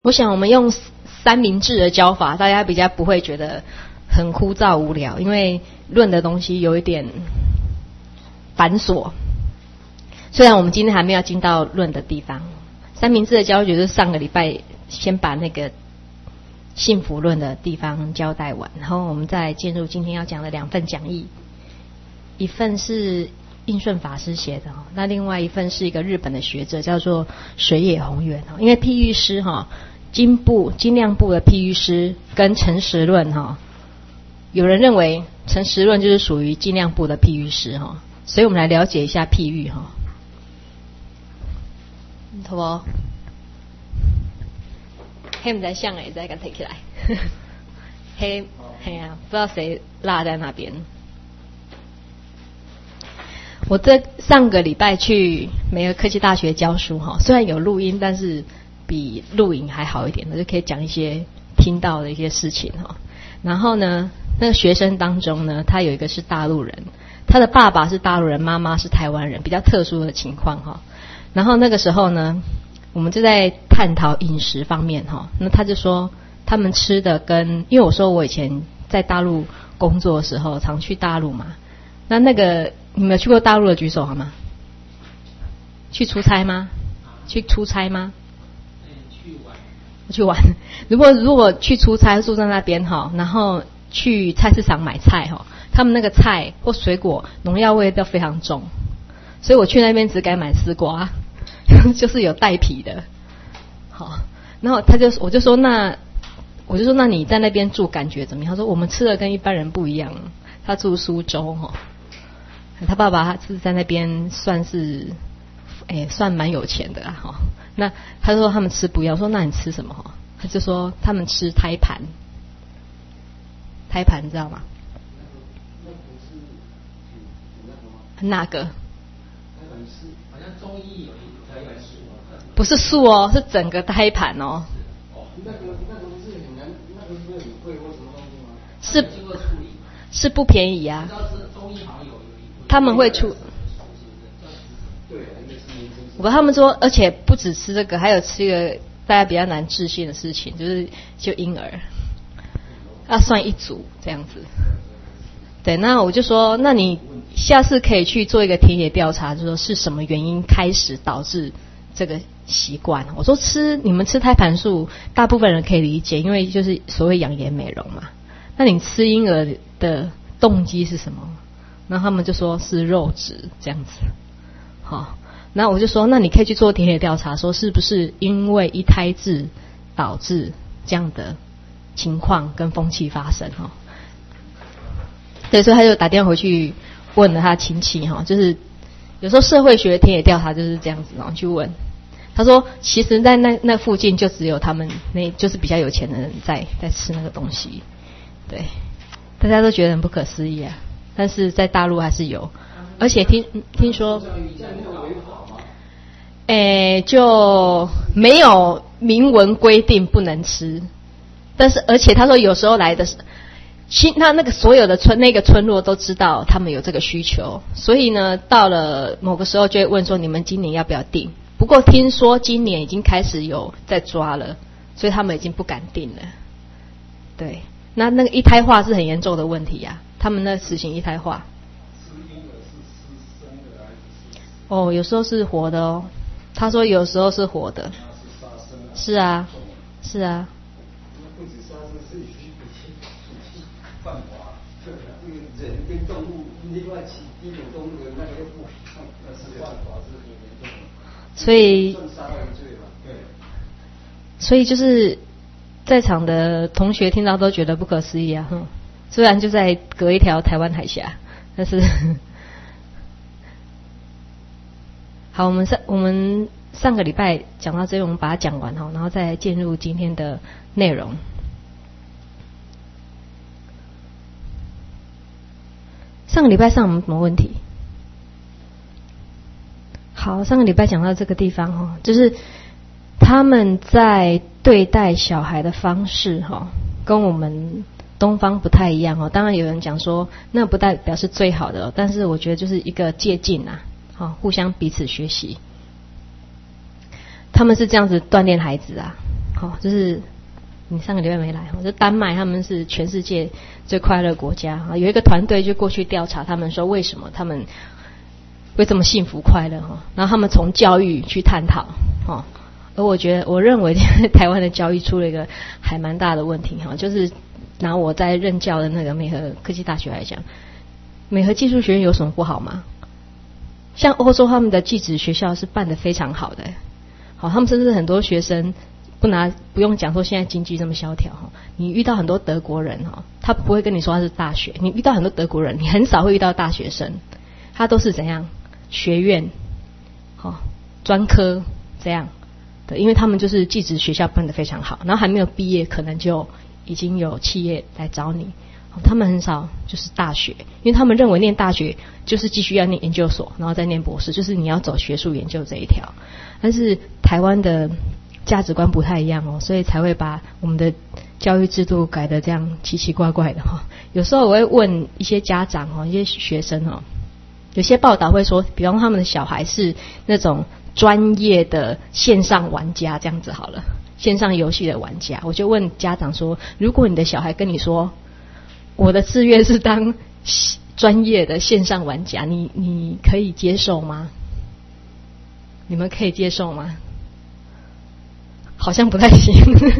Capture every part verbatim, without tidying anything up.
我想我们用三明治的教法，大家比较不会觉得很枯燥无聊，因为论的东西有一点繁琐。虽然我们今天还没有进到论的地方，三明治的教学就是上个礼拜先把那个幸福论的地方交代完，然后我们再进入今天要讲的两份讲义，一份是应顺法师写的，那另外一份是一个日本的学者叫做水野宏远。因为譬喻师哈，经部精量部的譬喻师跟诚实论哈，有人认为诚实论就是属于精量部的譬喻师哈，所以我们来了解一下譬喻哈。好不好？黑唔在像诶，再给它提起来。黑黑啊，不知道谁落在那边。我这上个礼拜去美国科技大学教书哈，虽然有录音，但是比录影还好一点，我就可以讲一些听到的一些事情哈。然后呢，那个学生当中呢，他有一个是大陆人，他的爸爸是大陆人，妈妈是台湾人，比较特殊的情况哈。然后那个时候呢，我们就在探讨饮食方面哈。那他就说他们吃的跟，因为我说我以前在大陆工作的时候，常去大陆嘛。那那个你们有去过大陆的举手好吗？去出差吗？去出差吗？去玩。去玩。如果如果去出差住在那边哈，然后去菜市场买菜哈，他们那个菜或水果农药味都非常重，所以我去那边只敢买丝瓜。就是有带皮的，好，然后他就我就说那我就说那你在那边住感觉怎么样？他说我们吃的跟一般人不一样。他住苏州哈，他爸爸他是在那边算是哎算蛮有钱的啦哈。那他说他们吃不一样，我说那你吃什么哈？他就说他们吃胎盘，胎盘你知道吗？哪个？好像中医有一胎盘素，不是素哦，是整个胎盘哦。哦，那个那个不是很难，那个是很贵或什么东西吗？是经过处理，是不便宜啊。中医好像有他们会出。对，我他们说，而且不只吃这个，还有吃一个大家比较难置信的事情，就是就婴儿要算一组这样子。对，那我就说，那你下次可以去做一个田野调查，就说是什么原因开始导致这个习惯。我说吃你们吃胎盘素，大部分人可以理解，因为就是所谓养颜美容嘛。那你吃婴儿的动机是什么？然后他们就说是肉质这样子。好，那我就说，那你可以去做田野调查，说是不是因为一胎制导致这样的情况跟风气发生哈。对，所以他就打电话回去问了他亲戚哈，就是有时候社会学田野调查就是这样子，然后去问。他说，其实，在那那附近就只有他们那就是比较有钱的人在在吃那个东西，对，大家都觉得很不可思议啊。但是在大陆还是有，而且听听说，诶，就没有明文规定不能吃，但是而且他说有时候来的是。那那个所有的村那个村落都知道他们有这个需求，所以呢，到了某个时候就会问说你们今年要不要订？不过听说今年已经开始有在抓了，所以他们已经不敢订了。对，那那个一胎化是很严重的问题啊，他们那实行一胎化。哦，有时候是活的哦，他说有时候是活的。是啊，是啊。人跟动物另外起一种动物的那个又不一样，那是犯法是很严重的。所以，所以就是在场的同学听到都觉得不可思议啊！哼，虽然就在隔一条台湾海峡，但是好，我们上我们上个礼拜讲到这里，我们把它讲完哈，然后再进入今天的内容。上个礼拜上我们什么问题？好，上个礼拜讲到这个地方哈，就是他们在对待小孩的方式哈，跟我们东方不太一样哦。当然有人讲说，那不代表是最好的，但是我觉得就是一个借鉴啊，好，互相彼此学习。他们是这样子锻炼孩子啊， 好，就是你上个礼拜没来，就丹麦他们是全世界最快乐国家啊，有一个团队就过去调查，他们说为什么他们会这么幸福快乐哈，然后他们从教育去探讨哈，而我觉得我认为台湾的教育出了一个还蛮大的问题哈，就是拿我在任教的那个美和科技大学来讲，美和技术学院有什么不好吗？像欧洲他们的技职学校是办得非常好的，好，他们甚至很多学生不拿不用讲说现在经济这么萧条哈，你遇到很多德国人哈，他不会跟你说他是大学，你遇到很多德国人，你很少会遇到大学生，他都是怎样学院，好专科这样的，因为他们就是技职学校办得非常好，然后还没有毕业可能就已经有企业来找你。他们很少就是大学，因为他们认为念大学就是继续要念研究所，然后再念博士，就是你要走学术研究这一条。但是台湾的价值观不太一样哦，所以才会把我们的教育制度改得这样奇奇怪怪的哈。有时候我会问一些家长哦，一些学生哦，有些报道会说，比方他们的小孩是那种专业的线上玩家，这样子好了，线上游戏的玩家，我就问家长说，如果你的小孩跟你说，我的志愿是当专业的线上玩家，你你可以接受吗？你们可以接受吗？好像不太行。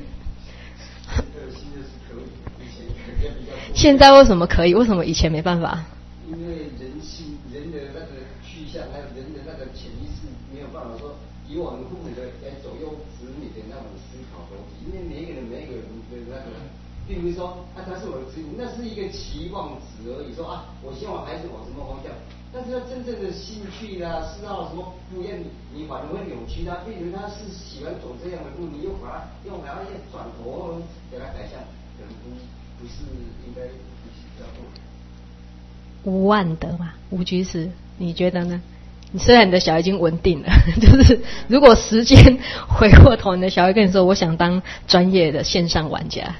现在为什么可以？为什么以前没办法？ 因为人性、人的那个去向，还有人的那个潜意识没有办法说以我们父母的来左右子女的那种思考逻辑，因为每一个人、每一个人的那个。并不是说啊，他是我的子女，那是一个期望值而已。说啊，我希望孩子往什么方向，但是他真正的兴趣啦，是到什么不愿，你反而会扭曲他。例如他是喜欢走这样的路，你又把他用把他转头给他改向，可能不不是应该比较做。 无万得嘛，吴居士，你觉得呢？你虽然你的小孩已经稳定了，就是如果时间回过头，你的小孩跟你说，我想当专业的线上玩家。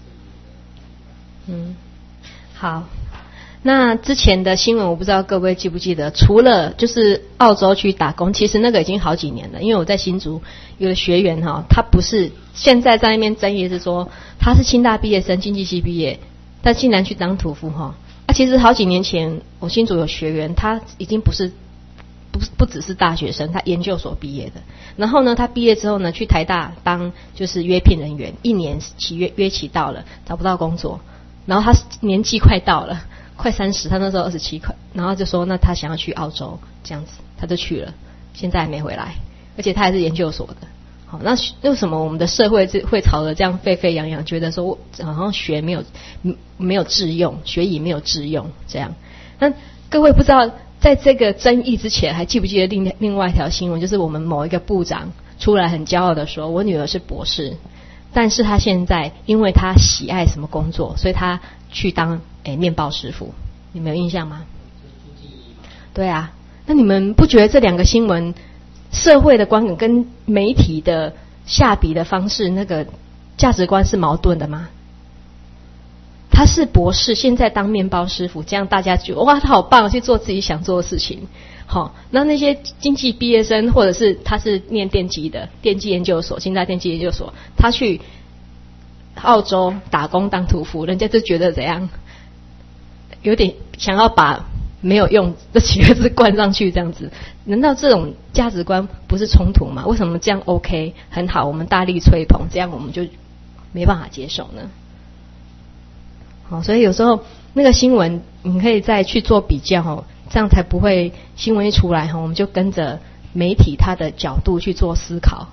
嗯，好，那之前的新闻我不知道各位记不记得，除了就是澳洲去打工，其实那个已经好几年了，因为我在新竹有个学员哈，他不是现在在那边争议是说他是清大毕业生，经济系毕业，但竟然去当屠夫哈，啊，其实好几年前我新竹有学员，他已经不是不不只是大学生，他研究所毕业的，然后呢，他毕业之后呢，去台大当就是约聘人员，一年期约约期到了，找不到工作。然后他年纪快到了，快三十，他那时候二十七块，然后就说那他想要去澳洲这样子，他就去了，现在还没回来，而且他还是研究所的。好，那为什么我们的社会会吵得这样沸沸扬扬，觉得说好像学没有没有致用，学以没有致用这样？那各位不知道，在这个争议之前，还记不记得另另外一条新闻，就是我们某一个部长出来很骄傲的说，我女儿是博士。但是他现在因为他喜爱什么工作，所以他去当诶面包师傅，你们有印象吗？对啊，那你们不觉得这两个新闻社会的观感跟媒体的下笔的方式，那个价值观是矛盾的吗？他是博士，现在当面包师傅，这样大家觉得哇，他好棒，去做自己想做的事情。好，那那些经济毕业生，或者是他是念电机的，电机研究所，清大电机研究所，他去澳洲打工当屠夫，人家就觉得怎样，有点想要把没有用这几个字冠上去，这样子，难道这种价值观不是冲突吗？为什么这样 OK 很好，我们大力吹捧，这样我们就没办法接受呢？好，所以有时候那个新闻你可以再去做比较哦，这样才不会新闻一出来哈，我们就跟着媒体它的角度去做思考。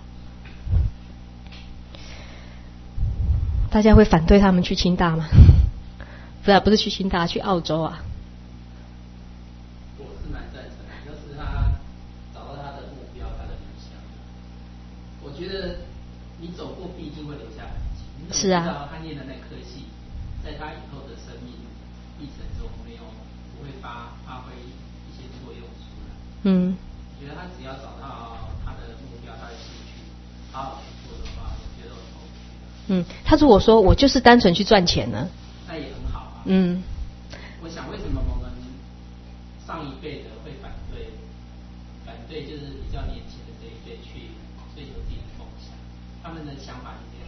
大家会反对他们去清大吗？不是，不是去清大，去澳洲啊。 我是蛮赞成的，就是他找到他的目标，他的理想。我觉得你走过必定会留下痕迹。 是啊。 你怎么知道他念的那科系，在他以后的生命历程中没有不会发发挥一些作用出来？嗯。我觉得他只要找到他的目标，他的兴趣，好好去做的话，我觉得我投进去。 嗯，他如果说我就是单纯去赚钱呢？ 那也很好啊。 嗯。 我想为什么我们上一辈的会反对，反对就是比较年轻的这一辈去追求自己的梦想，他们的想法是这样。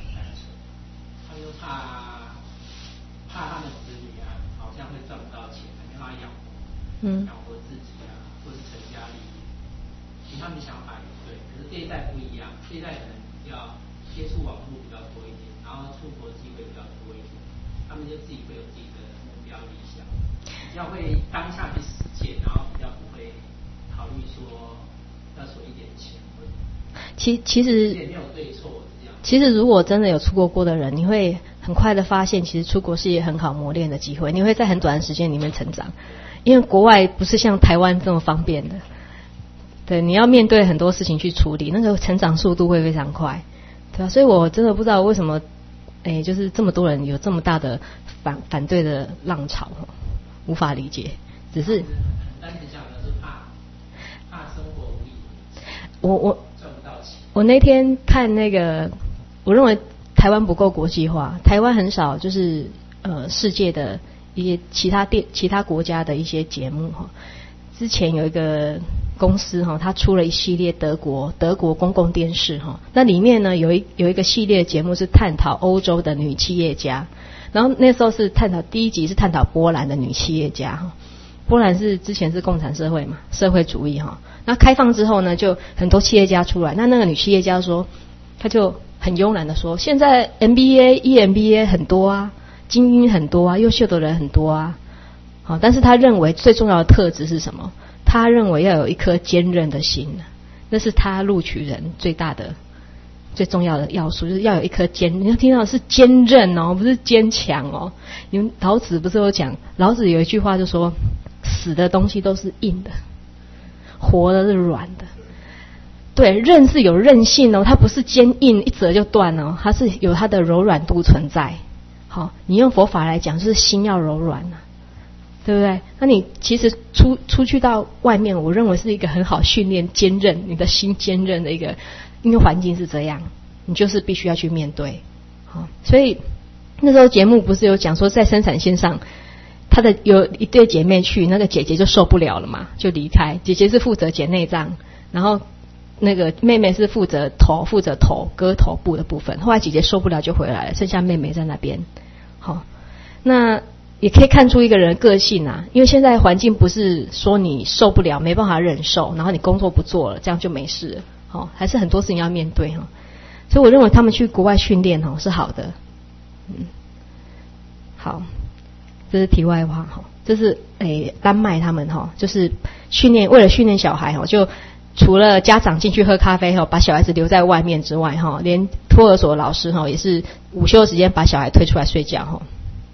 怕怕他们子女啊，好像会赚不到钱，没办法养活， 嗯， 养活自己啊，或是成家立业。其实他们想法也对，可是这一代不一样，这一代可能比较接触网络比较多一点，然后出国机会比较多一点，他们就自己会有自己的目标理想，比较会当下去实践，然后比较不会考虑说要存一点钱。 其其实也没有对错这样。 其实如果真的有出过国的人，你会很快的发现，其实出国是一个很好磨练的机会，你会在很短的时间里面成长，因为国外不是像台湾这么方便的。对，你要面对很多事情去处理，那个成长速度会非常快，对啊，所以我真的不知道为什么，哎，就是这么多人有这么大的反反对的浪潮，无法理解。只是单纯讲的是怕怕生活无力， 我我赚不到钱。 我那天看那个，我认为台湾不够国际化，台湾很少就是呃世界的一些其他电其他国家的一些节目哈。之前有一个公司哈，它出了一系列德国德国公共电视哈，那里面呢有一有一个系列节目是探讨欧洲的女企业家，然后那时候是探讨第一集是探讨波兰的女企业家哈，波兰是之前是共产社会嘛，社会主义哈，那开放之后呢，就很多企业家出来，那那个女企业家说，她就很慵懒的说，现在 M B A、E M B A 很多啊，精英很多啊，优秀的人很多啊。好，但是他认为最重要的特质是什么？他认为要有一颗坚韧的心，那是他录取人最大的、最重要的要素，就是要有一颗坚。你要听到的是坚韧哦，不是坚强哦。你们老子不是有讲，老子有一句话就说：死的东西都是硬的，活的是软的。对，韧是有韧性哦，它不是坚硬一折就断哦，它是有它的柔软度存在。好，你用佛法来讲，就是心要柔软啊。对不对？那你其实出出去到外面，我认为是一个很好训练坚韧，你的心坚韧的一个，因为环境是这样，你就是必须要去面对。好，所以那时候节目不是有讲说，在生产线上，她的有一对姐妹去，那个姐姐就受不了了嘛，就离开。姐姐是负责剪内脏，然后那个妹妹是负责头，负责头割头部的部分。后来姐姐受不了就回来了，剩下妹妹在那边。好，那。也可以看出一个人的个性啊，因为现在环境不是说你受不了没办法忍受，然后你工作不做了，这样就没事了，哦，还是很多事情要面对哈。所以我认为他们去国外训练哈是好的，嗯，好，这是题外话哈，这是诶丹麦他们哈，就是训练为了训练小孩哈，就除了家长进去喝咖啡哈，把小孩子留在外面之外哈，连托儿所老师哈也是午休时间把小孩推出来睡觉哈。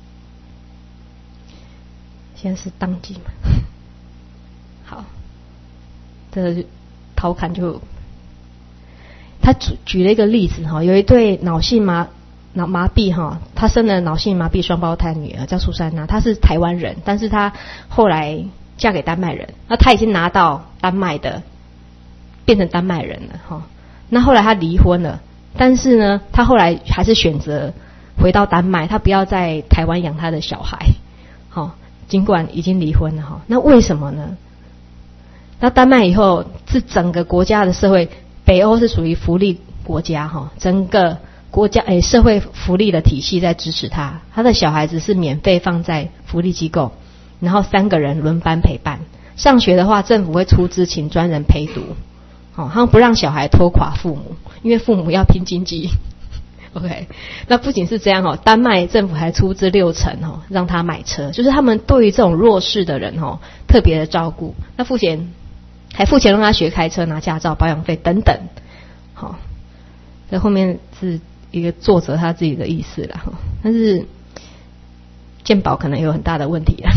现在是当季嘛，好，这个陶侃就他举举了一个例子哈，有一对脑性麻脑麻痹哈，他生了脑性麻痹双胞胎女儿叫苏珊娜，她是台湾人，但是她后来嫁给丹麦人，那她已经拿到丹麦的，变成丹麦人了哈。那后来她离婚了，但是呢，她后来还是选择回到丹麦，她不要在台湾养她的小孩，好。尽管已经离婚了哈，那为什么呢？那丹麦以后是整个国家的社会，北欧是属于福利国家哈，整个国家诶社会福利的体系在支持他，他的小孩子是免费放在福利机构，然后三个人轮班陪伴。上学的话，政府会出资请专人陪读，哦，他们不让小孩拖垮父母，因为父母要拼经济。OK， 那不仅是这样哦，丹麦政府还出资六成哦，让他买车，就是他们对于这种弱势的人哦，特别的照顾。那付钱，还付钱让他学开车、拿驾照、保养费等等。好、哦，这后面是一个作者他自己的意思啦，哈，但是健保可能有很大的问题啦。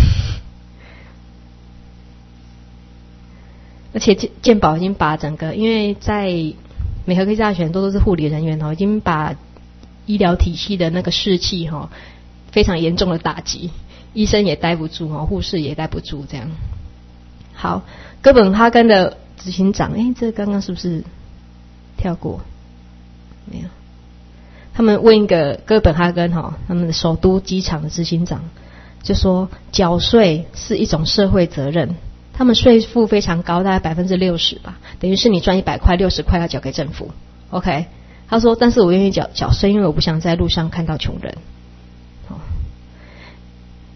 而且健健保已经把整个，因为在美和科技大学很多都是护理人员哦，已经把医疗体系的那个士气哈、哦、非常严重的打击，医生也待不住哦，护士也待不住这样。好，哥本哈根的执行长，哎，这刚刚是不是跳过？没有。他们问一个哥本哈根哈、哦，他们的首都机场的执行长就说，缴税是一种社会责任。他们税负非常高，大概百分之六十吧，等于是你赚一百块，六十块要缴给政府。OK， 他说，但是我愿意缴缴税，因为我不想在路上看到穷人。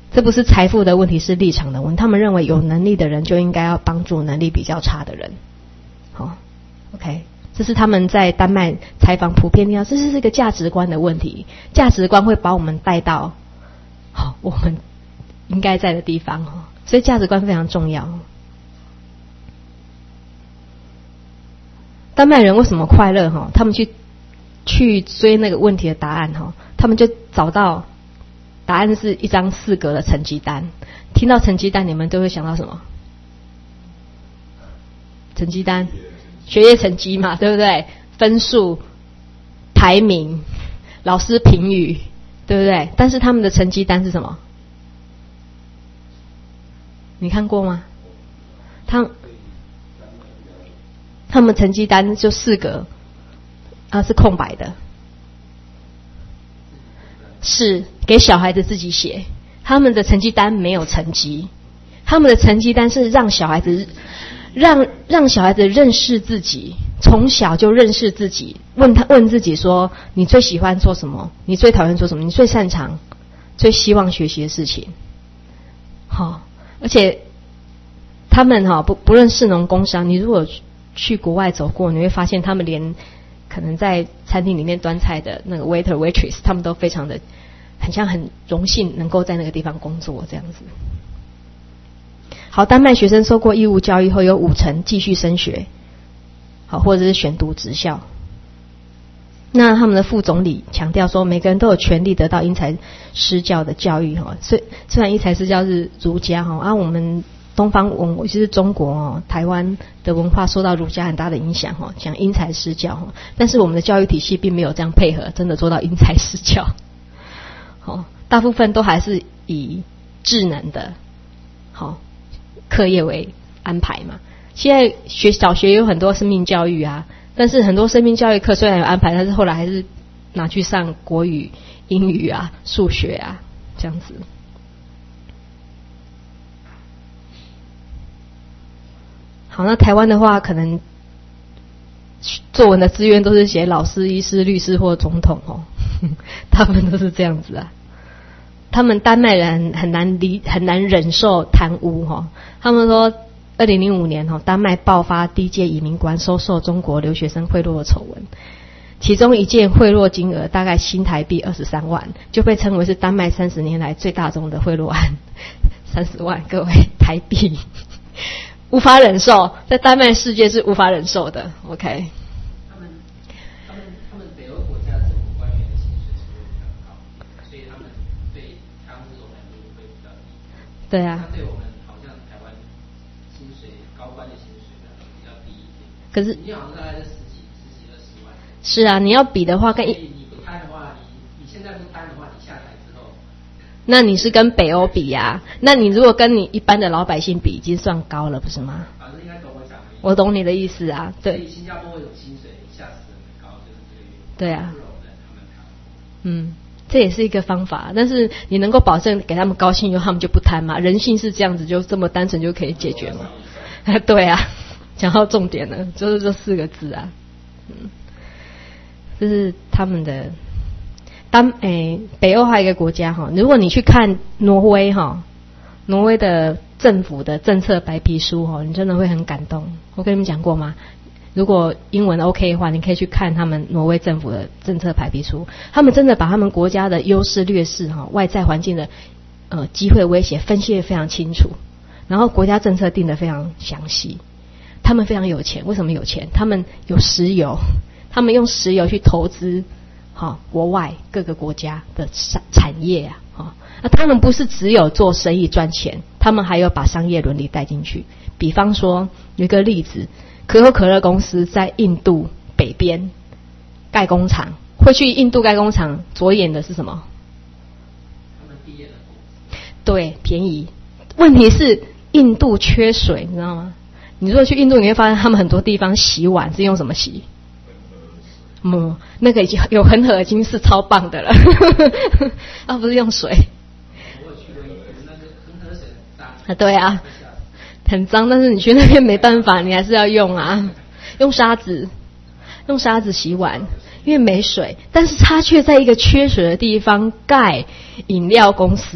这不是财富的问题，是立场的问题。他们认为有能力的人就应该要帮助能力比较差的人。好 ，OK， 这是他们在丹麦采访普遍听到，这是一个价值观的问题。价值观会把我们带到好我们应该在的地方哦，所以价值观非常重要。丹麦人为什么快乐哈？他们去去追那个问题的答案哈，他们就找到。答案是一张四格的成绩单。听到成绩单，你们都会想到什么？成绩单，学业成绩嘛，对不对？分数、排名、老师评语，对不对？但是他们的成绩单是什么？你看过吗？他他们成绩单就四格，啊，是空白的。是给小孩子自己写，他们的成绩单没有成绩，他们的成绩单是让小孩子让让小孩子认识自己，从小就认识自己，问他问自己说：你最喜欢做什么？你最讨厌做什么？你最擅长、最希望学习的事情。好，而且他们哈不不论是农工商，你如果去国外走过，你会发现他们连。可能在餐厅里面端菜的那个 waiter waitress， 他们都非常的很像很荣幸能够在那个地方工作这样子。好，丹麦学生受过义务教育后，有五成继续升学，好，或者是选读职校。那他们的副总理强调说，每个人都有权利得到因材施教的教育哈。虽虽然因材施教是儒家哈，啊我们。东方文，尤其是中国哦，台湾的文化受到儒家很大的影响哈，讲因材施教哈，但是我们的教育体系并没有这样配合，真的做到因材施教。好，大部分都还是以智能的，好课业为安排嘛。现在学小学有很多生命教育啊，但是很多生命教育课虽然有安排，但是后来还是拿去上国语、英语啊、数学啊这样子。好，那台湾的话，可能作文的志愿都是写老师、医师、律师或总统哦，他们都是这样子啊。他们丹麦人很难理很难忍受贪污哈、哦。他们说，二零零五年哈、哦，丹麦爆发第一届移民官收受中国留学生贿赂的丑闻，其中一件贿赂金额大概新台币二十三万，就被称为是丹麦三十年来最大宗的贿赂案，三十万，各位台币。无法忍受，在丹麦世界是无法忍受的。OK。 他们、他们、他们北欧国家政府官员的薪水是会比较高，所以他们对贪污这种难度会比较低。 对啊。 那对我们好像台湾薪水高官的薪水呢比较低一点。 可是你好像大概是十几、十几、二十万。 是啊，你要比的话，跟你你不贪的话，你你现在不贪的话，你下台之后。 那你是跟北欧比呀、啊？那你如果跟你一般的老百姓比，已经算高了，不是吗？ 啊，应该懂我讲的意思。 我懂你的意思啊，对。 所以新加坡有薪水一下子很高，就是这个原因。 对啊。 不容忍他们贪。 嗯，这也是一个方法，但是你能够保证给他们高兴以后，他们就不贪嘛？人性是这样子，就这么单纯就可以解决嘛？对啊，讲到重点了，就是这四个字啊，嗯，这是他们的。当诶，北欧还有一个国家哈，如果你去看挪威哈，挪威的政府的政策白皮书哈，你真的会很感动。我跟你们讲过吗？如果英文 OK 的话，你可以去看他们挪威政府的政策白皮书，他们真的把他们国家的优势劣势哈，外在环境的呃机会威胁分析得非常清楚，然后国家政策定得非常详细。他们非常有钱，为什么有钱？他们有石油，他们用石油去投资。好，国外各个国家的产产业啊，好，那他们不是只有做生意赚钱，他们还有把商业伦理带进去。比方说，有一个例子，可口可乐公司在印度北边盖工厂，会去印度盖工厂，着眼的是什么？ 他们毕业了。 对，便宜。问题是印度缺水，你知道吗？你如果去印度，你会发现他们很多地方洗碗是用什么洗？嗯，那个已经有恒河已经是超棒的了，啊，不是用水。 我有去过印度，那个恒河水很脏。 啊，对啊，很脏，但是你去那边没办法，你还是要用啊，用沙子，用沙子洗碗，因为没水。但是他却在一个缺水的地方盖饮料公司，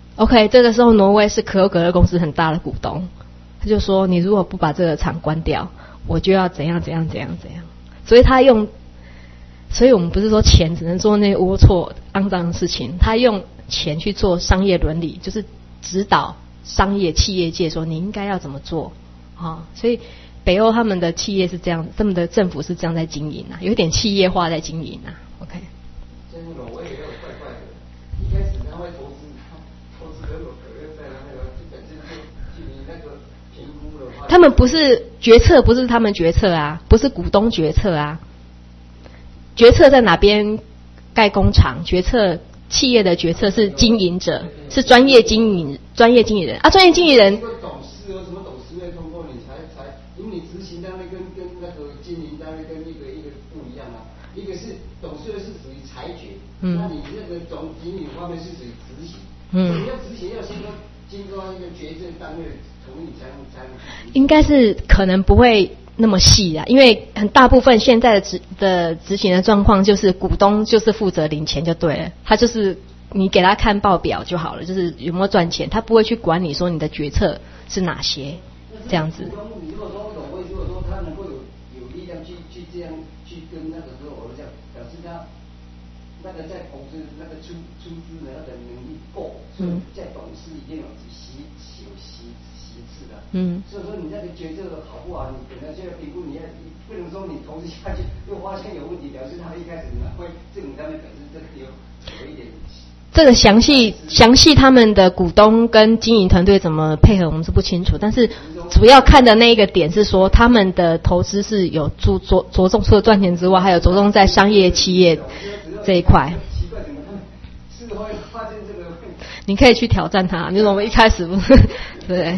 OK， 这个时候挪威是可口可乐公司很大的股东，他就说你如果不把这个厂关掉，我就要怎样怎样怎样怎样。所以他用，所以我们不是说钱只能做那龌龊肮脏的事情，他用钱去做商业伦理，就是指导商业企业界说你应该要怎么做啊、哦。所以北欧他们的企业是这样，他们的政府是这样在经营啊，有点企业化在经营啊。OK。 这个挪威也有怪怪的，一开始他会投资，投资可口可乐在那个本身就距离那个评估的话， 他们不是决策，不是他们决策啊，不是股东决策啊，决策在哪边盖工厂，决策企业的决策是经营者，是专业经营专业经理人啊，专业经理人。 董事有什么董事会通过你才才，因为你执行单位跟跟那个经营单位跟一个一个不一样啊，一个是董事会是属于裁决，嗯，那你那个总经理方面是属于执行，嗯，你要执行要先说经过一个决策单位同意才能才能。 应该是可能不会那么细啊，因为很大部分现在的执的执行的状况就是股东就是负责领钱就对了，他就是你给他看报表就好了，就是有没有赚钱，他不会去管你说你的决策是哪些这样子。 你如果说董会，如果说他能够有有力量去去这样去跟那个合伙这样，表示他那个在投资那个出出资的那个能力够，所以在董事一定有席有席席次的。嗯。所以说你那个决策好不好，你可能就要评估，你要不能说你投资下去又发现有问题，表示他一开始会证明他们表示这个有有一点。 这个详细详细他们的股东跟经营团队怎么配合，我们是不清楚。但是主要看的那一个点是说，他们的投资是有着着着重除了赚钱之外，还有着重在商业企业这一块。你可以去挑战他，就是我们一开始不是对。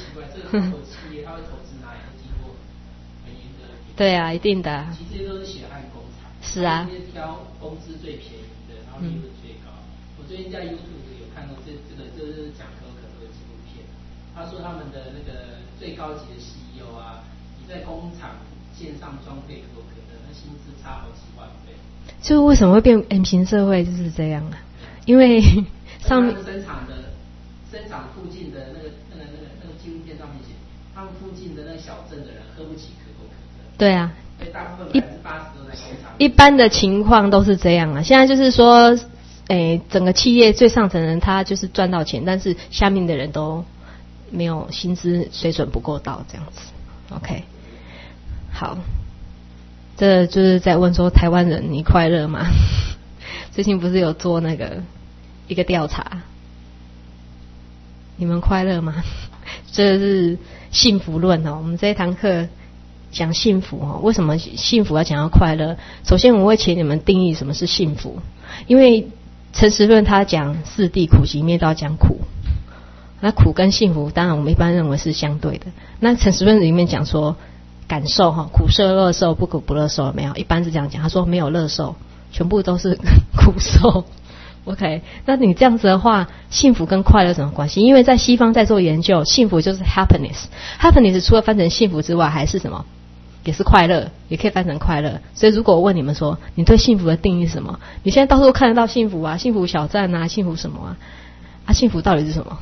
对啊，一定的。 其实都是血汗工厂。 是啊。 挑工资最便宜的，然后利润最高。我最近在 YouTube 有看到这这个就是讲可口可乐的纪录片，他说他们的那个最高级的 C E O 啊，你在工厂线上装配可口可乐，那薪资差好几万倍。 就是为什么会变 M 型社会就是这样啊？因为上面生产的生产附近的那个那个那个那个纪录片上面写，他们附近的那个小镇的人喝不起可口可乐。 对啊。 所以大部分百分之八十都在工厂。 一般的情况都是这样啊。现在就是说。诶，整个企业最上层人他就是赚到钱，但是下面的人都没有薪资水准不够到这样子。OK， 好，这就是在问说台湾人你快乐吗？最近不是有做那个一个调查，你们快乐吗？这是幸福论哦。我们这一堂课讲幸福哦，为什么幸福要讲到快乐？首先我会请你们定义什么是幸福，因为陈时润他讲四谛苦集里面都要讲苦，那苦跟幸福当然我们一般认为是相对的。那陈时润里面讲说感受哈，苦受乐受不苦不乐受，没有，一般是这样讲。他说没有乐受，全部都是苦受。OK， 那你这样子的话，幸福跟快乐有什么关系？因为在西方在做研究，幸福就是 happiness，happiness 除了翻成幸福之外，还是什么？也是快乐，也可以翻成快乐。所以如果我问你们说，你对幸福的定义是什么？你现在到处都看得到幸福啊，幸福小站啊，幸福什么啊？啊，幸福到底是什么？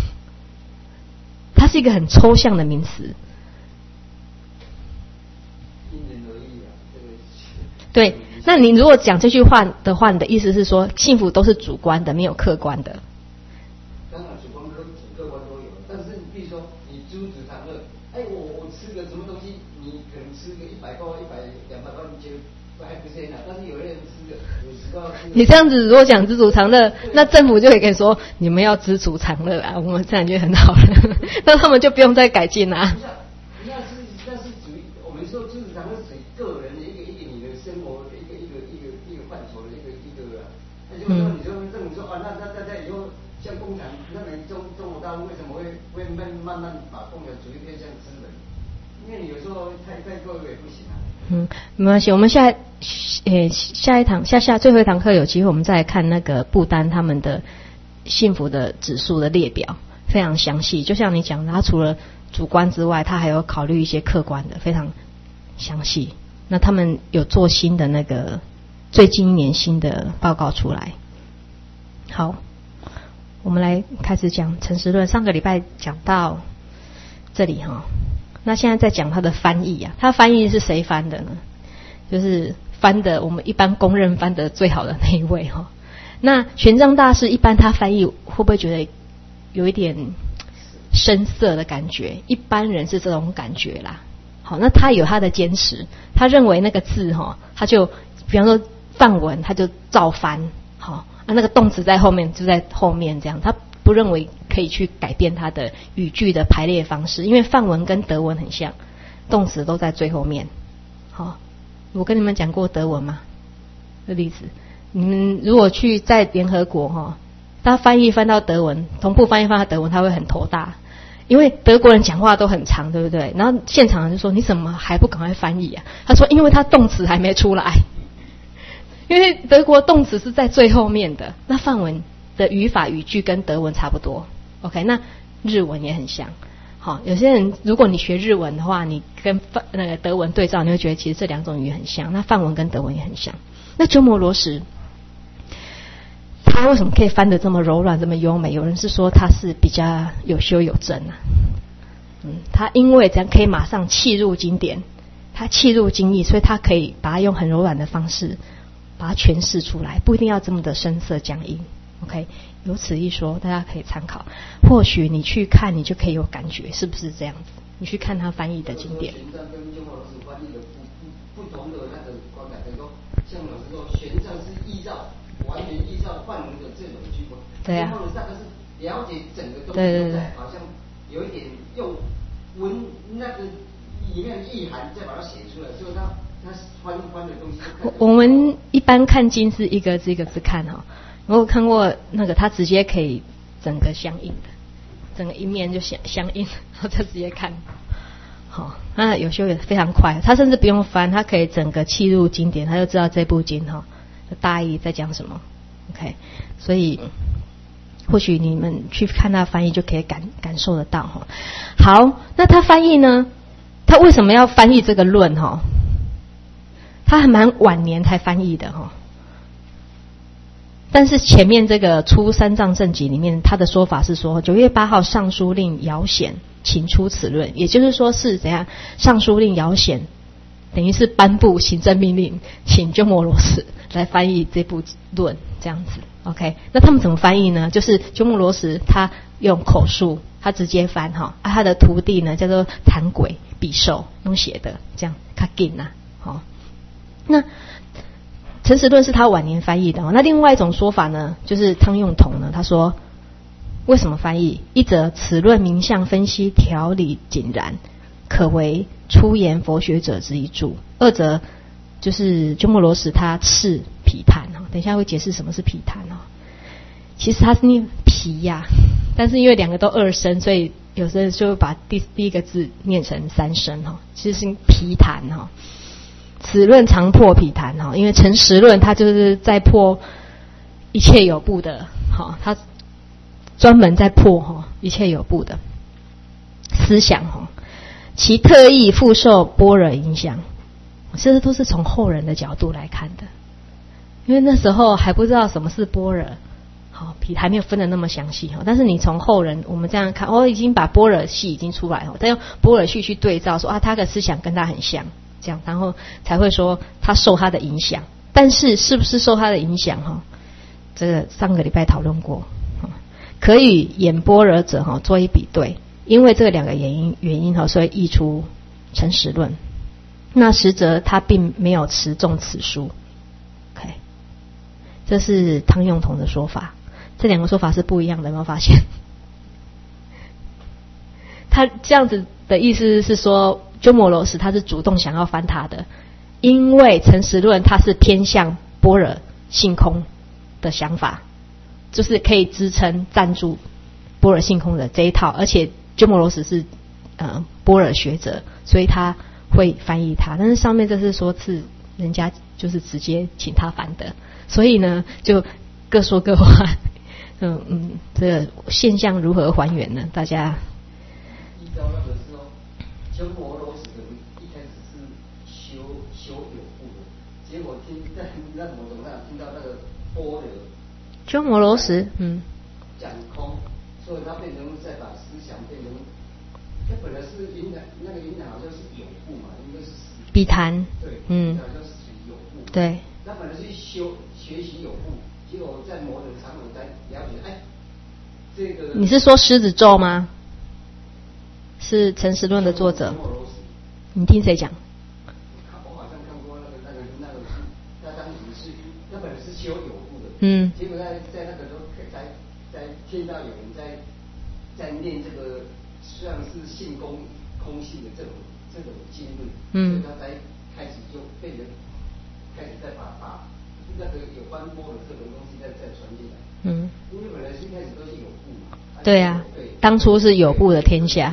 它是一个很抽象的名词。 因人而异啊，这个。 对，那你如果讲这句话的话，你的意思是说，幸福都是主观的，没有客观的。 当然，主观客主客观都有，但是比如说你知足常乐，哎，我我吃个什么东西，你可能吃个一百块、一百两百块，你觉得还不是很好，但是有的人吃个五十块。 你这样子如果讲知足常乐，那政府就可以说你们要知足常乐啊，我们这样就很好了，那他们就不用再改进啦、啊。 那是那是属于我们说知足常乐属于个人的一个一个你的生活的一个一个一个一个范畴的一个一个，那就是说你说政府说啊，那那那在以后像工厂，那你中中国大陆为什么会会慢慢慢把工厂逐渐偏向资本？因为你有时候太太过也不行啊。 嗯，没关系，我们下诶下一堂下下最后一堂课有机会，我们再来看那个不丹他们的幸福的指数的列表，非常详细。就像你讲的，他除了主观之外，他还有考虑一些客观的，非常详细。那他们有做新的那个最近一年新的报告出来。好， 我们来开始讲诚实论。上个礼拜讲到这里哈，那现在在讲他的翻译啊，他翻译是谁翻的呢？就是翻的我们一般公认翻的最好的那一位哈。那玄奘大师一般他翻译会不会觉得有一点生涩的感觉？一般人是这种感觉啦。好，那他有他的坚持，他认为那个字哈，他就比方说梵文，他就照翻，好，啊那个动词在后面就在后面这样，他不认为可以去改变他的语句的排列方式，因为梵文跟德文很像，动词都在最后面。好，我跟你们讲过德文吗？这例子，你们如果去在联合国哈，他翻译翻到德文，同步翻译翻到德文，他会很头大。因为德国人讲话都很长，对不对？然后现场人就说：“你怎么还不赶快翻译啊？”他说：“因为他动词还没出来，因为德国动词是在最后面的。那梵文的语法语句跟德文差不多 ，OK？ 那日文也很像。好，有些人如果你学日文的话，你跟梵那个德文对照，你会觉得其实这两种语言很像。那梵文跟德文也很像。那鸠摩罗什他为什么可以翻得这么柔软这么优美？有人是说他是比较有修有证啊，嗯，他因为这样可以马上契入经典，他契入经义，所以他可以把它用很柔软的方式把它诠释出来，不一定要这么的生涩僵硬。OK， 有此一说，大家可以参考。或许你去看，你就可以有感觉，是不是这样子？你去看他翻译的经典。 玄奘跟鸠摩罗什翻译的不不不同的那个观感，比如说像老师说，玄奘是依照。完全依照梵文的这种句法， 对啊， 那个是了解整个东西都在，好像有一点用文那个里面的意涵再把它写出来，所以他他翻翻的东西。 我我们一般看经是一个字一个字看哈，我有看过那个他直接可以整个相应的，整个一面就相相应，然后再直接看。好，那有时候也非常快，他甚至不用翻，他可以整个契入经典，他就知道这部经哈。大意在讲什么 ？OK， 所以或许你们去看他翻译就可以感感受得到哈。好，那他翻译呢？他为什么要翻译这个论哈？他还蛮晚年才翻译的哈。但是前面这个出三藏正集里面，他的说法是说，九月八号尚书令姚显请出此论，也就是说是怎样？尚书令姚显等于是颁布行政命令，请鸠摩罗什来翻译这部论，这样子 ，OK？ 那他们怎么翻译呢？就是鸠摩罗什他用口述，他直接翻哈，啊，他的徒弟呢叫做谭轨比寿用写的，这样较紧呐，好。那诚实论是他晚年翻译的，那另外一种说法呢，就是汤用彤呢，他说为什么翻译？一则此论名相分析条理井然，可为出言佛学者之一著；二则就是鸠摩罗什他斥毗昙，等一下会解释什么是毗昙哦。其实他是念毗呀，但是因为两个都二声，所以有时候就把第第一个字念成三声哈，其实是毗昙哈。此论常破毗昙哈，因为诚实论它就是在破一切有部的哈，他专门在破哈一切有部的思想哈，其特意复受般若影响。这些都是从后人的角度来看的，因为那时候还不知道什么是般若，好，比还没有分得那么详细哈。但是你从后人我们这样看，哦，已经把般若系已经出来了，再用般若系去对照，说啊，他的思想跟他很像，这样，然后才会说他受他的影响。但是是不是受他的影响哈？这个上个礼拜讨论过，可以演般若者哈做一比对，因为这两个原因原因哈，所以译出诚实论。那实则他并没有持重此书 ，OK， 这是汤用彤的说法，这两个说法是不一样的，有没有发现？他这样子的意思是说，鸠摩罗什他是主动想要翻他的，因为诚实论它是偏向般若性空的想法，就是可以支撑赞助般若性空的这一套，而且鸠摩罗什是呃般若学者，所以他会翻译它，但是上面这是说是人家就是直接请他翻的，所以呢就各说各话。嗯嗯，这个现象如何还原呢？大家依照那个时候，鸠摩罗什的一开始是修修有部的，结果听在那怎么怎么样听到那个般若。 鸠摩罗什，嗯， 讲所以它变成再把思想变成，它本来是影响那个影响好像是有部嘛，应该是笔谈， 对， 嗯， 好像是有部， 对， 它本来是修学习有部，结果在某种场合才了解，哎，这个你是说狮子咒吗？是陈实论的作者，你听谁讲？ 我好像看过那个那个那个，他当时是那本来是修有部的， 嗯， 结果在在那个时候才才听到有人在在念这个，实际上是性空空性的这种这种经论，嗯，所以他才开始就变成开始再把把那个有关波的这种东西再再传进来，嗯，因为本来是一开始都是有部嘛， 对啊，对，当初是有部的天下。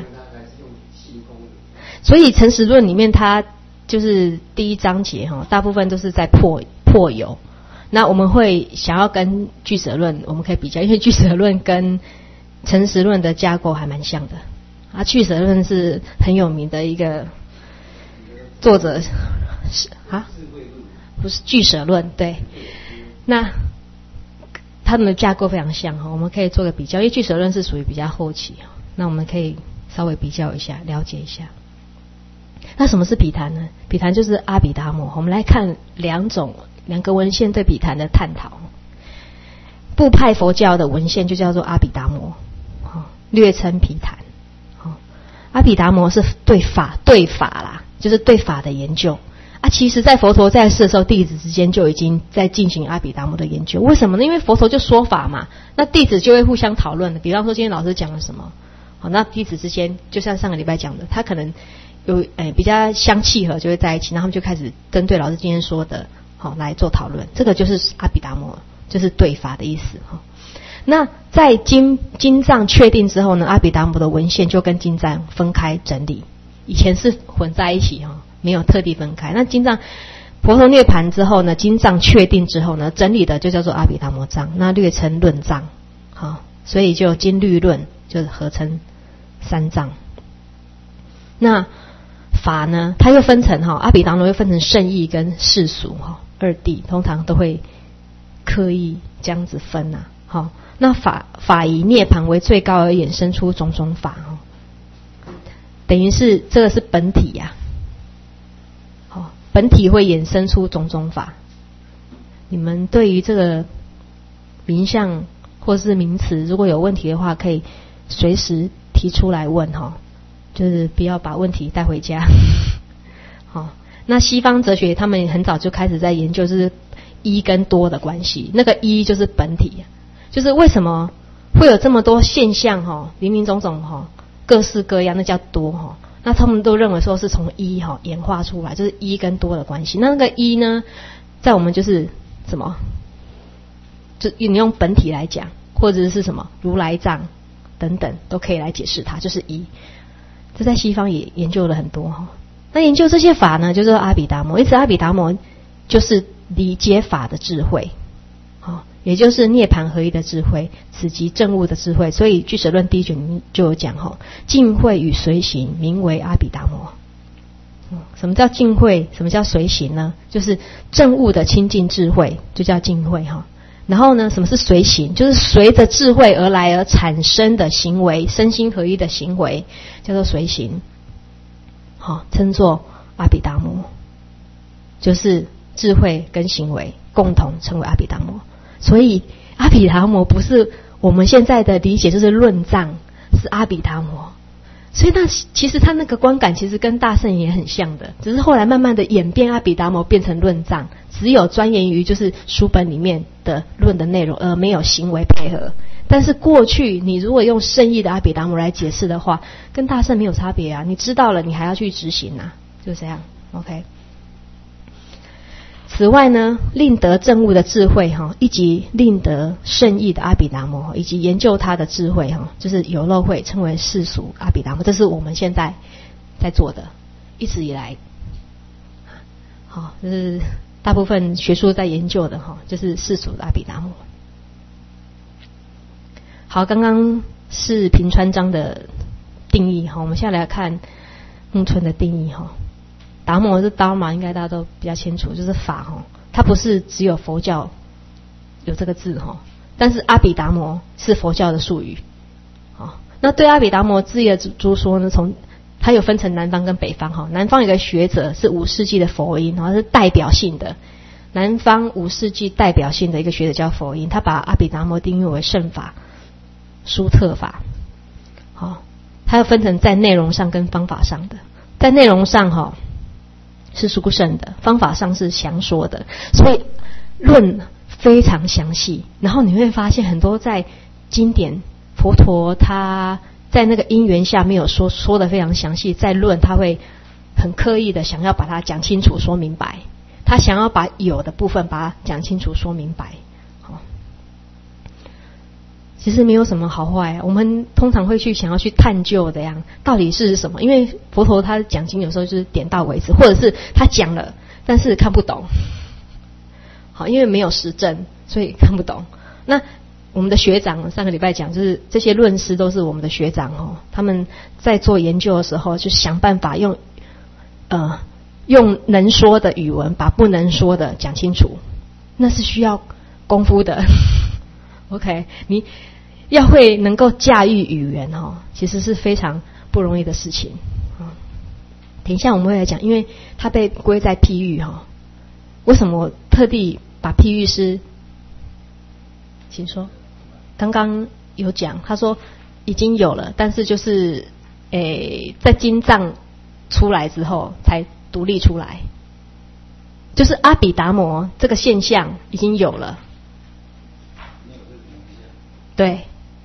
所以陈实论里面，它就是第一章节哈，大部分都是在破破有。那我们会想要跟俱舍论，我们可以比较，因为俱舍论跟陈实论的架构还蛮像的。啊，俱舍论是很有名的一个作者是啊，不是俱舍论对。那他们的架构非常像哈，我们可以做个比较，因为俱舍论是属于比较后期哈，那我们可以稍微比较一下，了解一下。那什么是比谈呢？比谈就是阿毗达摩。我们来看两种两个文献对比谈的探讨。部派佛教的文献就叫做阿毗达摩，略称毗谈。阿毗达摩是对法对法啦，就是对法的研究啊。其实在佛陀在世的时候，弟子之间就已经在进行阿毗达摩的研究。为什么呢？因为佛陀就说法嘛，那弟子就会互相讨论的。比方说今天老师讲了什么，好，那弟子之间就像上个礼拜讲的，他可能有诶比较相契合，就会在一起，然后他们就开始针对老师今天说的，好来做讨论。这个就是阿毗达摩，就是对法的意思哈。那在经经藏确定之后呢，阿毗达摩的文献就跟经藏分开整理，以前是混在一起哈，没有特地分开。那经藏婆陀涅盘之后呢，经藏确定之后呢，整理的就叫做阿毗达摩藏，那略称论藏，好，所以就经律论就合称三藏。那法呢，它又分成哈，阿毗达摩又分成圣义跟世俗哈二谛，通常都会刻意这样子分呐、啊。好，那法法以涅槃为最高而衍生出种种法哈，等于是这个是本体呀、啊，好，本体会衍生出种种法。你们对于这个名相或是名词如果有问题的话，可以随时提出来问哈。就是不要把问题带回家。好，那西方哲学他们很早就开始在研究就是一跟多的关系，那个一就是本体，就是为什么会有这么多现象哈，林林总总哈，各式各样，那叫多哈。那他们都认为说是从一哈演化出来，就是一跟多的关系。那那个一呢，在我们就是什么？就你用本体来讲，或者是什么如来藏等等，都可以来解释它，就是一。这在西方也研究了很多哈。那研究这些法呢，就是阿毗达摩。因此阿毗达摩就是理解法的智慧，好，也就是涅槃合一的智慧，此即证悟的智慧。所以俱舍论第一卷就有讲哈，净慧与随行名为阿毗达摩。什么叫净慧？什么叫随行呢？就是证悟的清净智慧，就叫净慧哈。然后呢，什么是随行？就是随着智慧而来而产生的行为，身心合一的行为，叫做随行。好，称作阿毗达摩，就是智慧跟行为共同称为阿毗达摩。所以阿毗达摩不是我们现在的理解，就是论藏，是阿毗达摩。所以那其实他那个观感其实跟大乘也很像的，只是后来慢慢的演变，阿毗达摩变成论藏，只有钻研于就是书本里面的论的内容，而没有行为配合。但是过去你如果用圣义的阿毗达摩来解释的话，跟大乘没有差别啊，你知道了你还要去执行啊，就这样 OK。 此外呢，令得证悟的智慧哈，以及令得圣义的阿毗达摩，以及研究他的智慧哈，就是有漏慧，称为世俗阿毗达摩。这是我们现在在做的，一直以来，好，就是大部分学术在研究的哈，就是世俗的阿毗达摩。好，刚刚是平川章的定义哈，我们现在来看木村的定义哈。达摩是达嘛，应该大家都比较清楚，就是法哈，它不是只有佛教有这个字哈，但是阿毗达摩是佛教的术语， 那对阿毗达摩智业诸说呢，从它有分成南方跟北方哈。南方有个学者是五世纪的佛音，然后是代表性的。南方五世纪代表性的一个学者叫佛音，他把阿毗达摩定义为圣法、殊特法。好，它要分成在内容上跟方法上的。在内容上哈是殊胜的，方法上是详说的，所以论非常详细。然后你会发现很多在经典佛陀他在那个因缘下没有说说的非常详细，在论他会很刻意的想要把它讲清楚说明白，他想要把有的部分把它讲清楚说明白。好，其实没有什么好坏，我们通常会去想要去探究的样到底是什么，因为佛陀他讲经有时候就是点到为止，或者是他讲了但是看不懂。好，因为没有实证，所以看不懂。那我们的学长上个礼拜讲，就是这些论师都是我们的学长哦，他们在做研究的时候就想办法用呃用能说的语文把不能说的讲清楚，那是需要功夫的。OK， 你要会能够驾驭语言哦，其实是非常不容易的事情啊。等一下我们会来讲，因为它被归在譬喻哈。为什么我特地把譬喻师？请说。刚刚有讲，他说已经有了，但是就是诶，在经藏出来之后才独立出来，就是阿毗达摩这个现象已经有了。对。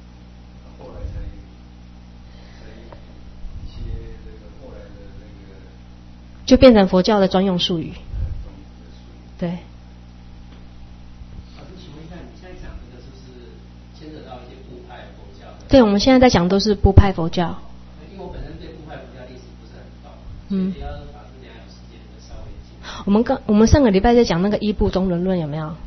就变成佛教的专用术语。对。对，我们现在在讲都是部派佛教。 因为我本身对部派佛教历史不是很懂， 嗯， 所以要把这两有时间就稍微进。 我们刚我们上个礼拜在讲那个依部中轮论有没有？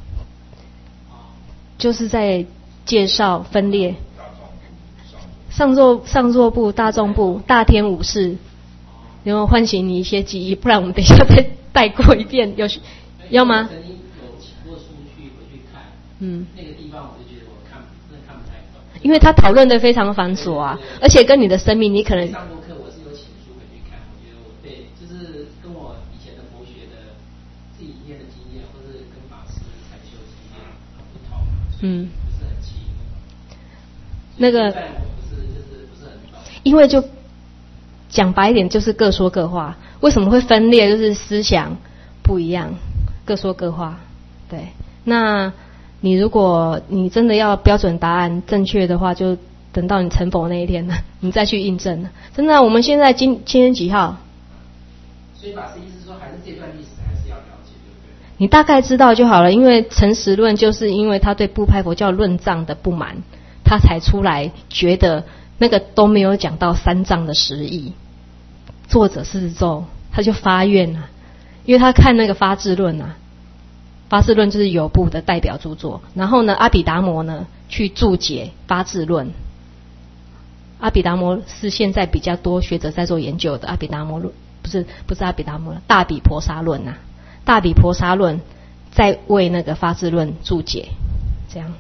就是在介绍分裂。上座上座部、大众部、大天武士，有没有唤醒你一些记忆？不然我们等一下再带过一遍，有要吗？ 曾经有请过书去回去看， 嗯， 那个地方我就觉得我看真的看不太懂。 因为他讨论的非常繁琐啊，而且跟你的生命，你可能上过课，我是有请书回去看，我觉得我对，就是跟我以前的佛学的自己念的经验，或是跟法师禅修经验很不同，嗯，不是很契合。 那个不是就是不是很懂， 因为就讲白一点，就是各说各话。为什么会分裂？就是思想不一样，各说各话。对，那。你如果你真的要标准答案正确的话，就等到你成佛那一天了，你再去印证了。真的，我们现在今今天几号？ 所以法师意思说，还是这段历史还是要了解，对不对？ 你大概知道就好了。因为诚实论就是因为他对部派佛教论藏的不满，他才出来觉得那个都没有讲到三藏的实义。作者释咒他就发愿啊，因为他看那个发智论啊。发智论就是有部的代表著作，然后呢，阿毗达摩呢去注解发智论。阿毗达摩是现在比较多学者在做研究的，阿毗达摩论不是不是阿毗达摩，大毗婆沙论呐，大毗婆沙论在为那个发智论注解，这样。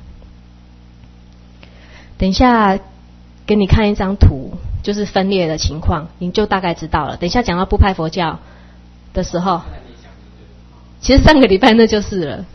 等一下给你看一张图，就是分裂的情况，你就大概知道了。等一下讲到部派佛教的时候。其实上个礼拜那就是了。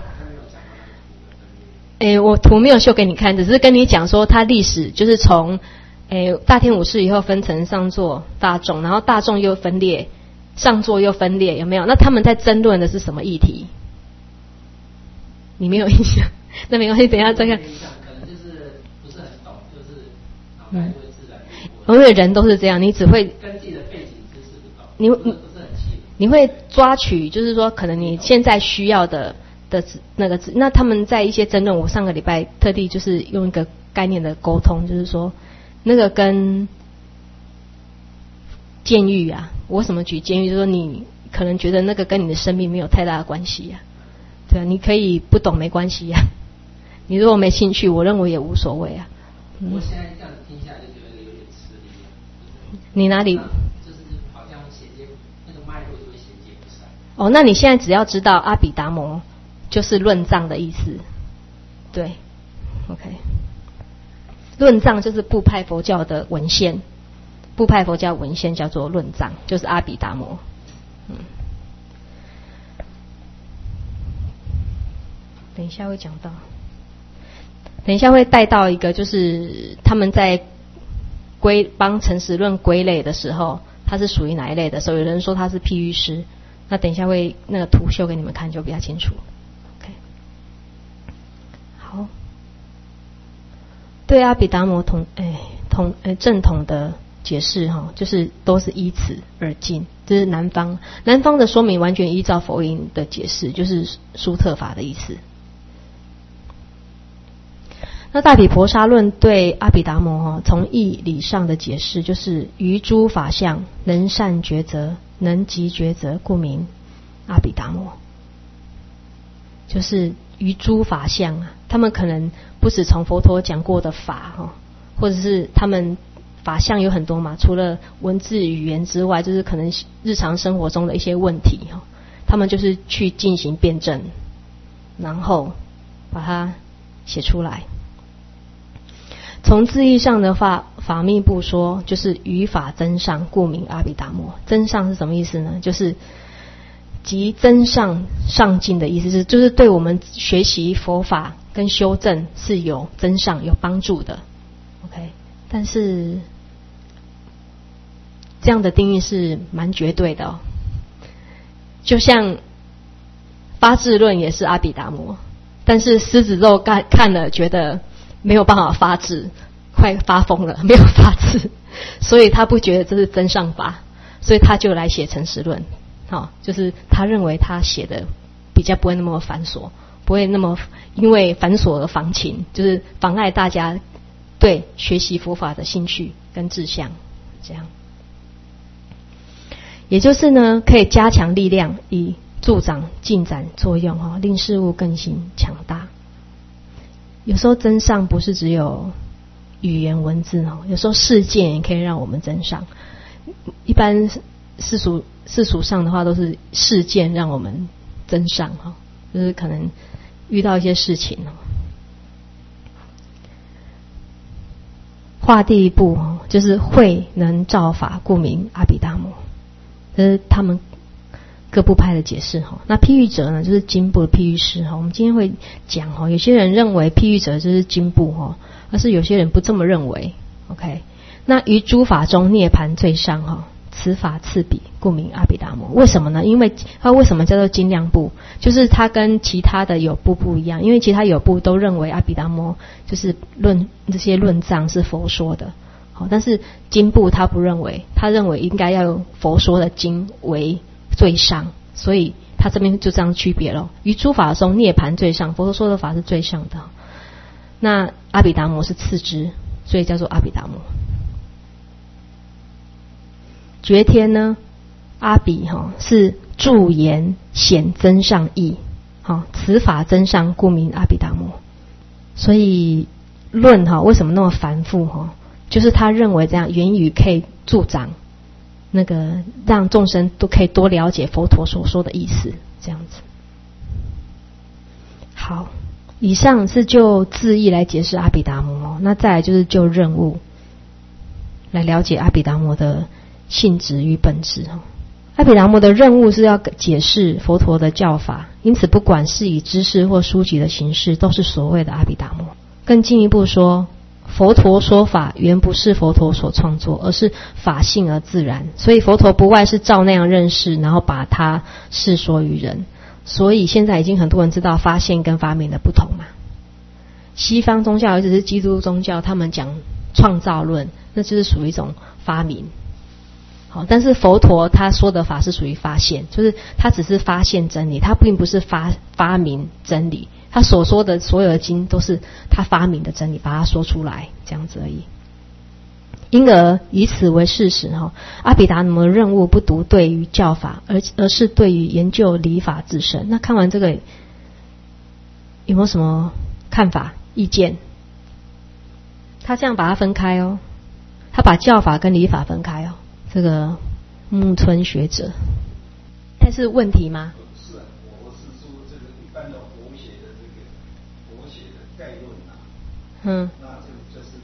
诶，我图没有秀给你看，只是跟你讲说它历史就是从诶大天武士以后分成上座、大众，然后大众又分裂，上座又分裂，有没有？那他们在争论的是什么议题？你没有印象？那没关系，等一下再看。 可能就是不是很懂，就是脑袋会自然。 因为人都是这样，你只会跟自己的背景知识不懂， 你不是很细。 你会抓取，就是说，可能你现在需要的的那个字。那他们在一些争论，我上个礼拜特地就是用一个概念的沟通，就是说，那个跟监狱啊，我为什么举监狱？就是说，你可能觉得那个跟你的生命没有太大的关系啊，对啊，你可以不懂没关系啊。你如果没兴趣，我认为也无所谓啊。 嗯、我现在这样听下来就觉得有点吃力。 你哪里？哦，那你现在只要知道阿毗达摩就是论藏的意思，对 ，OK。 论藏就是部派佛教的文献，部派佛教文献叫做论藏，就是阿毗达摩。嗯，等一下会讲到，等一下会带到一个，就是他们在归帮诚实论归类的时候，它是属于哪一类的时候，有人说它是譬喻师，那等一下会那个图秀给你们看就比较清楚。OK， 好，对阿毗达摩统哎统哎正统的解释哈，就是都是依此而进，这是南方南方的说明完全依照佛音的解释，就是殊特法的意思。那大毗婆沙论对阿毗达摩哈从义理上的解释，就是于诸法相能善抉择，能即抉择，故名阿毗达摩。就是于诸法相啊，他们可能不止从佛陀讲过的法哈，或者是他们法相有很多嘛，除了文字语言之外，就是可能日常生活中的一些问题哈，他们就是去进行辩证，然后把它写出来。从字义上的话，法密部说就是于法增上，故名阿毗达摩。增上是什么意思呢？就是即增上上进的意思，是就是对我们学习佛法跟修正是有增上有帮助的。OK， 但是这样的定义是蛮绝对的哦。就像发智论也是阿毗达摩，但是狮子座看看了觉得没有办法发智，快发疯了，没有发智，所以他不觉得这是真上法，所以他就来写诚实论。好，就是他认为他写的比较不会那么繁琐，不会那么因为繁琐而妨情，就是妨碍大家对学习佛法的兴趣跟志向，这样。也就是呢，可以加强力量，以助长进展作用哈，令事物更新强大。有时候增上不是只有语言文字哈，有时候事件也可以让我们增上。一般世俗世俗上的话，都是事件让我们增上哈，就是可能遇到一些事情哦。画第一部就是慧能照法，故名阿毗达摩，这是他们各部派的解释哈。那譬喻者呢，就是经部的譬喻师哈。我们今天会讲哈，有些人认为譬喻者就是经部哈，而是有些人不这么认为。OK， 那于诸法中涅槃最上哈，此法次彼，故名阿毗达摩。为什么呢？因为它为什么叫做精量部？就是它跟其他的有部不一样，因为其他有部都认为阿毗达摩就是论这些论藏是佛说的，好，但是经部他不认为，他认为应该要用佛说的经为最上，所以他这边就这样区别了。于诸法中涅槃最上，佛陀说的法是最上的，那阿毗达摩是次之，所以叫做阿毗达摩。觉天呢，阿毗哈是助言显增上义，好，此法增上，故名阿毗达摩。所以论哈为什么那么繁复哈，就是他认为这样言语可以助长那个让众生都可以多了解佛陀所说的意思，这样子。好，以上是就字义来解释阿毗达摩，那再来就是就任务来了解阿毗达摩的性质与本质。阿毗达摩的任务是要解释佛陀的教法，因此不管是以知识或书籍的形式，都是所谓的阿毗达摩。更进一步说，佛陀说法原不是佛陀所创作，而是法性而自然，所以佛陀不外是照那样认识，然后把它示说于人。所以现在已经很多人知道发现跟发明的不同嘛。西方宗教尤其是基督宗教，他们讲创造论，那就是属于一种发明。好，但是佛陀他说的法是属于发现，就是他只是发现真理，他并不是发发明真理。他所说的所有的经都是他发明的真理，把它说出来，这样子而已。因而以此为事实哈，阿毗达摩的任务不独对于教法，而而是对于研究理法自身。那看完这个有没有什么看法意见？他这样把它分开哦，他把教法跟理法分开哦。这个木村学者，但是问题吗？ 是啊，我是说这个一般的佛学的这个佛学的概论啊，嗯，那就就是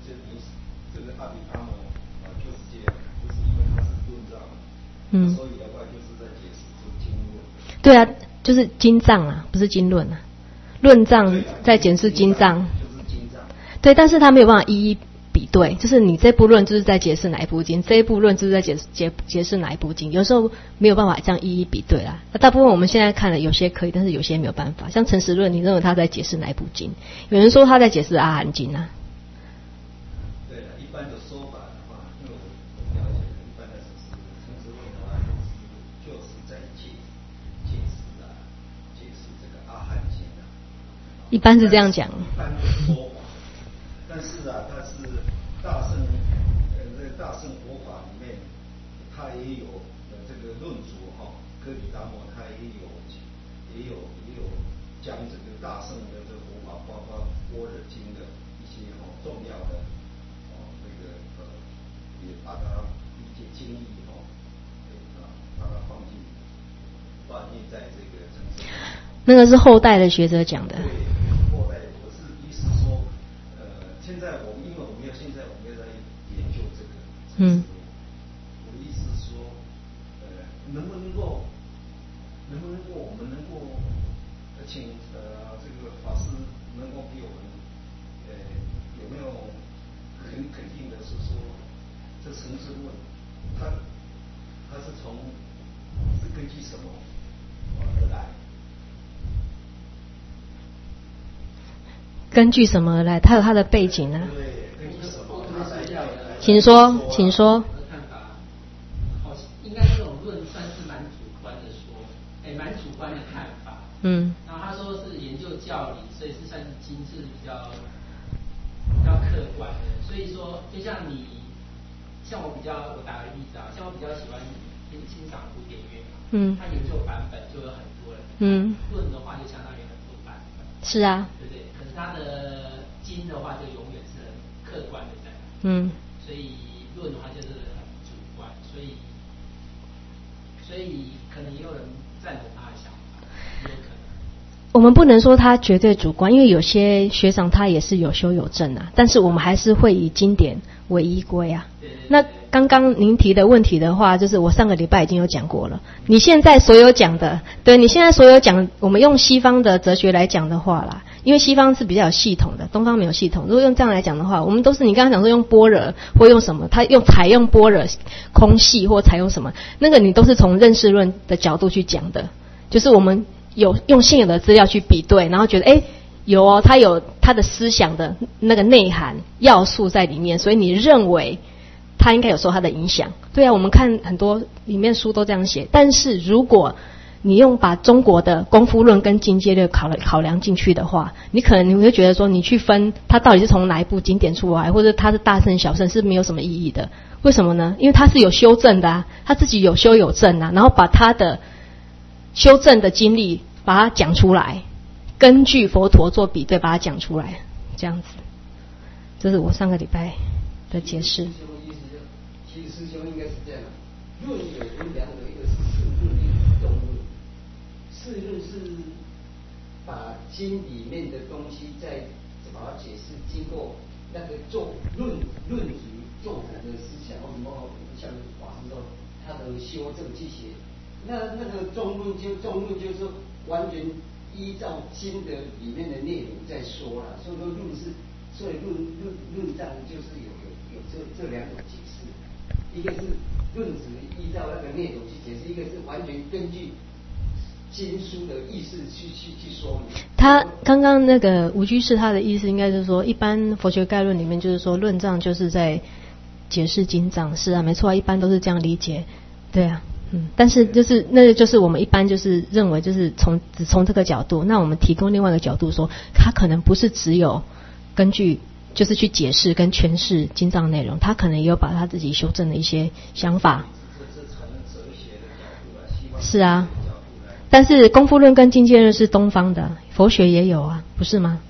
这你这个阿比达摩啊就是这样，就是因为它是论藏，嗯，所以的话就是在解释这经论。 对啊，就是经藏啊，不是经论啊，论藏在解释经藏。 就是经藏。 对，但是他没有办法一一比对，就是你这部论就是在解释哪一部经，这一部论就是在解解解释哪一部经，有时候没有办法这样一一比对啦。那大部分我们现在看了，有些可以，但是有些没有办法。像诚实论，你认为他在解释哪一部经？有人说他在解释阿含经啊。 对了，一般的说法的话，因为我了解的一般的是诚实论的话，就是就是在解解释啊，解释这个阿含经啊。 一般是这样讲。 一般的说法，但是啊，它是大乘呃，在大乘佛法里面，它也有呃这个论主哈，哥底达摩他也有也有也有将这个大乘的这个佛法，包括般若经的一些哦重要的哦那个呃，也把它一些经义哦，啊把它放进放进在这个诚实论。 那个是后代的学者讲的。 对，后代我是意思说，呃，现在我们因为我们要现在我们要在研究这个，嗯，我的意思是说，呃，能不能够，能不能够我们能够，呃，请呃这个法师能够给我们，呃，有没有很肯定的是说，这诚实论，它它是从是根据什么而来？ 根据什么而来？它有它的背景啊。 对，根据什么而来？ 请说，请说。 看法，好，应该这种论算是蛮主观的说，哎，蛮主观的看法。嗯。然后他说是研究教理，所以是算是经是比较比较客观的。所以说，就像你，像我比较，我打个例子啊，像我比较喜欢欣欣赏古典乐嘛。嗯。他研究版本就有很多人。嗯。论的话就相当于很多版本。是啊。对不对？可是他的经的话就永远是很客观的在。嗯。所以论的话就是很主观，所以所以可能也有人赞同他的想法，也有可能。 我们不能说他绝对主观，因为有些学长他也是有修有证啊，但是我们还是会以经典为依归啊。对对对对。那刚刚您提的问题的话，就是我上个礼拜已经有讲过了。你现在所有讲的，对你现在所有讲，我们用西方的哲学来讲的话啦，因为西方是比较有系统的，东方没有系统。如果用这样来讲的话，我们都是你刚刚讲说用般若或用什么，他用采用般若空系或采用什么，那个你都是从认识论的角度去讲的，就是我们有用现有的资料去比对，然后觉得哎有哦，他有他的思想的那个内涵要素在里面，所以你认为他应该有受他的影响。对啊，我们看很多里面书都这样写。但是如果你用把中国的功夫论跟境界论考考量进去的话，你可能你会觉得说，你去分他到底是从哪一部经典出来，或者他是大乘小乘，是没有什么意义的。为什么呢？因为他是有修正的啊，他自己有修有证啊，然后把他的修正的经历把它讲出来，根据佛陀做比对把它讲出来，这样子。这是我上个礼拜的解释。 其实师兄应该是这样的，论有分两个，一个是事论，一个是动论。事论是把经里面的东西再把它解释，经过那个作论论主作者的思想，或什么像法师说他的修正去写。那那个中论就中论就是完全依照经的里面的内容在说了，所以说论是，所以论论论藏就是有有有这这两种解释。一个是论旨依照那个内容去解释，一个是完全根据经书的意思去去去说明。 他刚刚那个吴居士他的意思应该是说，一般佛学概论里面就是说论藏就是在解释经藏，是啊，没错啊，一般都是这样理解，对啊，嗯，但是就是那就是我们一般就是认为就是从只从这个角度，那我们提供另外一个角度说，他可能不是只有根据。就是去解释跟诠释经藏内容，他可能也有把他自己修正的一些想法。是啊，但是功夫论跟境界论是东方的，佛学也有啊，不是吗？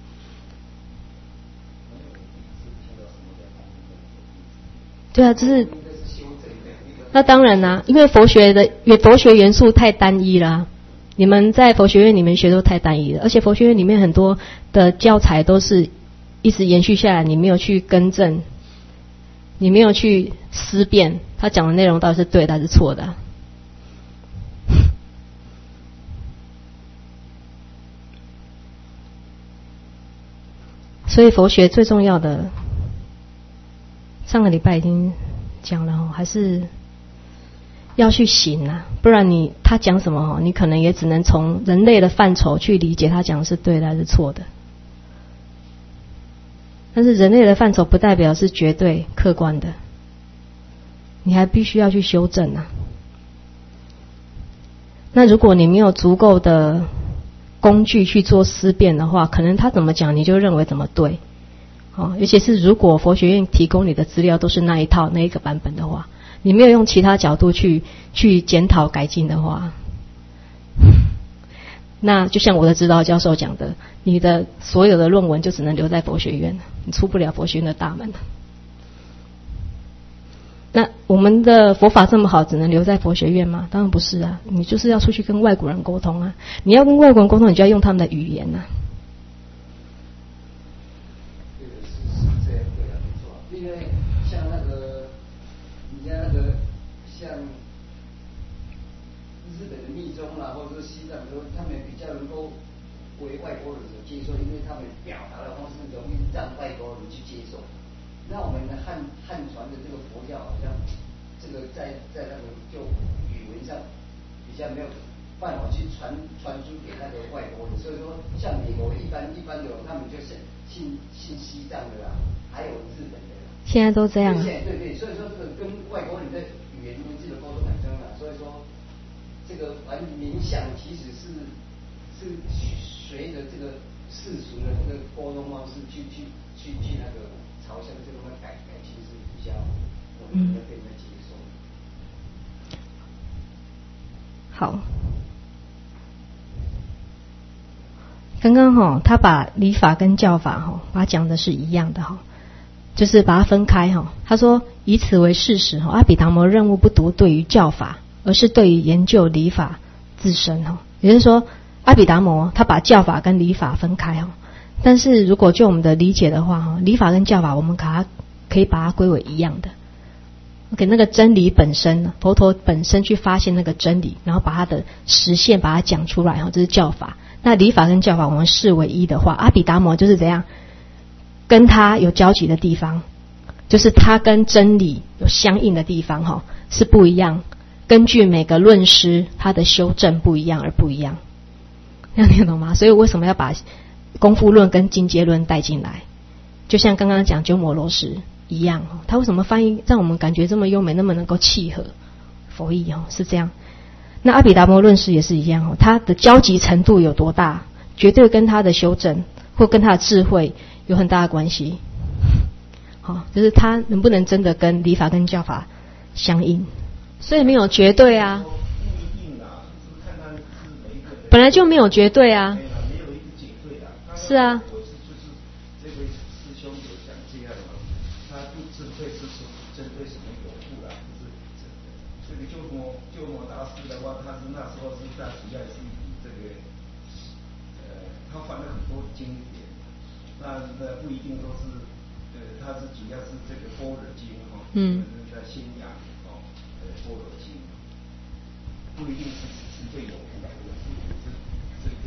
对啊，就是那当然啦、啊，因为佛学的佛学元素太单一啦。你们在佛学院里面学都太单一了，而且佛学院里面很多的教材都是一直延续下来，你没有去更正，你没有去思辨他讲的内容到底是对的还是错的。所以佛学最重要的，上个礼拜已经讲了哦，还是要去行啊，不然你他讲什么哦，你可能也只能从人类的范畴去理解他讲的是对的还是错的。但是人类的范畴不代表是绝对客观的，你还必须要去修正啊。那如果你没有足够的工具去做思辨的话，可能他怎么讲你就认为怎么对。哦，尤其是如果佛学院提供你的资料都是那一套那一个版本的话，你没有用其他角度去去检讨改进的话，那就像我的指导教授讲的，你的所有的论文就只能留在佛学院，你出不了佛学院的大门。那我们的佛法这么好，只能留在佛学院吗？当然不是啊，你就是要出去跟外国人沟通啊。你要跟外国人沟通，你就要用他们的语言啊。 对的，是是这样，对啊，没错。因为像那个，你像那个，像日本的密宗啦，或者是西藏的，他们比较能够为外国人所接受，因为他们表达的方式容易让外国人去接受。那我们的汉汉传的这个佛教，好像这个在在那个就语文上比较没有办法去传传输给那个外国人，所以说像美国一般一般的，他们就是信信西藏的啦，还有日本的啦。 现在都这样。 对对对，所以说这个跟外国人的语言文字的沟通很重要，所以说这个玩冥想其实是是随着这个世俗的这个沟通方式去去去去那个。朝向这种的改改其实比较容易被人接受。 好，刚刚哈、哦，他把礼法跟教法哈、哦，把它讲的是一样的哈、哦，就是把它分开哈、哦。他说以此为事实哈、哦，阿毗达摩任务不独对于教法，而是对于研究礼法自身哈、哦。也就是说，阿毗达摩他把教法跟礼法分开哈、哦。但是如果就我们的理解的话哈，礼法跟教法我们把它可以把它归为一样的。OK， 那个真理本身，佛陀本身去发现那个真理，然后把它的实现把它讲出来哈，这是教法。那礼法跟教法我们视为一的话，阿毗达摩就是怎样跟他有交集的地方，就是他跟真理有相应的地方哈，是不一样。根据每个论师他的修正不一样而不一样，这样听懂吗？所以为什么要把功夫论跟进阶论带进来？就像刚刚讲鸠摩罗什一样，他为什么翻译让我们感觉这么优美，那么能够契合佛意哦？是这样。那阿毗达摩论师也是一样哦，他的交集程度有多大，绝对跟他的修正或跟他的智慧有很大的关系。好，就是他能不能真的跟礼法跟教法相应，所以没有绝对啊，本来就没有绝对啊，是啊。 不一定都是，呃，它是主要是这个般若经哈， 嗯， 在信仰哦，呃，般若经，不一定是是对有误的，这这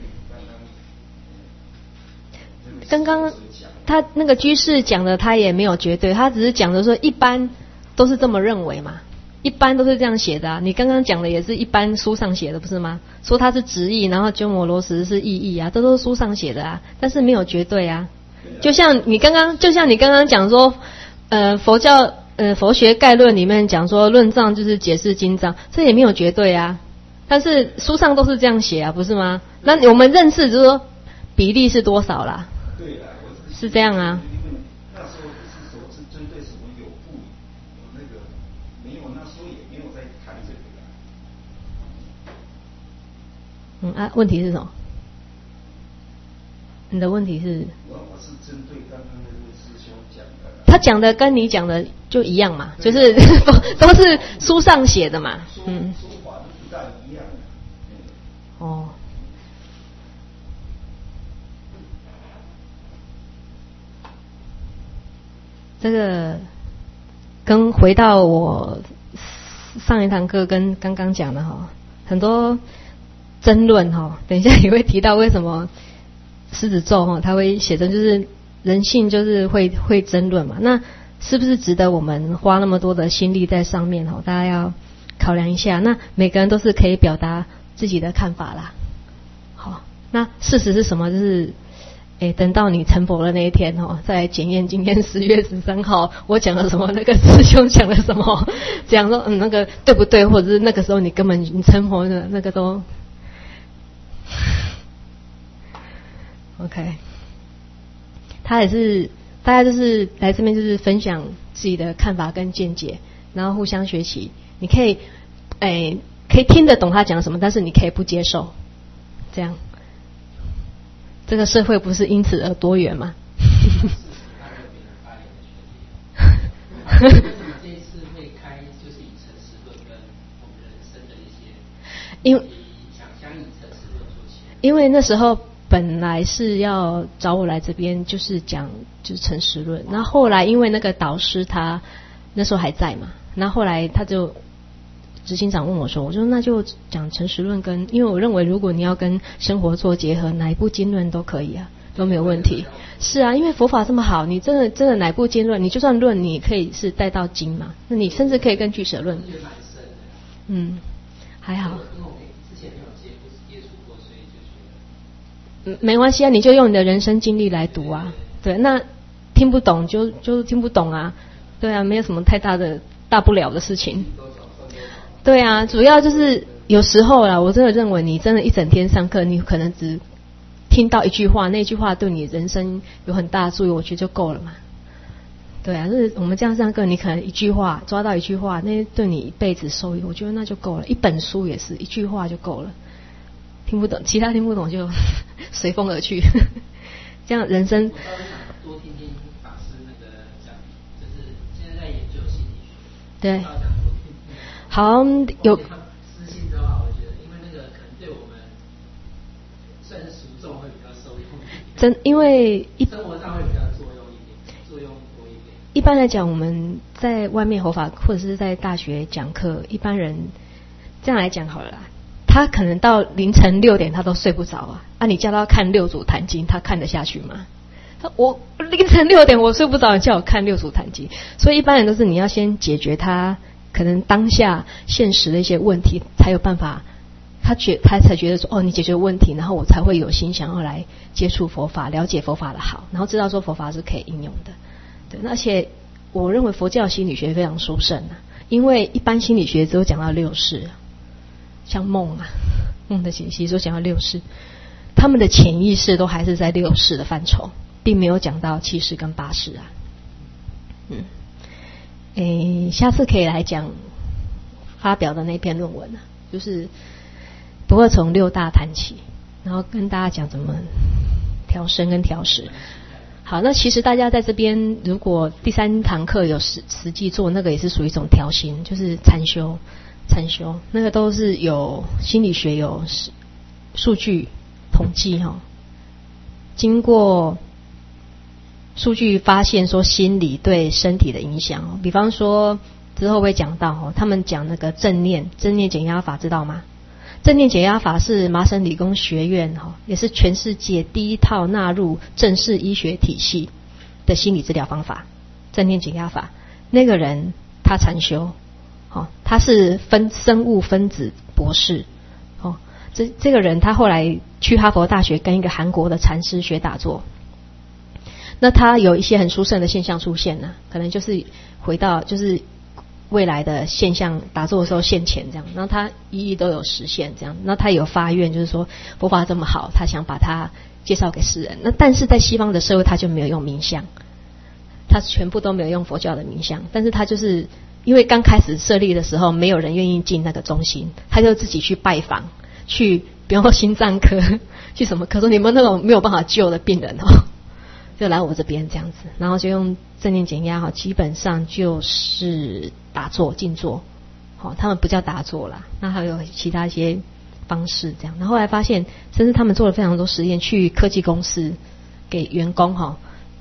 对刚刚。 刚刚他那个居士讲的，他也没有绝对，他只是讲的说一般都是这么认为嘛，一般都是这样写的啊。你刚刚讲的也是一般书上写的不是吗？说他是直译，然后鸠摩罗什是意译啊，这都是书上写的啊，但是没有绝对啊。就像你刚刚，就像你刚刚讲说，呃，佛教呃佛学概论里面讲说论藏就是解释经藏，这也没有绝对啊。但是书上都是这样写啊，不是吗？那我们认识就是说比例是多少啦？ 对啦， 是这样啊。 那时候是说是针对什么有部那个没有，那时候也没有在谈这个。 嗯啊，问题是什么？你的问题是？ 我我是针对刚刚那位师兄讲的。 他讲的跟你讲的就一样嘛，就是都是书上写的嘛，嗯。 说法都不大一样。 哦。 这个跟回到我上一堂课跟刚刚讲的哈，很多争论哈，等一下也会提到为什么狮子座哈，他会写成就是人性就是会会争论嘛，那是不是值得我们花那么多的心力在上面哈？大家要考量一下。那每个人都是可以表达自己的看法啦。好，那事实是什么？就是诶，等到你成佛的那一天哦，再来检验今天十月十三号我讲了什么，那个师兄讲了什么，讲说嗯那个对不对，或者是那个时候你根本你成佛的那个都 OK。他也是大家就是来这边就是分享自己的看法跟见解，然后互相学习。你可以诶可以听得懂他讲什么，但是你可以不接受，这样这个社会不是因此而多元吗？ 为什么这一次会开就是以诚实论跟我们人生的一些因为想象以诚实论做起来？ 因为那时候本来是要找我来这边就是讲就是诚实论，然后后来因为那个导师他那时候还在嘛，然后后来他就执行长问我说，我说那就讲诚实论跟，因为我认为如果你要跟生活做结合，哪一部经论都可以啊，都没有问题。是啊，因为佛法这么好，你真的真的哪一部经论，你就算论你可以是带到经嘛，那你甚至可以跟俱舍论。嗯，还好。嗯，没关系啊，你就用你的人生经历来读啊。对，那听不懂就就听不懂啊。对啊，没有什么太大的大不了的事情。对啊，主要就是有时候啦，我真的认为你真的一整天上课，你可能只听到一句话，那句话对你人生有很大的作用，我觉得就够了嘛。对啊，就是我们这样上课，你可能一句话抓到一句话，那对你一辈子受益，我觉得那就够了。一本书也是一句话就够了。听不懂，其他听不懂就随风而去，这样人生。 我多听听法师那个讲，就是现在在研究心理学。 对。好，有。 私信都好，我觉得，因为那个可能对我们算是俗众会比较受用一点。 真，因为一生活上会比较作用一点，作用多一点。 一般来讲，我们在外面佛法或者是在大学讲课，一般人这样来讲好了啦。他可能到凌晨六点他都睡不着啊，啊你叫他看六祖坛经，他看得下去吗？他我凌晨六点我睡不着，你叫我看六祖坛经，所以一般人都是你要先解决他可能当下现实的一些问题，才有办法，他觉他才觉得说哦你解决问题，然后我才会有心想要来接触佛法，了解佛法的好，然后知道说佛法是可以应用的。对，而且我认为佛教心理学非常殊胜啊，因为一般心理学只有讲到六世。像梦啊，梦的解析说讲到六世，他们的潜意识都还是在六世的范畴，并没有讲到七世跟八世啊。嗯，诶，下次可以来讲发表的那篇论文啊，就是不会从六大谈起，然后跟大家讲怎么调身跟调食。好，那其实大家在这边，如果第三堂课有实实际做，那个也是属于一种调心，就是禅修。禅修那个都是有心理学有数据统计哈，经过数据发现说心理对身体的影响，比方说之后会讲到哈，他们讲那个正念正念减压法知道吗？正念减压法是麻省理工学院哈，也是全世界第一套纳入正式医学体系的心理治疗方法。正念减压法，那个人他禅修。哦，他是分生物分子博士，哦，这这个人他后来去哈佛大学跟一个韩国的禅师学打坐，那他有一些很殊胜的现象出现呢，可能就是回到就是未来的现象，打坐的时候现前这样，然后他一一都有实现这样，那他有发愿就是说佛法这么好，他想把它介绍给世人，那但是在西方的社会他就没有用冥想，他全部都没有用佛教的冥想，但是他就是因为刚开始设立的时候，没有人愿意进那个中心，他就自己去拜访，去比方说心脏科，去什么科说你们那种没有办法救的病人哦，就来我这边这样子，然后就用正念减压哈，基本上就是打坐静坐，好，他们不叫打坐啦，那还有其他一些方式这样。然后后来发现，甚至他们做了非常多实验，去科技公司给员工哈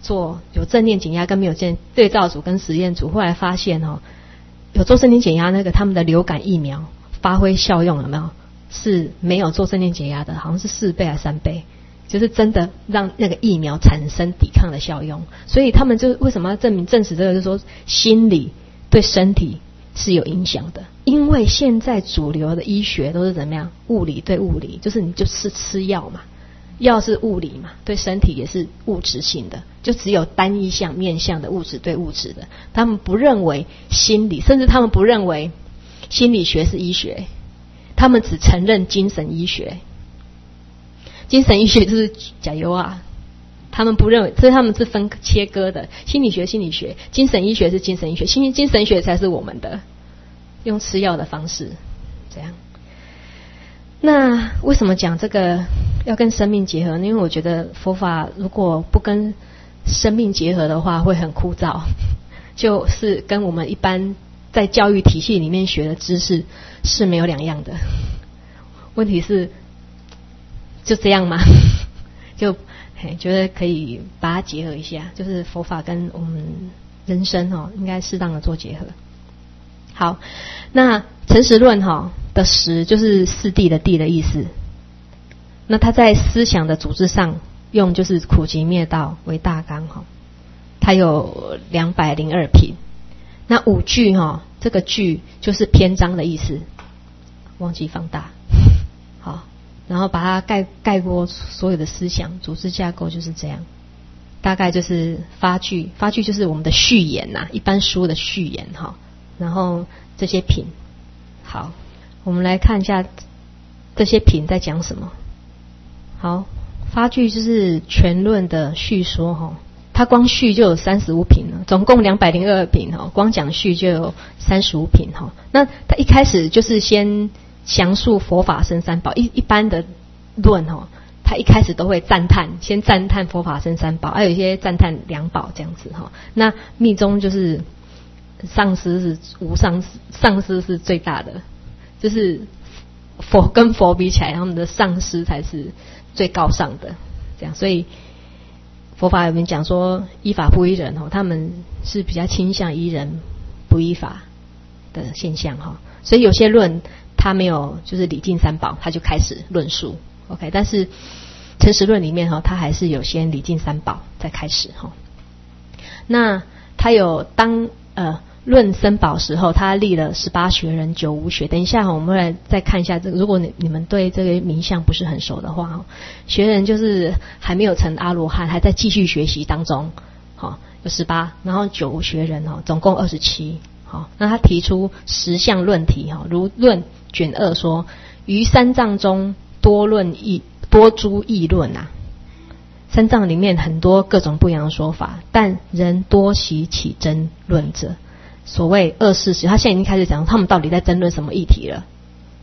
做有正念减压跟没有正对照组跟实验组，后来发现哦，有做正念减压那个他们的流感疫苗发挥效用有没有？是没有做正念减压的，好像是四倍还是三倍，就是真的让那个疫苗产生抵抗的效用。所以他们就为什么要证明证实这个，就是说心理对身体是有影响的。因为现在主流的医学都是怎么样？物理对物理，就是你就是吃药嘛，药是物理嘛，对身体也是物质性的，就只有单一项面向的物质对物质的。他们不认为心理，甚至他们不认为心理学是医学，他们只承认精神医学。精神医学就是加油啊，他们不认为，所以他们是分切割的。心理学心理学，精神医学是精神医学，心精神学才是我们的用吃药的方式这样。那为什么讲这个要跟生命结合呢？因为我觉得佛法如果不跟生命结合的话会很枯燥，就是跟我们一般在教育体系里面学的知识是没有两样的。问题是就这样吗？就觉得可以把它结合一下，就是佛法跟我们人生哦，应该适当的做结合。好，那诚实论哈的实就是四谛的谛的意思。那它在思想的组织上用就是苦集灭道为大纲哈，它有两百零二品。那五句哈，这个句就是篇章的意思，忘记放大。好，然后把它概概括所有的思想，组织架构就是这样。大概就是发句，发句就是我们的序言呐，一般书的序言哈。然后这些品，好，我们来看一下这些品在讲什么。好，发句就是全论的序说哈，它光序就有三十五品了，总共两百零二品哈，光讲序就有三十五品哈。那它一开始就是先详述佛法僧三宝，一一般的论哈，他一开始都会赞叹，先赞叹佛法僧三宝，还有一些赞叹两宝这样子哈。那密宗就是上师是无上师，上师是最大的，就是佛跟佛比起来，他们的上师才是最高尚的，这样。所以佛法有人讲说依法不依人哈，他们是比较倾向依人不依法的现象哈。所以有些论他没有就是礼敬三宝，他就开始论述 OK， 但是诚实论里面哈，他还是有先礼敬三宝再开始哈。那他有当呃论僧宝时候，他立了十八学人九无学。等一下我们会来再看一下这个，如果你你们对这个名相不是很熟的话，学人就是还没有成阿罗汉，还在继续学习当中，好，有十八，然后九无学人哦，总共二十七。好，那他提出十项论题哈，如论卷二说，于三藏中多论议多诸议论啊。三藏里面很多各种不一样的说法，但人多习起争论者。所谓二事实，他现在已经开始讲他们到底在争论什么议题了。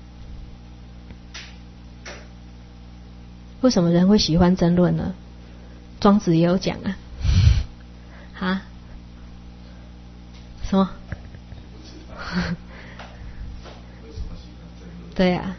为什么人会喜欢争论呢？庄子也有讲啊。啊？什么？对啊。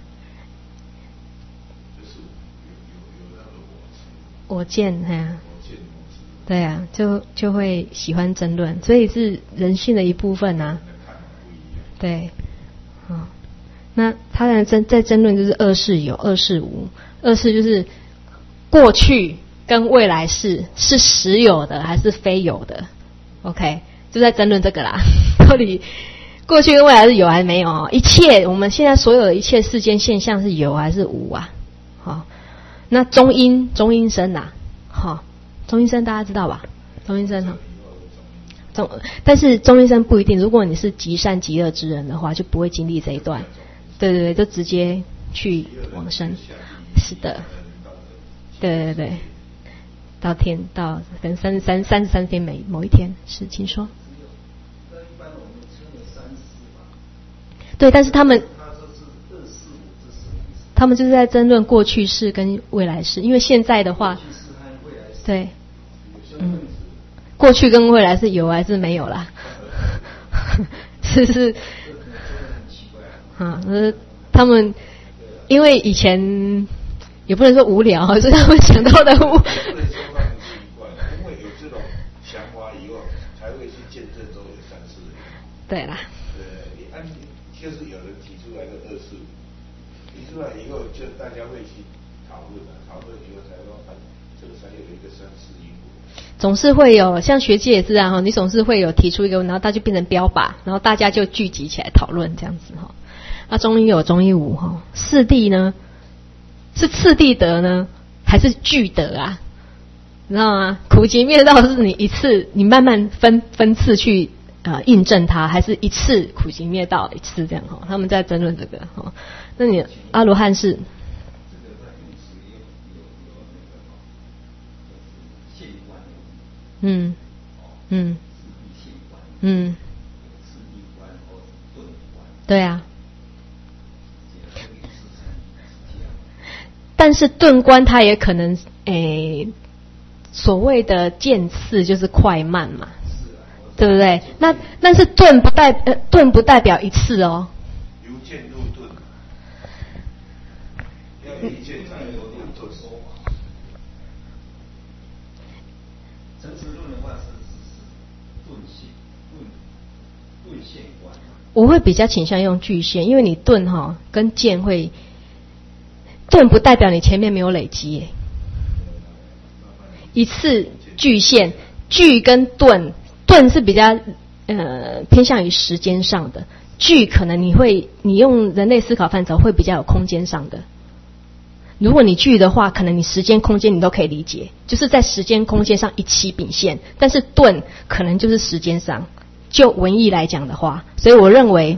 我见，哎呀。对啊，就就会喜欢争论，所以是人性的一部分啊。对，哦，那他在争在争论就是二事有，二事无。二事就是过去跟未来事是实有的还是非有的 ？OK， 就在争论这个啦。到底过去跟未来是有还是没有？一切我们现在所有的一切世间现象是有还是无啊？好，哦，那中阴中阴身呐，好，哦。中阴身大家知道吧？中阴身哈，中但是中阴身不一定。如果你是极善极恶之人的话，就不会经历这一段。对对对，就直接去往生。是的，对对对，到天到跟三三三十三天每某一天是，请说。对，但是他们他们就是在争论过去式跟未来式，因为现在的话，对。嗯，过去跟未来是有还是没有啦？是是，啊，呃，他们因为以前也不能说无聊，所以他们想到的无。 因为有这种才会去见证中有三四零。 对啦。 对，你按就是有人提出来个二四五，提出来以后就大家会去讨论了，讨论以后才说啊，这个才有一个三四一五。 总是会有，像学界也是啊，你总是会有提出一个，然后它就变成标靶，然后大家就聚集起来讨论这样子哈。那中医有中医五哈，四谛呢是次第得呢，还是俱得啊？你知道吗？苦集灭道是你一次，你慢慢分分次去呃印证它，还是一次苦集灭道一次这样哈？他们在争论这个哈。那你阿罗汉是？嗯嗯嗯，对啊。但是顿观它也可能诶，所谓的渐次就是快慢嘛，对不对？那但是顿不代呃顿不代表一次哦。 由渐入顿，要离渐才有入顿。 诚实论的话是是顿现顿顿现观。 我会比较倾向用具现，因为你顿哈跟渐会。顿不代表你前面没有累积耶，一次具现，具跟顿，顿是比较呃偏向于时间上的，具可能你会你用人类思考范畴会比较有空间上的。如果你具的话，可能你时间空间你都可以理解，就是在时间空间上一起秉现，但是顿可能就是时间上，就文艺来讲的话，所以我认为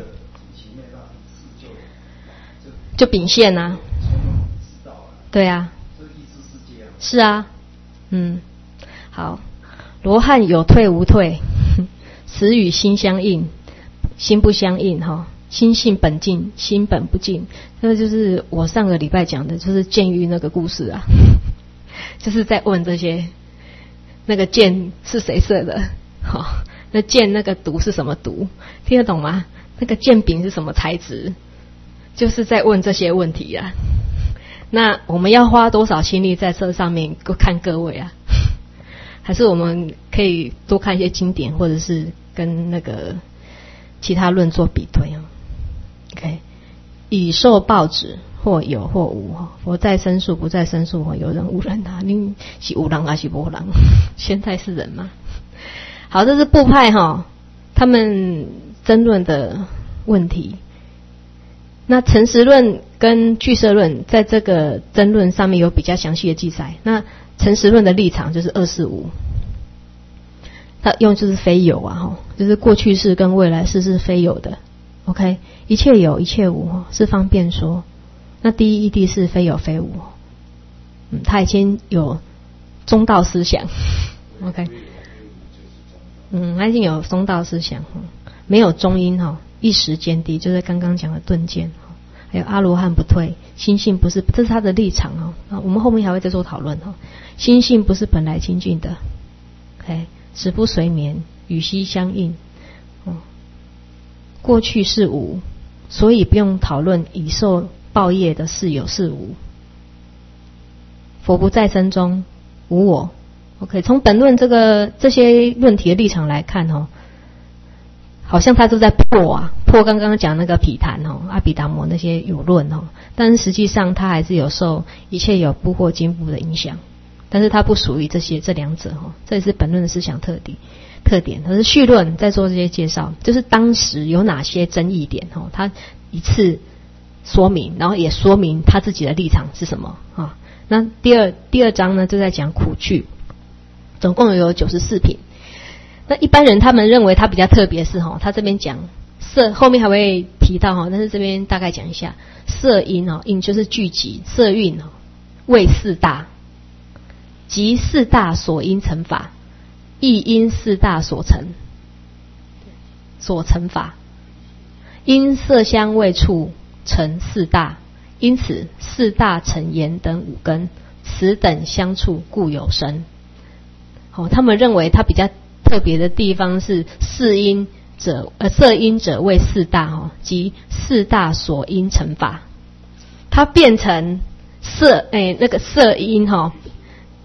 就秉现啊。对啊，是啊，嗯，好，罗汉有退无退，实与心相应，心不相应哈，心性本净，心本不净，这就是我上个礼拜讲的，就是剑狱那个故事啊，就是在问这些，那个剑是谁射的？好，那剑那个毒是什么毒？听得懂吗？那个剑柄是什么材质？就是在问这些问题啊。那我们要花多少心力在这上面？看各位啊，还是我们可以多看一些经典，或者是跟那个其他论做比对啊。OK， 以受报止，或有或无哈，佛在生数，不在生数，有人无人啊，你是有人还是无人？现在是人吗？好，这是部派哈，他们争论的问题。那诚实论跟俱舍论在这个争论上面有比较详细的记载。那诚实论的立场就是二四五，他用就是非有啊，就是过去式跟未来式是非有的。OK， 一切有，一切无，是方便说。那第一义谛是非有非无，嗯，他已经有中道思想。OK， 嗯，他已经有中道思想，没有中阴哈。一时坚定，就是刚刚讲的顿渐，还有阿罗汉不退，心性不是，这是他的立场哦。我们后面还会再做讨论哈。心性不是本来清净的，哎，食不随眠，与息相应，哦，过去是无，所以不用讨论已受报业的是有是无。佛不在生中，无我。OK， 从本论这个这些论题的立场来看哦。好像他都在破啊，破刚刚讲那个毗昙哦，阿毗达摩那些有论哦，但是实际上他还是有受一切有部或经部的影响，但是他不属于这些这两者哦，这也是本论的思想特点特点。可是序论在做这些介绍，就是当时有哪些争议点哦，他一次说明，然后也说明他自己的立场是什么啊。那第二第二章呢，就在讲苦句，总共有九十四品。那一般人他们认为他比较特别是哈，他这边讲色，后面还会提到哈，但是这边大概讲一下色音哦，音就是聚集，色蕴哦，为四大，即四大所因成法，亦因四大所成，所成法，因色香味触成四大，因此四大成言等五根，此等相处故有生。好，他们认为他比较特别的地方是四因者，呃，色因者为四大哦，即四大所因成法，它变成色，哎，那个色因哈，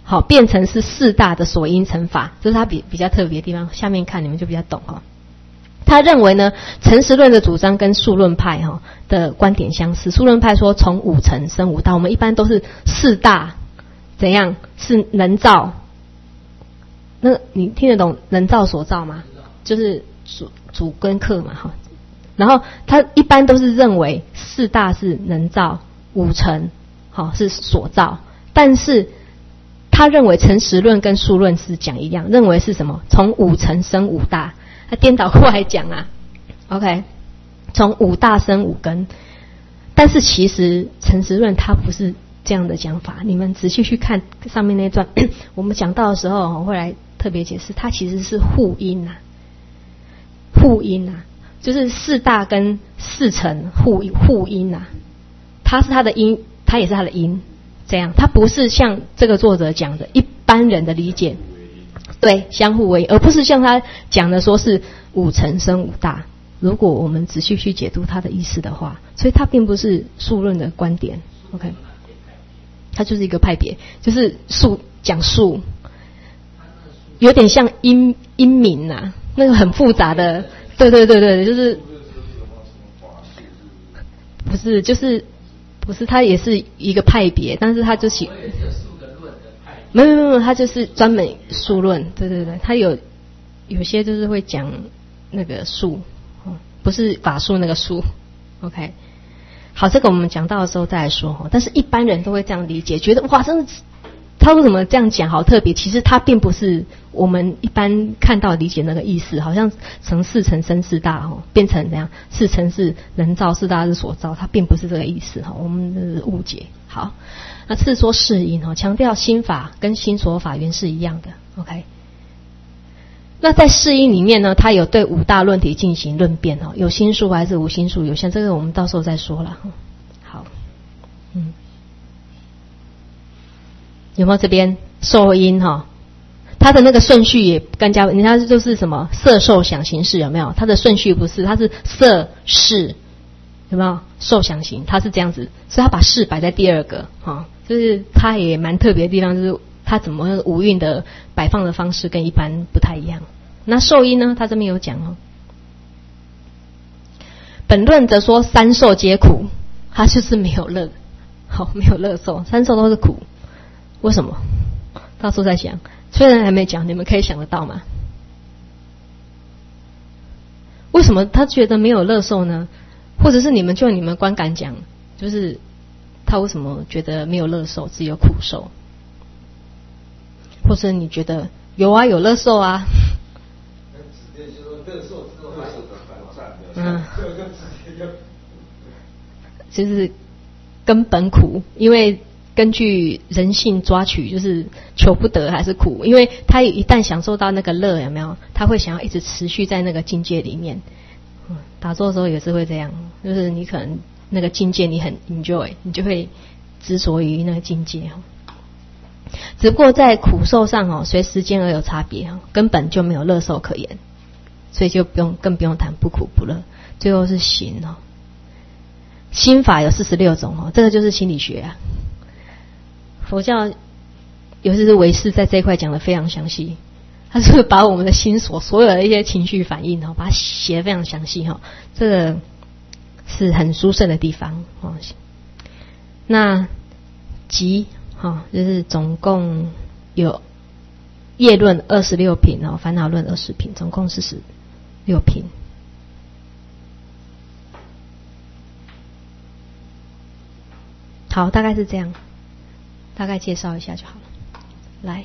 好变成是四大的所因乘法，这是他比比较特别的地方。下面看你们就比较懂哈。他认为呢，诚实论的主张跟数论派哈的观点相似。数论派说从五乘生五大，我们一般都是四大怎样是能造。那你听得懂能造所造吗？就是主主跟客嘛哈。然后他一般都是认为四大是能造，五乘好是所造，但是他认为诚实论跟数论是讲一样，认为是什么？从五乘生五大，他颠倒过来讲啊。OK， 从五大生五根，但是其实诚实论它不是这样的讲法。你们仔细去看上面那段，我们讲到的时候，我会来特别解释，它其实是互因啊，互因啊，就是四大跟四乘互互因啊，它是它的因，它也是它的因。这样，它不是像这个作者讲的一般人的理解，对，相互为因，而不是像他讲的说是五乘生五大。如果我们仔细去解读他的意思的话，所以它并不是数论的观点 ，OK， 它就是一个派别，就是数讲数，有点像因因明啊，那个很复杂的，对对对对，就是不是就是。不是，他也是一个派别，但是他就喜，没有没有没有，他就是专门数论，对对对，他有有些就是会讲那个数，不是法术那个数 ，OK， 好，这个我们讲到的时候再来说，但是一般人都会这样理解，觉得哇，真的他为什么这样讲好特别？其实他并不是我们一般看到理解那个意思，好像从四乘生四大哦，变成怎样？四乘是人造，四大是所造，它并不是这个意思哈，我们的误解。好，那次说释因哈，强调心法跟心所法源是一样的 ，OK。那在释因里面呢，它有对五大论题进行论辩哦，有心数还是无心数？有像这个我们到时候再说了。好，嗯。有没有这边受因哈？它的那个顺序也更加，人家就是什么色受想行识有没有？它的顺序不是，它是色识有没有？受想行，它是这样子，所以它把识摆在第二个哈，就是它也蛮特别的地方，就是它怎么五蕴的摆放的方式跟一般不太一样。那受因呢？它这边有讲哦。本论则说三受皆苦，它就是没有乐，好没有乐受，三受都是苦。为什么？到时候再想。虽然还没讲，你们可以想得到吗？为什么他觉得没有乐受呢？或者是你们就你们观感讲，就是他为什么觉得没有乐受，只有苦受？或者你觉得有啊，有乐受啊？嗯，就是根本苦，因为。根据人性抓取，就是求不得还是苦，因为他一旦享受到那个乐，有没有？他会想要一直持续在那个境界里面。嗯，打坐的时候也是会这样，就是你可能那个境界你很 enjoy， 你就会执着于那个境界。只不过在苦受上哦，随时间而有差别，根本就没有乐受可言，所以就不用更不用谈不苦不乐。最后是行哦，心法有四十六种哦，这个就是心理学啊。佛教尤其是唯识在这一块讲得非常详细，他是把我们的心所所有的一些情绪反应哦，把它写得非常详细哈，这个是很殊胜的地方哦。那集哈就是总共有业论二十六品哦，烦恼论二十品，总共四十六品。好，大概是这样。大概介绍一下就好了。来，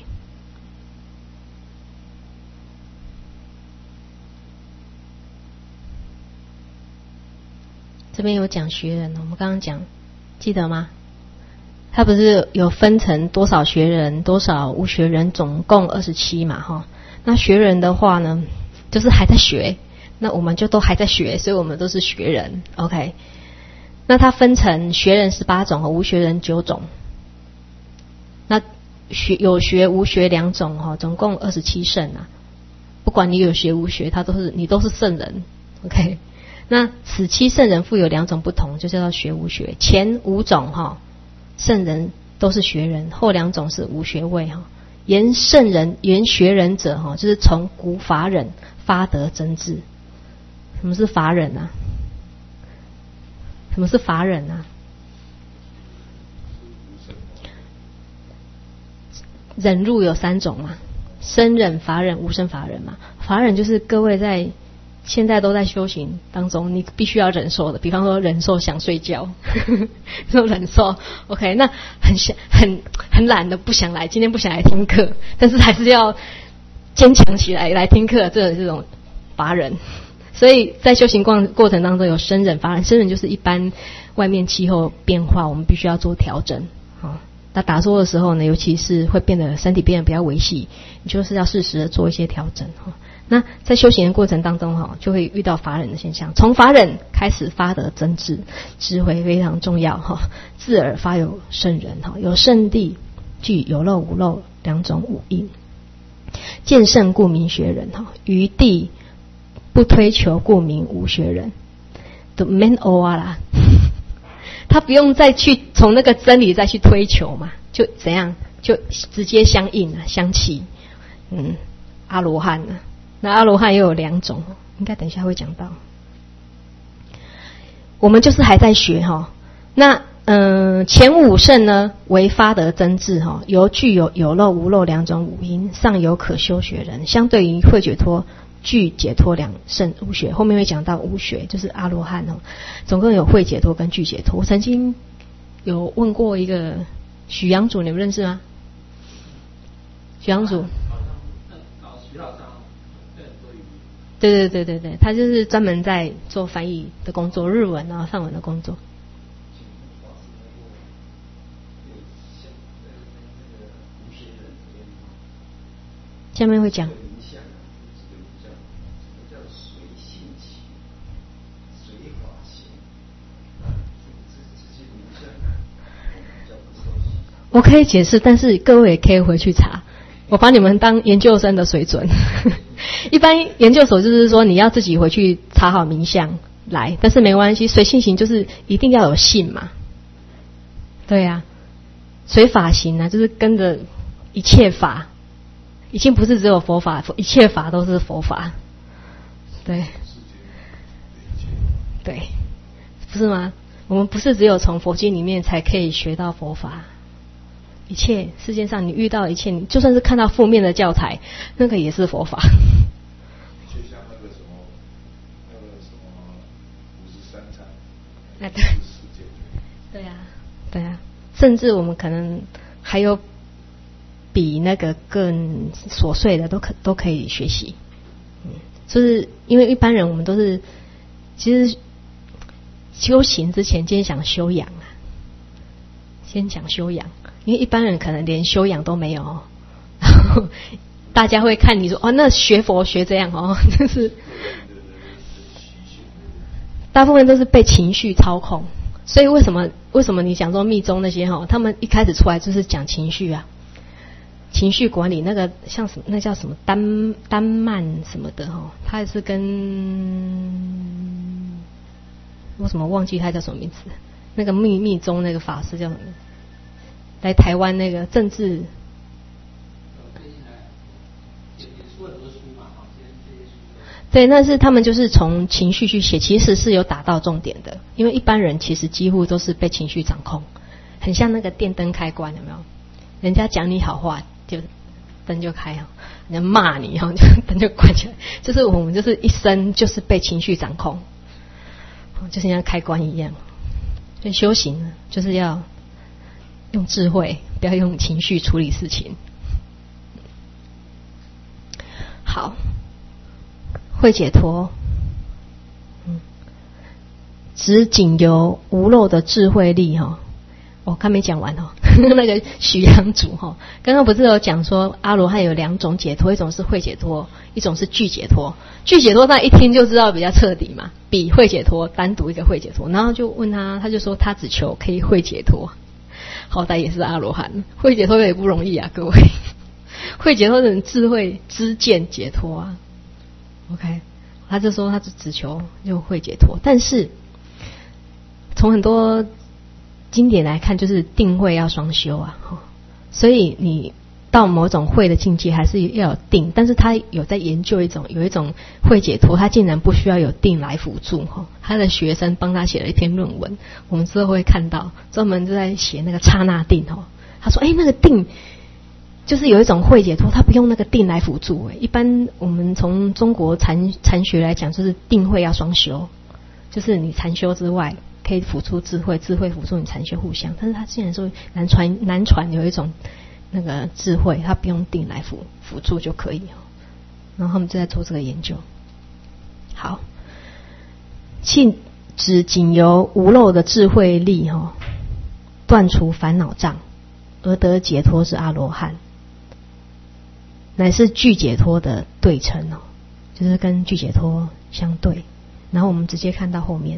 这边有讲学人，我们刚刚讲，记得吗？他不是有分成多少学人、多少无学人，总共二十七嘛，哈。那学人的话呢，就是还在学，那我们就都还在学，所以我们都是学人 ，OK。那他分成学人十八种和无学人九种。那学有学无学两种哈，总共二十七圣啊。不管你有学无学，他都是你都是圣人 ，OK。那此七圣人复有两种不同，就叫做学无学。前五种哈圣人都是学人，后两种是无学位哈。言圣人，言学人者哈，就是从古法忍发得真智。什么是法忍啊？什么是法忍啊？忍辱有三种嘛，生忍、法忍、无生法忍嘛。法忍就是各位在现在都在修行当中，你必须要忍受的，比方说忍受想睡觉，这种忍受 ，OK， 那很想很很懒的不想来，今天不想来听课，但是还是要坚强起来来听课，这这种法忍。所以在修行过过程当中有生忍、法忍，生忍就是一般外面气候变化，我们必须要做调整啊。那打坐的时候呢，尤其是会变得身体变得比较微细，你就是要适时的做一些调整哈。那在修行的过程当中哈，就会遇到法忍的现象，从法忍开始发得真智，智慧非常重要哈。自而发有圣人哈，有圣地具有漏无漏两种五因，见圣故名学人哈，于地不推求故名无学人，都免欧啊啦。他不用再去从那个真理再去推求嘛，就怎样就直接相应啊，相契。嗯，阿罗汉啊，那阿罗汉也有两种，应该等一下会讲到。我们就是还在学哈，那嗯、呃、前五圣呢为发得真智哈，由具有有漏无漏两种五因，上有可修学人，相对于慧解脱。具解脱两圣无学，后面会讲到无学，就是阿罗汉哦。总共有慧解脱跟具解脱。我曾经有问过一个许阳祖，你们认识吗？许阳祖，对对对对对，他就是专门在做翻译的工作，日文啊、梵文的工作。下面会讲。我可以解释，但是各位也可以回去查。我把你们当研究生的水准。一般研究所就是说你要自己回去查好名相来，但是没关系，随性行就是一定要有信嘛。对啊，随法行啊，就是跟着一切法，已经不是只有佛法，一切法都是佛法。对，对，不是吗？我们不是只有从佛经里面才可以学到佛法。一切世界上你遇到一切，你就算是看到负面的教材，那个也是佛法。 就像那个什么，那个什么五十三参， 哎对，对啊，对啊，甚至我们可能还有比那个更琐碎的都可都可以学习。嗯，就是因为一般人我们都是，其实修行之前先想修养啊，先讲修养。因为一般人可能连修养都没有，然后大家会看你说哦，那学佛学这样哦，就是大部分都是被情绪操控。所以为什么为什么你讲说密宗那些哈，他们一开始出来就是讲情绪啊，情绪管理那个像什么那叫什么丹丹曼什么的哈，他也是跟我怎么忘记他叫什么名字？那个密密宗那个法师叫什么名字？来台湾那个政治，对，那是他们就是从情绪去写，其实是有打到重点的。因为一般人其实几乎都是被情绪掌控，很像那个电灯开关，有没有？人家讲你好话，就灯就开哈；人家骂你哈，就灯就关起来。就是我们就是一生就是被情绪掌控，就是像开关一样。所以修行呢，就是要用智慧，不要用情绪处理事情。好，慧解脱，嗯，只仅由无漏的智慧力哈。我刚没讲完哦，那个许阳祖哈，刚刚不是有讲说阿罗汉有两种解脱，一种是慧解脱，一种是具解脱。具解脱那一听就知道比较彻底嘛，比慧解脱单独一个慧解脱。然后就问他，他就说他只求可以慧解脱。好歹也是阿罗汉，慧解脱也不容易啊，各位。慧解脱的人智慧知见解脱啊 ，OK， 他就说他只只求就慧解脱，但是从很多经典来看，就是定慧要双修啊，所以你到某种慧的境界还是要有定，但是他有在研究一种有一种慧解脱，他竟然不需要有定来辅助哈。他的学生帮他写了一篇论文，我们之后会看到，专门就在写那个刹那定哈。他说：“哎，那个定就是有一种慧解脱，他不用那个定来辅助。哎，一般我们从中国禅禅学来讲，就是定慧要双修，就是你禅修之外。”可以辅助智慧，智慧辅助你禅修互相。但是他竟然说南传南传有一种那个智慧，他不用定来辅辅助就可以。然后他们就在做这个研究。好，气指仅由无漏的智慧力哈，断除烦恼障，而得解脱之阿罗汉，乃是具解脱的对称哦，就是跟具解脱相对。然后我们直接看到后面。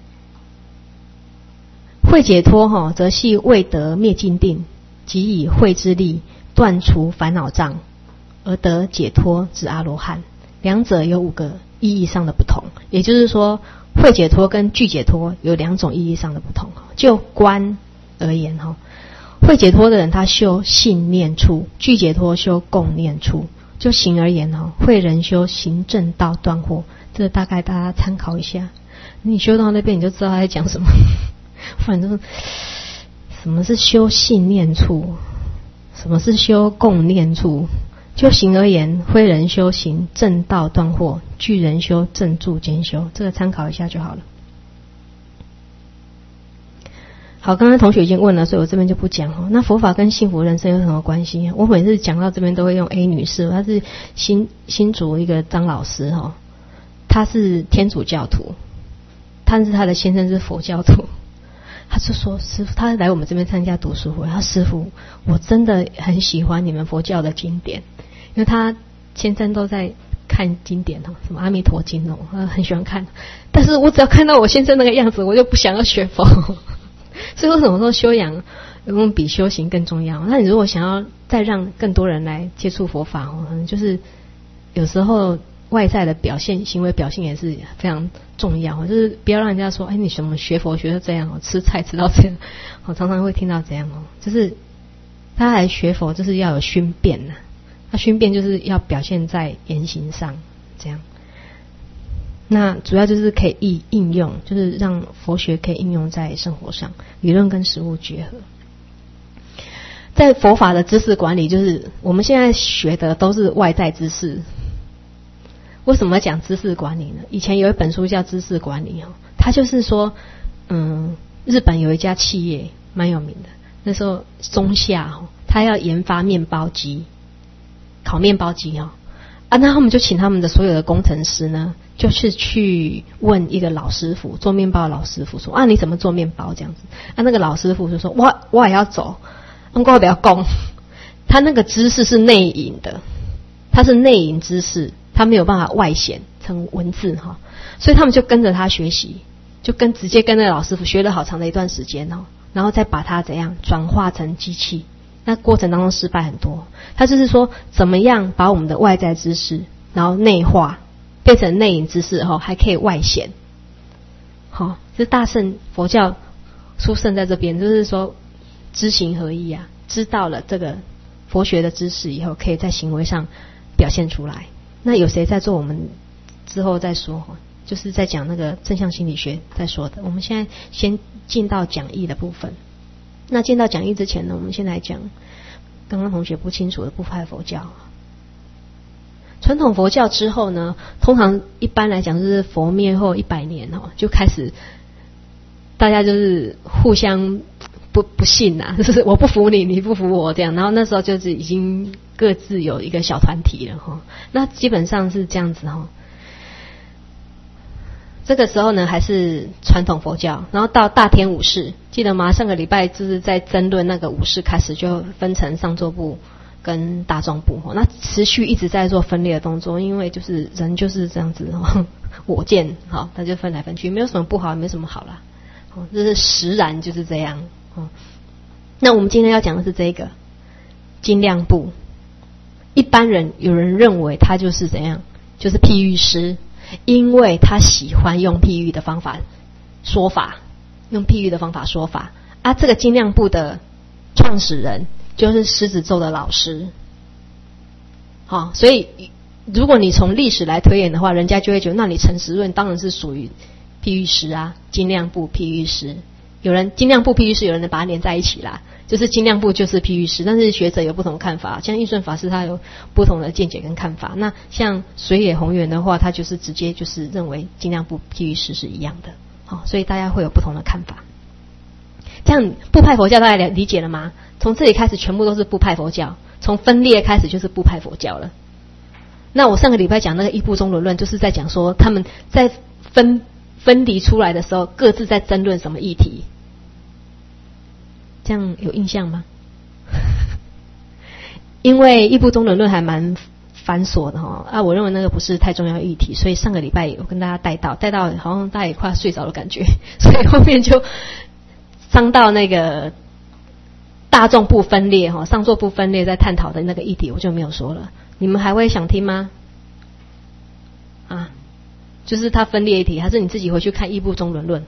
慧解脱哈，则系未得灭尽定，即以慧之力断除烦恼障，而得解脱之阿罗汉。两者有五个意义上的不同，也就是说，慧解脱跟具解脱有两种意义上的不同。就观而言哈，慧解脱的人他修信念处，具解脱修共念处。就行而言哈，慧人修行正道断惑，这大概大家参考一下。你修到那边你就知道他在讲什么。反正什么是修信念处，什么是修共念处。就行而言，慧人修行正道断惑，具人修正住兼修，这个参考一下就好了。好，刚刚同学已经问了，所以我这边就不讲哦。那佛法跟幸福人生有什么关系？我每次讲到这边都会用 A 女士，她是新新竹一个张老师哈，她是天主教徒，但是她的先生是佛教徒。他就说：“师父，他来我们这边参加读书会。他师父，我真的很喜欢你们佛教的经典，因为他先生都在看经典哈，什么阿弥陀经哦，他很喜欢看。但是我只要看到我先生那个样子，我就不想要学佛。所以为什么说修养永远比修行更重要？那你如果想要再让更多人来接触佛法哦，可能就是有时候。”外在的表现、行为表现也是非常重要，就是不要让人家说：“哎，你什么学佛学到这样哦，吃菜吃到这样。”我常常会听到这样哦，就是他来学佛就是要有熏变呐，他熏变就是要表现在言行上，这样。那主要就是可以应应用，就是让佛学可以应用在生活上，理论跟实务结合。在佛法的知识管理，就是我们现在学的都是外在知识。为什么要讲知识管理呢？以前有一本书叫知识管理哦，它就是说，嗯，日本有一家企业蛮有名的，那时候中夏哦，他要研发面包机，烤面包机哦，啊，那他们就请他们的所有的工程师呢，就是去问一个老师傅，做面包的老师傅说：“啊，你怎么做面包？”这样子，啊，那个老师傅就说：“我我也要走，我不要讲，他那个知识是内隐的，他是内隐知识。”他没有办法外显成文字哈，所以他们就跟着他学习，就跟直接跟那个老师傅学了好长的一段时间哦，然后再把它怎样转化成机器。那过程当中失败很多，他就是说怎么样把我们的外在知识，然后内化变成内隐知识后，还可以外显。好，这大乘佛教殊胜在这边，就是说知行合一啊，知道了这个佛学的知识以后，可以在行为上表现出来。那有谁在做？我们之后再说，就是在讲那个正向心理学在说的。我们现在先进到讲义的部分。那进到讲义之前呢，我们先来讲刚刚同学不清楚的部派佛教。传统佛教之后呢，通常一般来讲就是佛灭后一百年哦，就开始大家就是互相不不信呐、啊，就是我不服你，你不服我这样。然后那时候就是已经各自有一个小团体了哈。那基本上是这样子哈。这个时候呢还是传统佛教，然后到大天武士，记得吗？上个礼拜就是在争论那个武士，开始就分成上座部跟大众部，那持续一直在做分裂的动作，因为就是人就是这样子，我见好，他就分来分去，没有什么不好，也没什么好啦，这是实然就是这样。那我们今天要讲的是这个精量部，一般人有人认为他就是怎样，就是譬喻师，因为他喜欢用譬喻的方法说法，用譬喻的方法说法啊，这个精亮部的创始人就是狮子座的老师。好、哦，所以如果你从历史来推演的话，人家就会觉得，那你陈时润当然是属于譬喻师啊，精亮部譬喻师。有人精亮部譬喻师，有人把它连在一起啦，就是精亮部就是譬喻师，但是学者有不同看法，像印顺法师他有不同的见解跟看法。那像水野宏元的话，他就是直接就是认为精亮部譬喻师是一样的。好、哦，所以大家会有不同的看法。这样部派佛教大家理解了吗？从这里开始全部都是部派佛教，从分裂开始就是部派佛教了。那我上个礼拜讲那个一部中轮论，就是在讲说他们在分分离出来的时候，各自在争论什么议题。这样有印象吗？因为一部中轮论还蛮繁琐的哈啊，我认为那个不是太重要议题，所以上个礼拜有跟大家带到，带到好像大家也快睡着的感觉，所以后面就伤到那个大众部分裂哈，上座部分裂在探讨的那个议题，我就没有说了。你们还会想听吗？啊，就是它分裂议题，还是你自己回去看一部中轮论？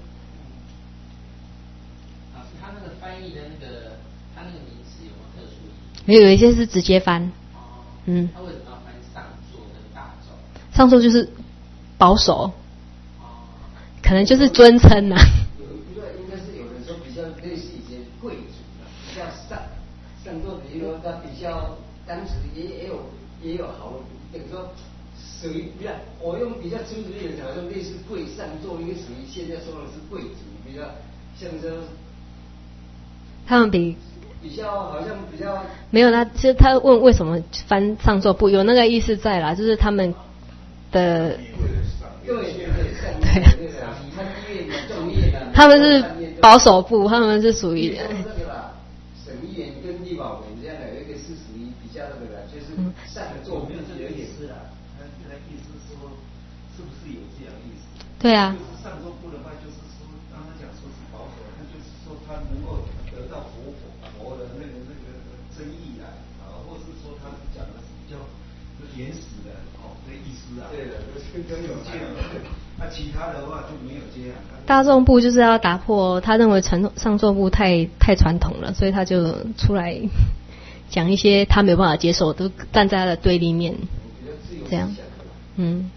老师，他那个翻译的那个，他那个名词有没有特殊意义？ 有一些是直接翻。 哦。 嗯。 他为什么要翻上座跟大众？ 上座就是保守。哦。可能就是尊称呐、啊。 有一个应该是有人说比较类似以前贵族的，比较上上座，比如说他比较当时也也有。也有好，等于说属于比较，我用比较粗俗一点讲，用类似贵上座，一个属于现在说的是贵族，比较像说他们比比较好像比较没有啦。其实他问为什么翻上座部，有那个意思在啦，就是他们的对对对，对， 他们是保守部，他们是属于。 省议员跟立法委员这样的，有一个是属于比较那个的，就是上座没有这个意思啦。他现在意思说，是不是有这样意思？ 对啊。 就是上座部的话，就是说刚刚讲说是保守，他就是说他能够得到佛佛的那个那个争议啊，啊，或是说他讲的是比较原始的哦的意思啊。对的，就是跟有这样。那、啊、其他的话就没有这样。 大众部就是要打破，他认为传上座部太太传统了，所以他就出来讲一些他没有办法接受，都站在他的对立面，这样，嗯。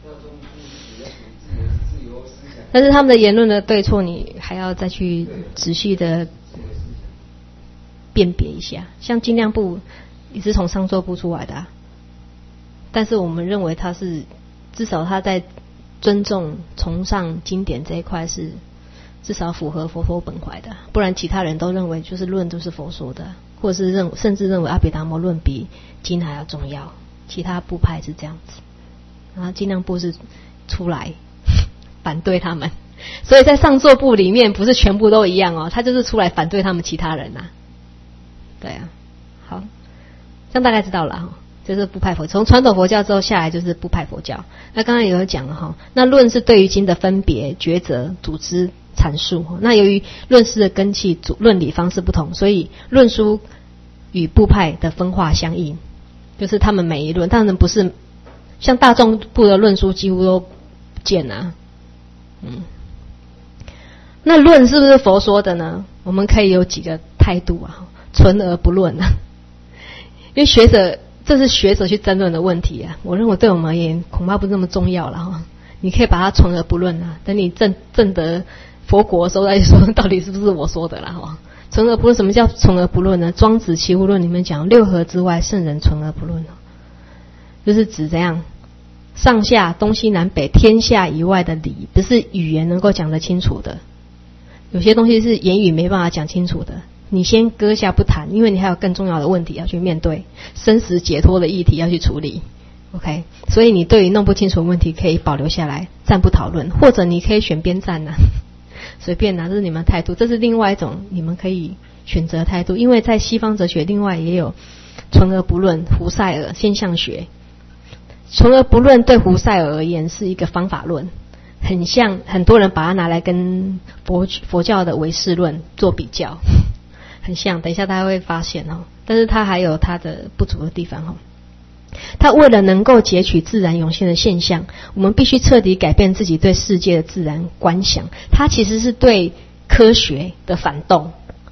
但是他们的言论的对错，你还要再去仔细的辨别一下。像精亮部也是从上座部出来的、啊，但是我们认为他是至少他在尊重崇尚经典这一块是至少符合佛陀本怀的，不然其他人都认为就是论都是佛说的，或者是认甚至认为阿毗达摩论比经还要重要，其他部派是这样子，然后精亮部是出来反对他们，所以在上座部里面不是全部都一样哦，他就是出来反对他们其他人啊，对啊，好，这样大概知道了哈。就是部派佛，从传统佛教之后下来就是部派佛教。那刚刚也有讲了哈，那论是对于经的分别、抉择、组织、阐述。那由于论师的根器、论理方式不同，所以论书与部派的分化相应，就是他们每一论，当然不是像大众部的论书几乎都不见啊。嗯，那论是不是佛说的呢？我们可以有几个态度啊，存而不论啊，因为学者。这是学者去争论的问题啊，我认为对我们而言恐怕不是那么重要了哈。你可以把它存而不论啊，等你证证得佛国的时候再说，到底是不是我说的啦哈。存而不论，什么叫存而不论呢？庄子齐物论里面讲，六合之外，圣人存而不论，就是指怎样上下东西南北天下以外的理，不是语言能够讲得清楚的。有些东西是言语没办法讲清楚的。你先搁下不谈，因为你还有更重要的问题要去面对，生死解脱的议题要去处理 OK， 所以你对于弄不清楚的问题可以保留下来，暂不讨论，或者你可以选边站啊，随便啊，这是你们态度，这是另外一种你们可以选择态度。因为在西方哲学另外也有存而不论、胡塞尔现象学。存而不论对胡塞尔而言是一个方法论，很像很多人把它拿来跟佛佛教的唯识论做比较，很像，等一下大家会发现哦，但是它还有它的不足的地方哦。它为了能够截取自然涌现的现象，我们必须彻底改变自己对世界的自然观想。它其实是对科学的反动，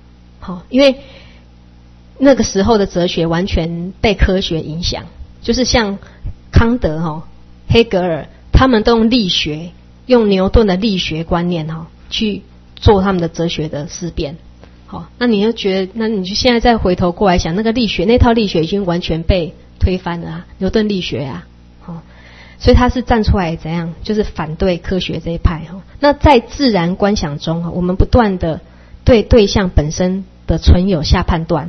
好，因为那个时候的哲学完全被科学影响，就是像康德哈、黑格尔，他们都用力学，用牛顿的力学观念哈去做他们的哲学的思辨。好，那你就觉得，那你就现在再回头过来想，那个力学那套力学已经完全被推翻了啊，牛顿力学啊，好，所以他是站出来怎样，就是反对科学这一派哈。那在自然观想中哈，我们不断的对对象本身的存有下判断，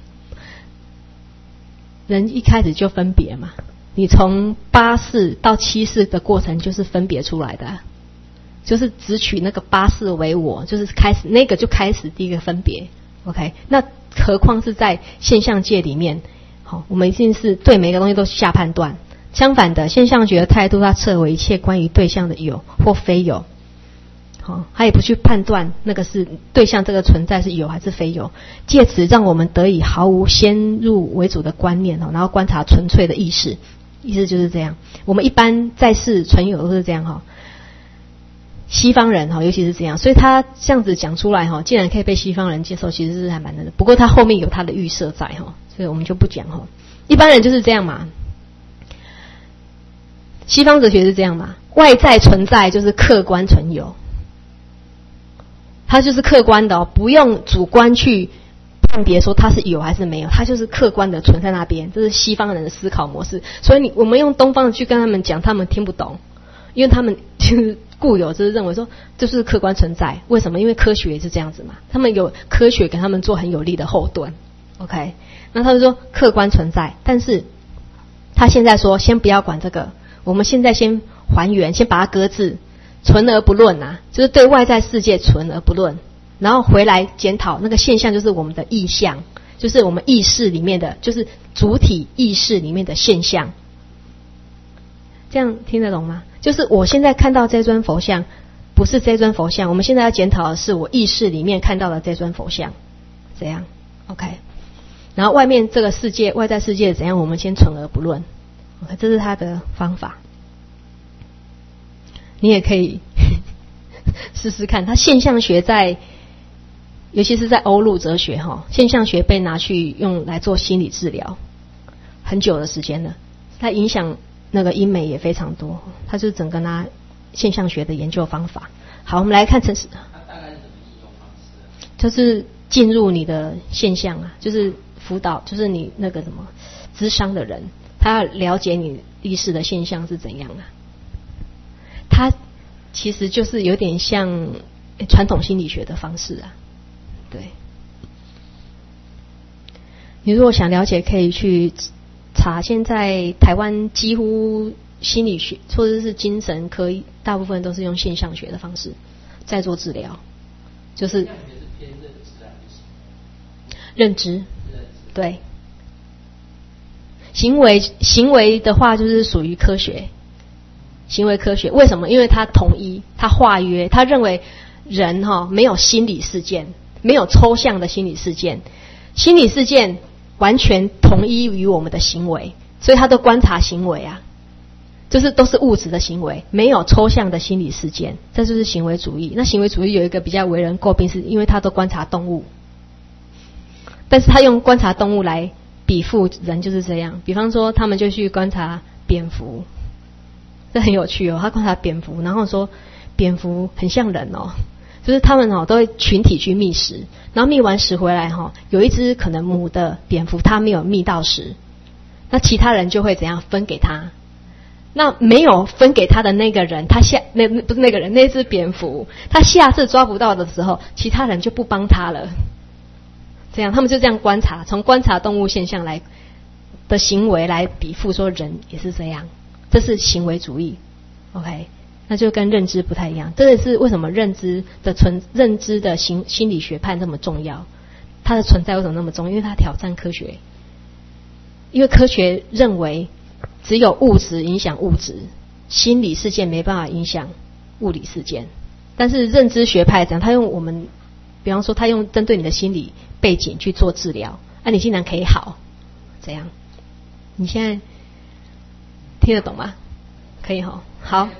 人一开始就分别嘛，你从八识到七识的过程就是分别出来的啊。就是只取那个八识为我，就是开始那个就开始第一个分别 ，OK？ 那何况是在现象界里面，好，我们一定是对每个东西都下判断。相反的，现象学的态度，它撤回一切关于对象的有或非有，好，它也不去判断那个是对象这个存在是有还是非有，借此让我们得以毫无先入为主的观念，然后观察纯粹的意识，意思就是这样。我们一般在世存有都是这样哈。西方人哈，尤其是这样，所以他这样子讲出来哈，既然可以被西方人接受，其实是还蛮难的。不过他后面有他的预设在哈，所以我们就不讲哈。一般人就是这样嘛，西方哲学是这样嘛，外在存在就是客观存有，它就是客观的哦，不用主观去判别说它是有还是没有，它就是客观的存在那边，这是西方人的思考模式。所以你我们用东方的去跟他们讲，他们听不懂，因为他们就是固有就是认为说这是客观存在。为什么？因为科学也是这样子嘛，他们有科学给他们做很有力的后盾。OK， 那他们说客观存在，但是他现在说先不要管这个，我们现在先还原，先把它搁置，存而不论啊，就是对外在世界存而不论，然后回来检讨那个现象，就是我们的意象，就是我们意识里面的，就是主体意识里面的现象。这样听得懂吗？就是我现在看到这尊佛像，不是这尊佛像，我们现在要检讨的是我意识里面看到的这尊佛像，怎样 ？OK。然后外面这个世界，外在世界怎样，我们先存而不论。OK， 这是他的方法。你也可以试试看。他现象学在，尤其是在欧陆哲学哈，现象学被拿去用来做心理治疗，很久的时间了。它影响那个英美也非常多，它就是整个拿现象学的研究方法。好，我们来看陈实。 它大概是怎么应用方式？ 就是进入你的现象啊，就是辅导，就是你那个什么諮商的人，他要了解你意识的现象是怎样啊。他其实就是有点像传统心理学的方式啊。对，你如果想了解，可以去查，现在台湾几乎心理学或者是精神科，大部分都是用现象学的方式在做治疗，就是认知，对，行为行为的话就是属于科学，行为科学为什么？因为它统一，它化约，他认为人哈、哦、没有心理事件，没有抽象的心理事件，心理事件完全同一于我们的行为，所以他都观察行为啊，就是都是物质的行为，没有抽象的心理事件，这就是行为主义。那行为主义有一个比较为人诟病，是因为他都观察动物，但是他用观察动物来比附人，就是这样。比方说，他们就去观察蝙蝠，这很有趣哦。他观察蝙蝠，然后说蝙蝠很像人哦。就是他们哦都会群体去觅食，然后觅完食回来哈，有一只可能母的蝙蝠它没有觅到食，那其他人就会怎样分给他？那没有分给他的那个人，他下那不是那个人，那只蝙蝠，他下次抓不到的时候，其他人就不帮他了。这样他们就这样观察，从观察动物现象来的行为来比附说人也是这样，这是行为主义。OK。那就跟认知不太一样，这也是为什么认知的存认知的心心理学派那么重要，它的存在为什么那么重要？因为它挑战科学，因为科学认为只有物质影响物质，心理事件没办法影响物理事件。但是认知学派讲，他用我们，比方说他用针对你的心理背景去做治疗，啊，你竟然可以好，怎样？你现在听得懂吗？可以哈，好。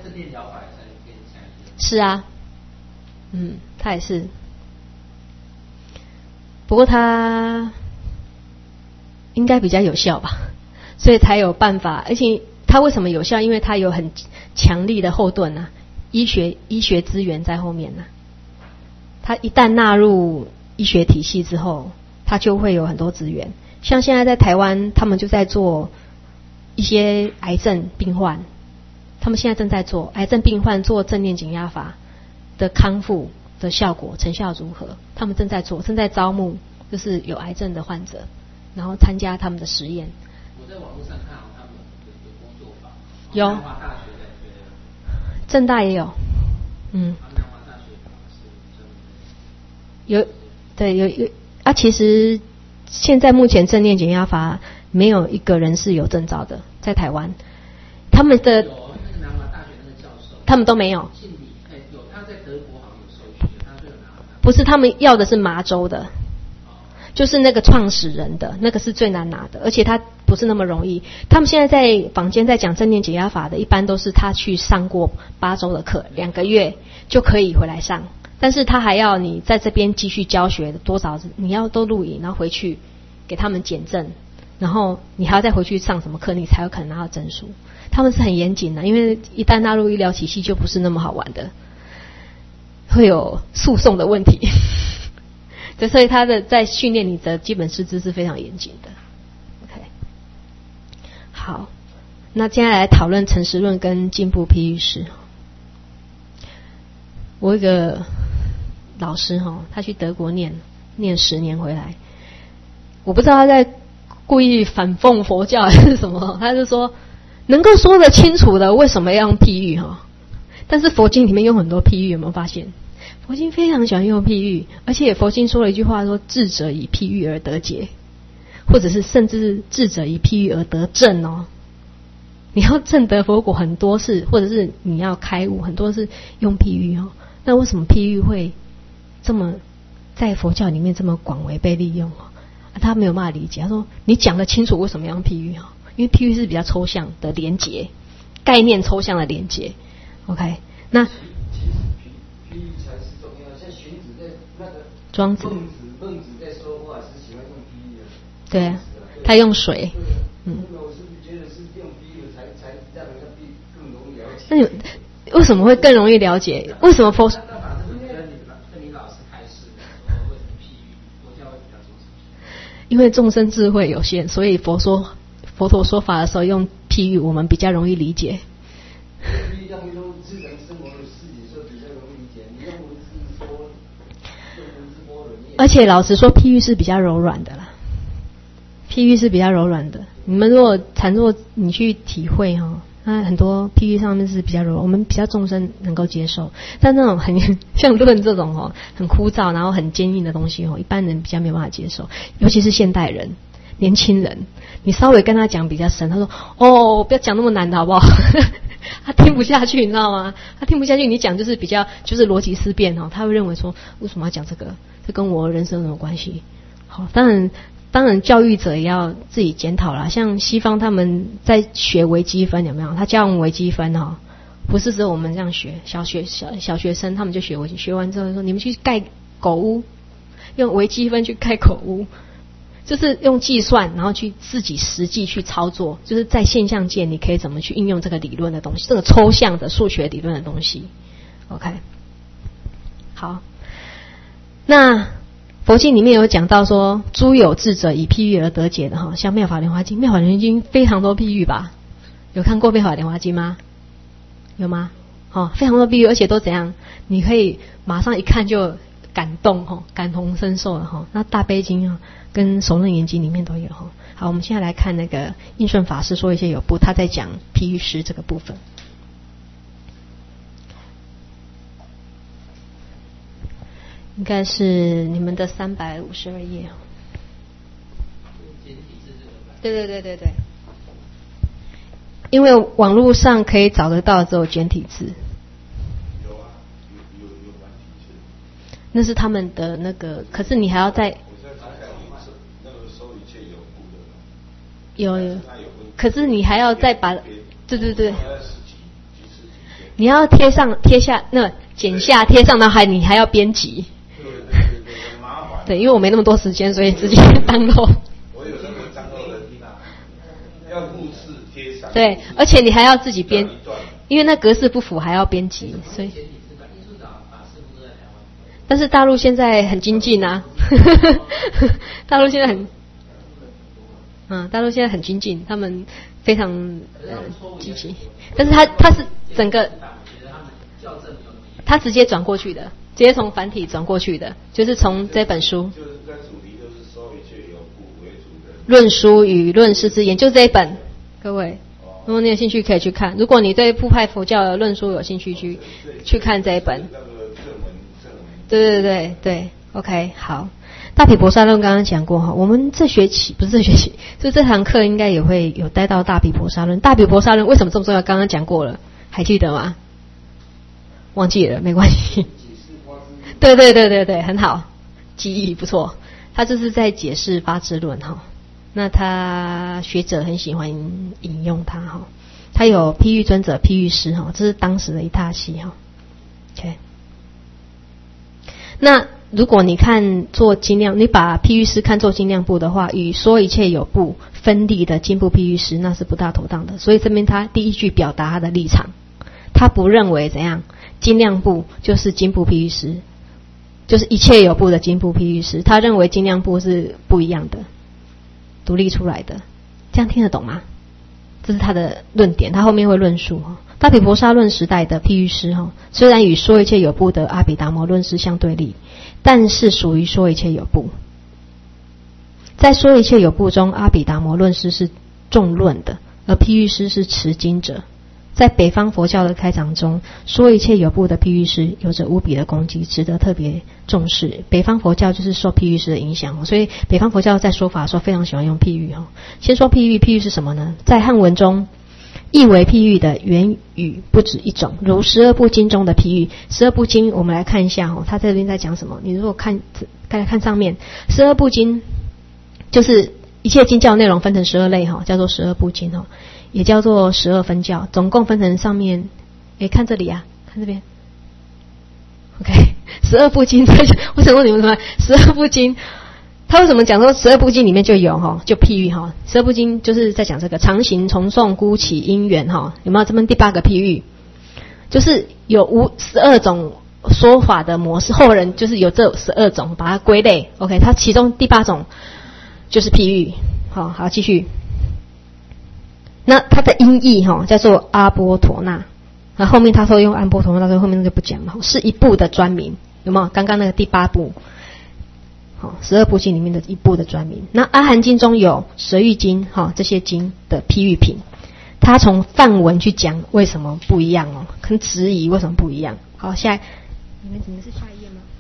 是啊，嗯，他也是。 不过它应该比较有效吧，所以才有办法。而且它为什么有效？因为它有很强力的后盾啊，医学医学资源在后面呢、啊。它一旦纳入医学体系之后，它就会有很多资源。像现在在台湾，他们就在做一些癌症病患，他们现在正在做癌症病患做正念减压法的康复的效果成效如何？他们正在做，正在招募，就是有癌症的患者，然后参加他们的实验。 我在网络上看到他们有一个工作坊， 有南华大学在学的， 政大也有，嗯， 南华大学是有，对，有有啊，其实现在目前正念减压法没有一个人是有证照的，在台湾，他们的有那个南华大学那个教授， 他们都没有。 姓李，哎，有他在德国好像有受训，他就有拿到。 不是，他们要的是麻州的，就是那个创始人的那个是最难拿的，而且他不是那么容易。他们现在在坊间在讲正念减压法的，一般都是他去上过八周的课，两个月就可以回来上。但是他还要你在这边继续教学多少，你要都录影，然后回去给他们检证，然后你还要再回去上什么课，你才有可能拿到证书。他们是很严谨的，因为一旦纳入医疗体系就不是那么好玩的，会有诉讼的问题。对，所以他的在训练你的基本师资是非常严谨的。OK， 好，那接下来讨论诚实论跟进步譬喻式。我有一个老师哈，他去德国念念十年回来，我不知道他在故意反讽佛教还是什么，他就说能够说得清楚的为什么要用譬喻哈？但是佛经里面有很多譬喻，有没有发现？佛经非常喜欢用譬喻，而且佛经说了一句话说智者以譬喻而得解，或者是甚至是智者以譬喻而得正哦。你要证得佛果很多是，或者是你要开悟很多是用譬喻哦。那为什么譬喻会这么在佛教里面这么广为被利用哦？啊、他没有办法理解，他说你讲得清楚为什么要用譬喻哦？因为譬喻是比较抽象的连结，概念抽象的连结。OK， 那其实譬喻才是重要。像荀子在那个庄子， 孟子孟子在说话是喜欢用譬喻的。 对啊，他用水。 嗯，我是觉得是用譬喻才才让人家更容易了解。 那你为什么会更容易了解？为什么佛？因为众生智慧有限，所以佛说佛陀说法的时候用譬喻，我们比较容易理解。 譬喻让用日常生活的事情说比较容易理解，你用文字说，用文字说人也。 而且老实说，譬喻是比较柔软的啦。譬喻是比较柔软的。你们如果倘若你去体会哈、哦，那很多譬喻上面是比较柔软，我们比较众生能够接受。但那种很像论这种哦，很枯燥然后很坚硬的东西哦，一般人比较没有办法接受，尤其是现代人、年轻人，你稍微跟他讲比较深，他说哦，不要讲那么难的好不好？他听不下去，你知道吗？他听不下去，你讲就是比较就是逻辑思辨哦，他会认为说为什么要讲这个？这跟我人生有什么关系？好，当然。当然，教育者也要自己检讨啦。像西方他们在学微积分，有没有？他教我们微积分哈，不是只有我们这样学。小学小小学生他们就学微积，学完之后说：“你们去盖狗屋，用微积分去盖狗屋，就是用计算，然后去自己实际去操作，就是在现象界你可以怎么去应用这个理论的东西，这个抽象的数学理论的东西。OK， 好，那。佛经里面有讲到说，诸有智者以譬喻而得解的哈，像《妙法莲华经》，《妙法莲华经》非常多譬喻吧？有看过《妙法莲华经》吗？有吗？哦，非常多譬喻，而且都怎样？你可以马上一看就感动哈，感同身受了哈。那《大悲经》啊，跟《首楞严经》里面都有哈。好，我们现在来看那个印顺法师说一些有部，他在讲譬喻诗这个部分。应该是你们的三百五十二页。对对对对对。因为网络上可以找得到只有简体字。 有啊，有有有繁体字。 那是他们的那个，可是你还要在。 我在查看你是那个收一切有部的。 有有。可是你还要再把，对对对。你要贴上贴下那剪下贴上，然后还你还要编辑。 对，因为我没那么多时间，所以直接download。 我有那个download的地方，要复制贴上。 对，而且你还要自己编，因为那格式不符还要编辑，所以。但是大陆现在很精进啊，大陆现在很，嗯，大陆现在很精进，他们非常呃积极。但是他他是整个，他直接转过去的，直接从繁体转过去的，就是从这本书。 就是跟主题都是说一切有故为主的。 论书与论师之言，就这一本，各位。如果你有兴趣可以去看，如果你对部派佛教的论书有兴趣去去看这一本。对对对对 ，OK， 好。大毗婆沙论刚刚讲过哈，我们这学期不是这学期，就这堂课应该也会有带到大毗婆沙论。大毗婆沙论为什么这么重要？刚刚讲过了，还记得吗？忘记了，没关系。对对对对对，很好，记忆不错。他这是在解释八支论哈，那他学者很喜欢引用他哈。他有譬喻尊者、譬喻师哈，这是当时的一大系哈。OK。那如果你看做精量，你把譬喻师看作精量部的话，与说一切有部分立的经部譬喻师，那是不大妥当的。所以这边他第一句表达他的立场，他不认为怎样精量部就是经部譬喻师，就是一切有部的经部譬喻师，他认为精量部是不一样的，独立出来的。这样听得懂吗？这是他的论点，他后面会论述哈。大毗婆沙论时代的譬喻师哈，虽然与说一切有部的阿毗达摩论师相对立，但是属于说一切有部。在说一切有部中，阿毗达摩论师是重论的，而譬喻师是持经者。在北方佛教的开讲中，说一切有部的譬喻师有着无比的功绩，值得特别重视。北方佛教就是受譬喻师的影响，所以北方佛教在说法的时候非常喜欢用譬喻。先说譬喻，譬喻是什么呢？在汉文中，意为譬喻的原语不止一种，如十二部经中的譬喻。十二部经我们来看一下哦，它这边在讲什么？你如果看看看上面，十二部经就是一切经教内容分成十二类哈，叫做十二部经哈，也叫做十二分教，总共分成上面，诶，看这里啊，看这边 ，OK， 十二部经，我想问你们什么？十二部经。他为什么讲说十二部经里面就有哈，就譬喻哈？十二部经就是在讲这个常行、从诵、孤起、因缘哈，有没有这边第八个譬喻？就是有无十二种说法的模式，后人就是有这十二种，把它归类。OK， 它其中第八种就是譬喻。好，好继续。那它的音译哈叫做阿波陀那，那后面他说用阿波陀那，所以后面就不讲了，是一部的专名，有没有？刚刚那个第八部。好，十二部经里面的一部的专名。那阿含经中有舍喻经，哈，这些经的譬喻品，他从梵文去讲为什么不一样哦，跟质疑为什么不一样。好，下来，你们你们是下一页吗？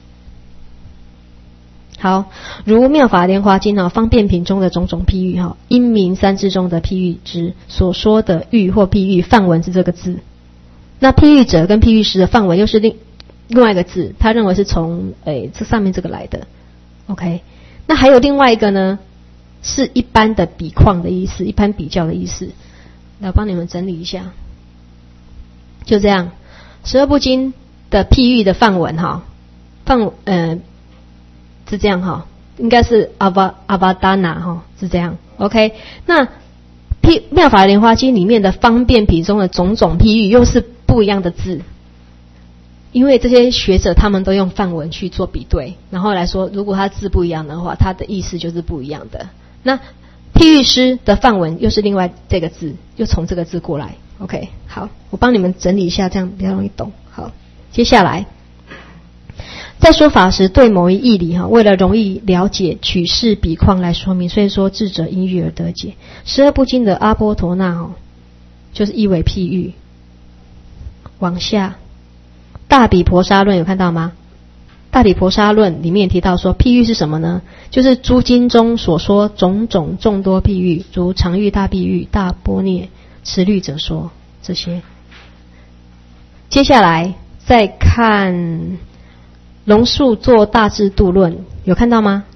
好，如妙法莲华经啊，方便品中的种种譬喻哈，因明三支中的譬喻之所说的喻或譬喻，梵文是这个字。那譬喻者跟譬喻师的梵文又是另另外一个字，他认为是从诶这上面这个来的。OK， 那还有另外一个呢，是一般的比况的意思，一般比较的意思。来帮你们整理一下，就这样。十二部经的譬喻的梵文哈，梵呃是这样哈，应该是阿巴阿巴达那哈，是这样。OK， 那譬妙法莲华经里面的方便品中的种种譬喻又是不一样的字。因为这些学者他们都用梵文去做比对，然后来说，如果他字不一样的话，他的意思就是不一样的。那譬喻师的梵文又是另外这个字，又从这个字过来。OK， 好，我帮你们整理一下，这样比较容易懂。好，接下来在说法时，对某一义理哈，为了容易了解，取示比况来说明，所以说智者因喻而得解。十二部经的阿波陀那哈，就是意为譬喻。往下。大毗婆沙论有看到吗？大毗婆沙论里面提到说，譬喻是什么呢？就是诸经中所说种种众多譬喻，如常喻、大譬喻、大般若、持律者说这些。接下来再看龙树作大智度论，有看到吗？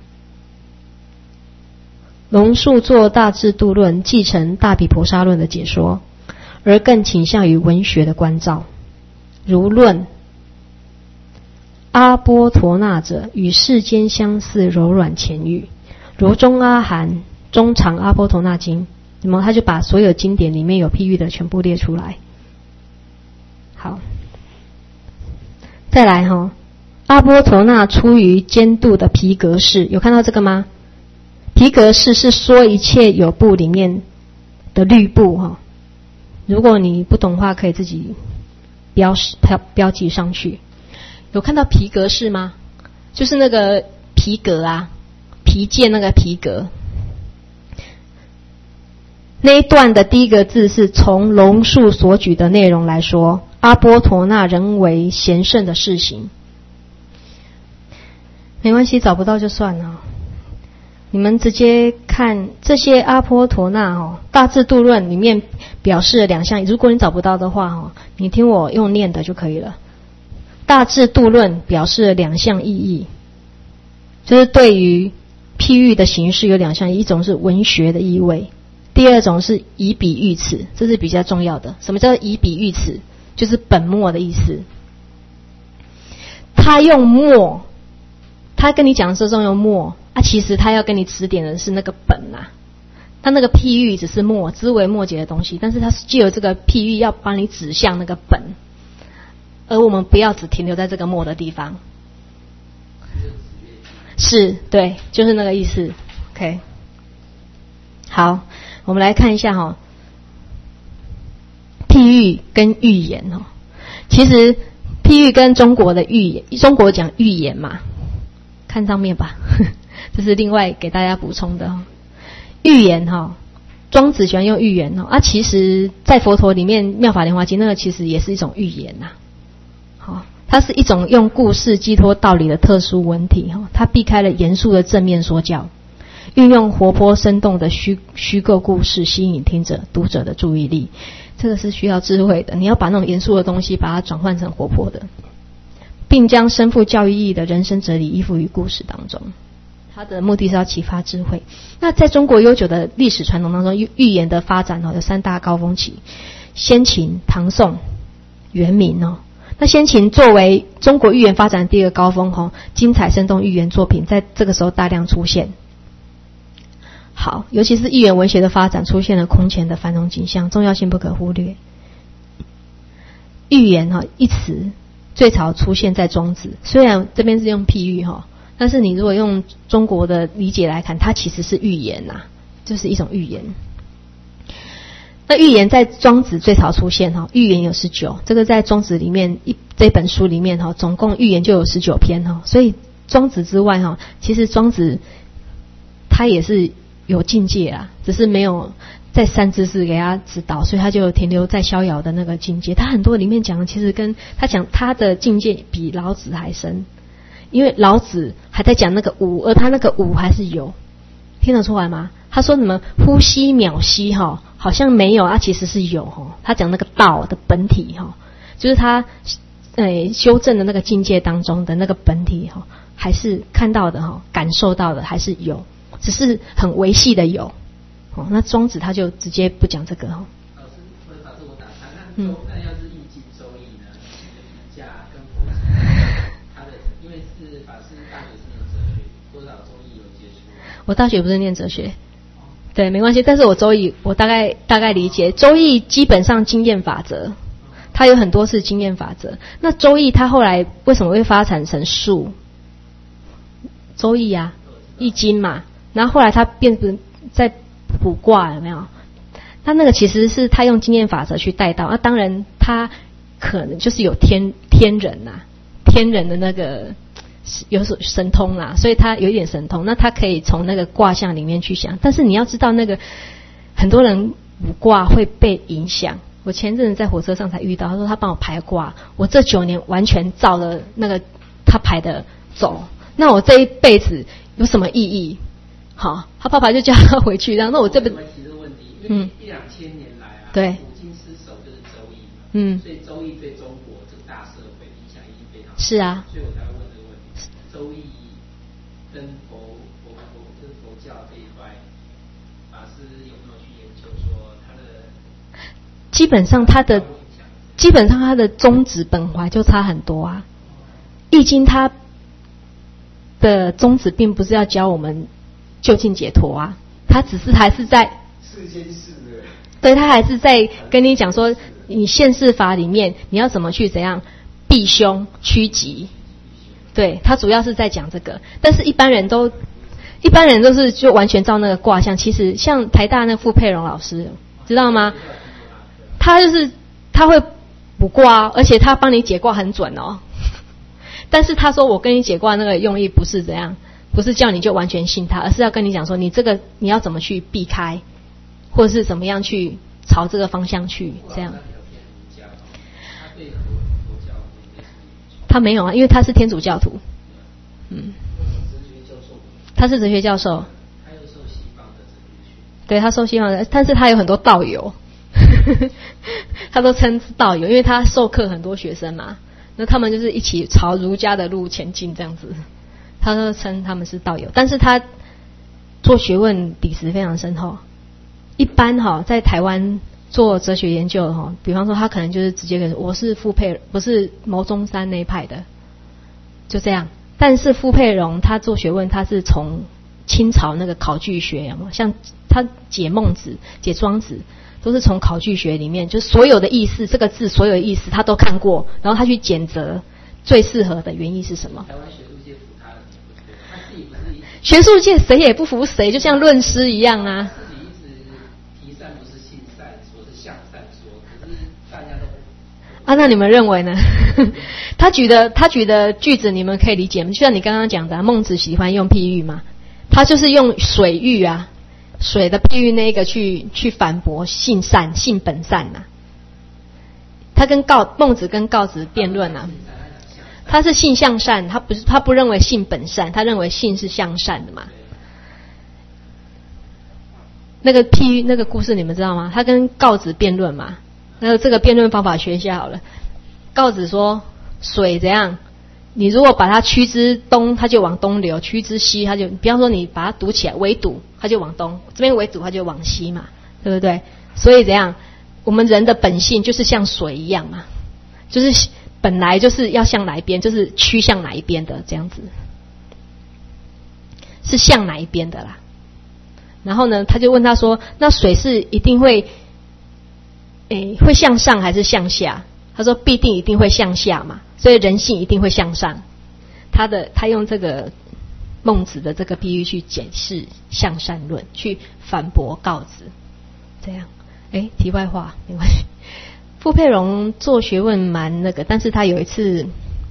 龙树作大智度论继承大毗婆沙论的解说，而更倾向于文学的关照，如论阿波陀那者，与世间相似，柔软前喻，如中阿含中长阿波陀那经。那么他就把所有经典里面有譬喻的全部列出来。好，再来哈，阿波陀那出于坚度的皮革式，有看到这个吗？皮革式是说一切有部里面的律部哈。如果你不懂的话，可以自己标标标记上去。有看到皮革式吗？就是那个皮革啊，皮件那个皮革。那一段的第一个字是从龙树所举的内容来说，阿波陀那人为贤圣的事行。没关系，找不到就算了。你们直接看这些阿波陀那哦，大智度论里面表示了两项，如果你找不到的话哦，你听我用念的就可以了。大智度论表示了两项意义，就是对于譬喻的形式有两项，一种是文学的意味，第二种是以比喻词，这是比较重要的。什么叫以比喻词？就是本末的意思。他用末，他跟你讲的时候用末啊，其实他要跟你指点的是那个本啊。他那个譬喻只是末，枝微末节的东西，但是他是藉由这个譬喻要帮你指向那个本。而我们不要只停留在这个末的地方，是对，就是那个意思。OK， 好，我们来看一下哈，譬喻跟寓言哈，其实譬喻跟中国的寓言，中国讲寓言嘛，看上面吧，这是另外给大家补充的哈。寓言哈，庄子喜欢用寓言哦，啊，其实在佛陀里面《妙法莲华经》那个其实也是一种寓言呐。好，它是一种用故事寄托道理的特殊文体哈，它避开了严肃的正面说教，运用活泼生动的虚虚构故事吸引听者读者的注意力，这个是需要智慧的。你要把那种严肃的东西把它转换成活泼的，并将深富教育意义的人生哲理依附于故事当中。它的目的是要启发智慧。那在中国悠久的历史传统当中，寓寓言的发展有三大高峰期：先秦、唐宋、元明哦。那先秦作为中国寓言发展的第一个高峰哈，精彩生动寓言作品在这个时候大量出现。好，尤其是寓言文学的发展，出现了空前的繁荣景象，重要性不可忽略。寓言哈一词最早出现在庄子，虽然这边是用譬喻哈，但是你如果用中国的理解来看，它其实是寓言呐，就是一种寓言。那寓言在庄子最早出现哈，寓言有十九，这个在庄子里面一这本书里面哈，总共寓言就有十九篇哈，所以庄子之外哈，其实庄子他也是有境界啊，只是没有在善知识给他指导，所以他就停留在逍遥的那个境界。他很多里面讲的，其实跟他讲他的境界比老子还深，因为老子还在讲那个无，而他那个无还是有，听得出来吗？他说什么呼吸渺息哈，好像没有啊，其实是有哈。他讲那个道的本体哈，就是他呃修正的那个境界当中的那个本体哈，还是看到的哈，感受到的还是有，只是很微细的有。哦，那庄子他就直接不讲这个哈。 老师，我把这我打开，那周那要是易经周易呢，你的评价跟佛经，他的因为是法师大学是念哲学，多少周易有接触？ 我大学不是念哲学。对，没关系，但是我周易我大概大概理解，周易基本上经验法则，它有很多是经验法则。那周易它后来为什么会发展成术？周易啊，易经嘛，然后后来它变成在卜卦，有没有？它那个其实是它用经验法则去带到，那、啊、当然它可能就是有天天人呐、啊，天人的那个。有神通啦，所以他有一点神通，那他可以从那个卦象里面去想。但是你要知道，那个很多人卜卦会被影响。我前阵子在火车上才遇到，他说他帮我排卦，我这九年完全照了那个他排的走。那我这一辈子有什么意义？好，他爸爸就叫他回去，然后那我这辈子提这个问题，因为一两千年来啊， 对， 五经失守就是周易嘛， 嗯， 所以周易对中国这个大社会影响一定非常大。 是啊， 所以我才会问这个问题。周易跟佛佛佛就是佛教这一块，法师有没有去研究说它的？ 基本上它的基本上它的宗旨本怀就差很多啊。 易经它的宗旨并不是要教我们究竟解脱啊，它只是还是在世间事的， 对，他还是在跟你讲说，你现世法里面你要怎么去怎样避凶趋吉，对，他主要是在讲这个。但是一般人都一般人都是就完全照那个卦象。其实像台大那傅佩荣老师知道吗？他就是他会卜卦，而且他帮你解卦很准哦。但是他说我跟你解卦那个用意不是这样，不是叫你就完全信他，而是要跟你讲说你这个你要怎么去避开，或者是怎么样去朝这个方向去这样。他没有啊，因为他是天主教徒。嗯，他是哲学教授。 他又受西方的哲学学。 对，他受西方的，但是他有很多道友，他都称道友，因为他授课很多学生嘛。那他们就是一起朝儒家的路前进这样子，他都称他们是道友，但是他做学问底子非常深厚。一般哈，在台湾做哲学研究哈，比方说他可能就是直接跟我是傅佩，不是牟宗三那一派的，就这样。但是傅佩荣他做学问，他是从清朝那个考据学，有没有？像他解孟子、解庄子。都是从考据学里面，就是所有的意思，这个字所有的意思他都看过，然后他去检择最适合的原意是什么。 台湾学术界服他了，他自己不是学术界谁也不服谁，就像论师一样啊。 自己一直提善不是性善说，是向善说，可是大家都啊，那你们认为呢？他举的他举的句子你们可以理解吗？就像你刚刚讲的、啊，孟子喜欢用譬喻嘛，他就是用水喻啊。水的譬喻那个去去反驳性善性本善呐、啊，他跟告孟子跟告子辩论啊，他是性向善，他不是他不认为性本善，他认为性是向善的嘛。那个譬喻那个故事你们知道吗？他跟告子辩论嘛，那这个辩论方法学一下好了。告子说水怎样？你如果把它驱之东，它就往东流；驱之西，它就比方说你把它堵起来，围堵，它就往东；这边围堵，它就往西嘛，对不对？所以怎样？我们人的本性就是像水一样嘛，就是本来就是要向哪一边，就是趋向哪一边的这样子，是向哪一边的啦。然后呢，他就问他说：“那水是一定会，诶，会向上还是向下？”他说：“必定一定会向下嘛。”所以人性一定会向上，他的他用这个孟子的这个比喻去解释向善论，去反驳告子，这样。哎，题外话没关系。傅佩荣做学问蛮那个，但是他有一次，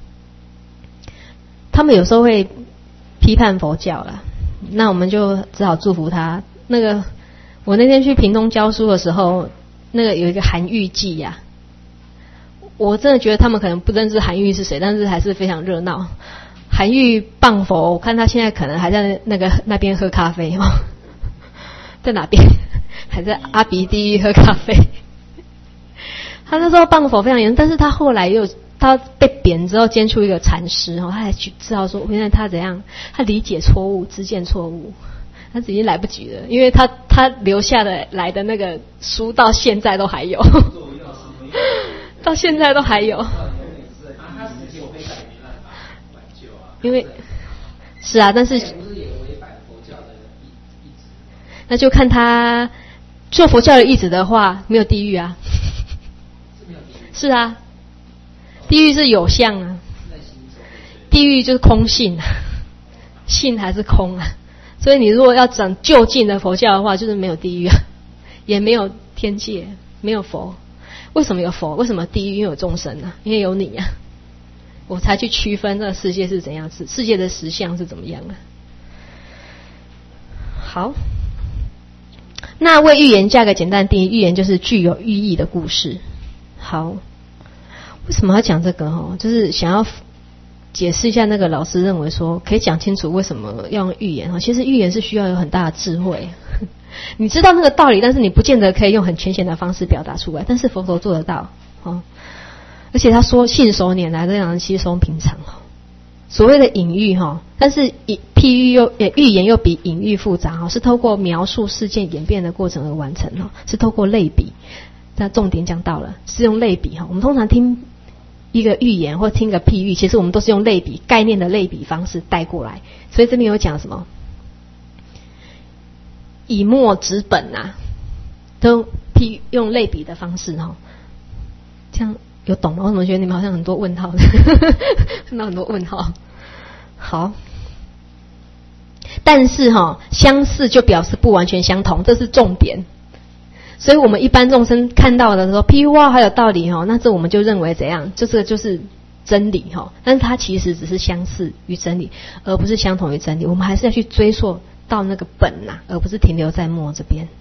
他们有时候会批判佛教啦，那我们就只好祝福他。那个我那天去屏东教书的时候，那个有一个韩愈记呀、啊。我真的觉得他们可能不认识韩愈是谁，但是还是非常热闹。韩愈谤佛，我看他现在可能还在那个那边喝咖啡哦，在哪边？还在阿鼻地狱喝咖啡。他那时候谤佛非常严重，但是他后来又他被贬之后监出一个禅师哦，他才知道说原来他怎样，他理解错误，知见错误，他已经来不及了，因为他他留下的来的那个书到现在都还有。到现在都还有，因为是啊，但是那就看他做佛教的义子的话，没有地狱啊。是啊，地狱是有相啊，地狱就是空性啊，性还是空啊。所以你如果要讲就近的佛教的话，就是没有地狱啊，也没有天界，没有佛。为什么有佛？为什么地狱？因为有众生啊，因为有你啊，我才去区分这个世界是怎样，是世界的实相是怎么样啊。好，那为寓言加个简单的定义，寓言就是具有寓意的故事。好，为什么要讲这个？哈，就是想要解释一下那个老师认为说可以讲清楚为什么要用寓言哈。其实寓言是需要有很大的智慧。你知道那个道理，但是你不见得可以用很浅显的方式表达出来。但是佛陀做得到，哦，而且他说信手拈来，这样稀松平常。所谓的隐喻哈，但是譬喻又寓言又比隐喻复杂哈，是透过描述事件演变的过程而完成哈，是透过类比。那重点讲到了，是用类比哈。我们通常听一个寓言或听个譬喻，其实我们都是用类比概念的类比方式带过来。所以这边有讲什么？以墨指本啊，都譬用类比的方式哈，这样有懂吗？我怎么觉得你们好像很多问号的，看到很多问号。好，但是哈，相似就表示不完全相同，这是重点。所以我们一般众生看到的时候，譬喻哇，还有道理哈，那这我们就认为怎样？就这个就是真理哈，但是它其实只是相似于真理，而不是相同于真理。我们还是要去追溯到那个本呐、啊，而不是停留在末这边。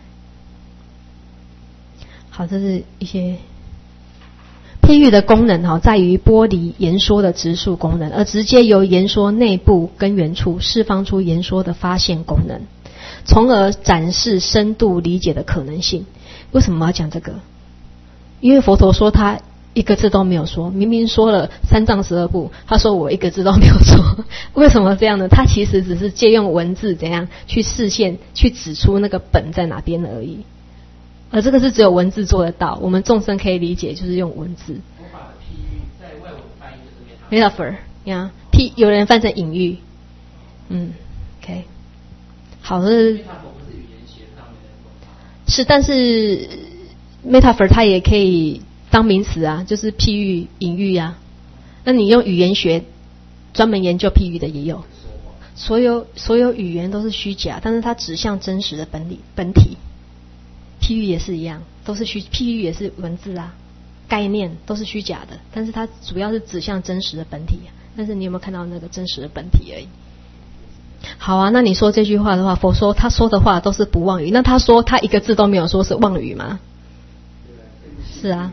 好，这是一些譬喻的功能哈，在于剥离言说的直述功能，而直接由言说内部根源处释放出言说的发现功能，从而展示深度理解的可能性。为什么要讲这个？因为佛陀说他一个字都没有说，明明说了三藏十二部，他说我一个字都没有说。为什么这样呢？他其实只是借用文字怎样去示现，去指出那个本在哪边而已。而这个是只有文字做得到，我们众生可以理解，就是用文字。 佛法的譬喻在外文翻译就是 metaphor 呀，譬有人翻成隐喻。嗯 ，OK， 好，这是 metaphor 不是语言学上面的说法。 是，但是 metaphor 它也可以当名词啊，就是譬喻、隐喻啊。那你用语言学专门研究譬喻的也有。所有所有语言都是虚假，但是它指向真实的本理本体。譬喻也是一样，都是虚，譬喻也是文字啊，概念都是虚假的，但是它主要是指向真实的本体、啊。但是你有没有看到那个真实的本体而已？好啊，那你说这句话的话，佛说他说的话都是不妄语，那他说他一个字都没有说是妄语吗？是啊。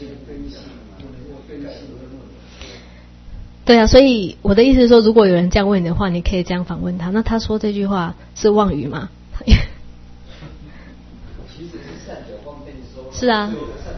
对啊，所以我的意思是说，如果有人这样问你的话，你可以这样反问他：那他说这句话是妄语吗？是啊。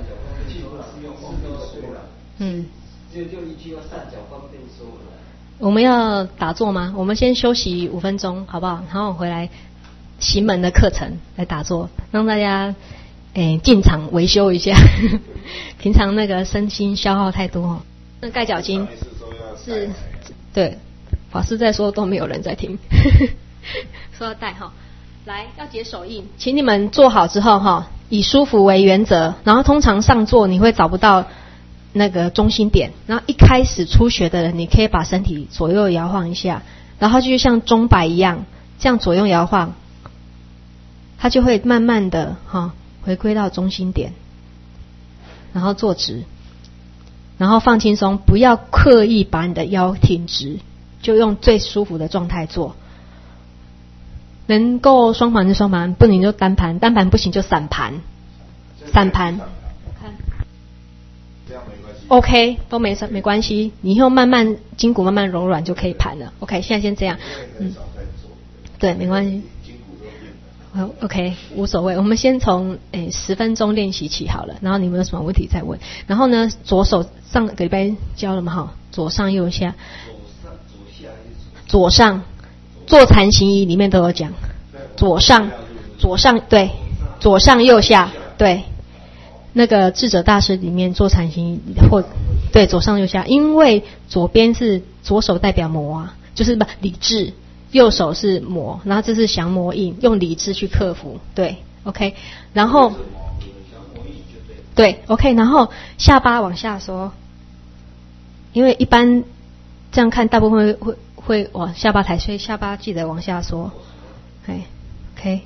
嗯。 就就一句话，善巧方便说了。 我们要打坐吗？我们先休息五分钟，好不好？然后回来行门的课程来打坐，让大家诶进场维修一下。平常那个身心消耗太多哦。那盖脚筋是，对，法师在说都没有人在听。说要戴哈，来要解手印，请你们坐好之后哈，以舒服为原则，然后通常上座你会找不到那个中心点，然后一开始初学的人，你可以把身体左右摇晃一下，然后就像钟摆一样，这样左右摇晃，它就会慢慢的哈回归到中心点，然后坐直，然后放轻松，不要刻意把你的腰挺直，就用最舒服的状态坐。能够双盘就双盘，不能就单盘，单盘不行就散盘，散盘。OK， 都没没关系，你以后慢慢筋骨慢慢柔软就可以盘了。OK， 现在先这样，嗯，对，没关系。好 ，OK， 无所谓。我们先从诶十分钟练习起好了，然后你们有什么问题再问。然后呢，左手上个礼拜教了嘛哈，左上右下，左上坐禅行仪里面都有讲，左上左上对，左上右下对。那个智者大师里面做禅行或对左上右下，因为左边是左手代表魔啊，就是不理智，右手是魔，然后这是降魔印，用理智去克服，对 ，OK， 然后对 ，OK， 然后下巴往下缩，因为一般这样看大部分会会会往下巴抬，所以下巴记得往下缩，哎 ，OK。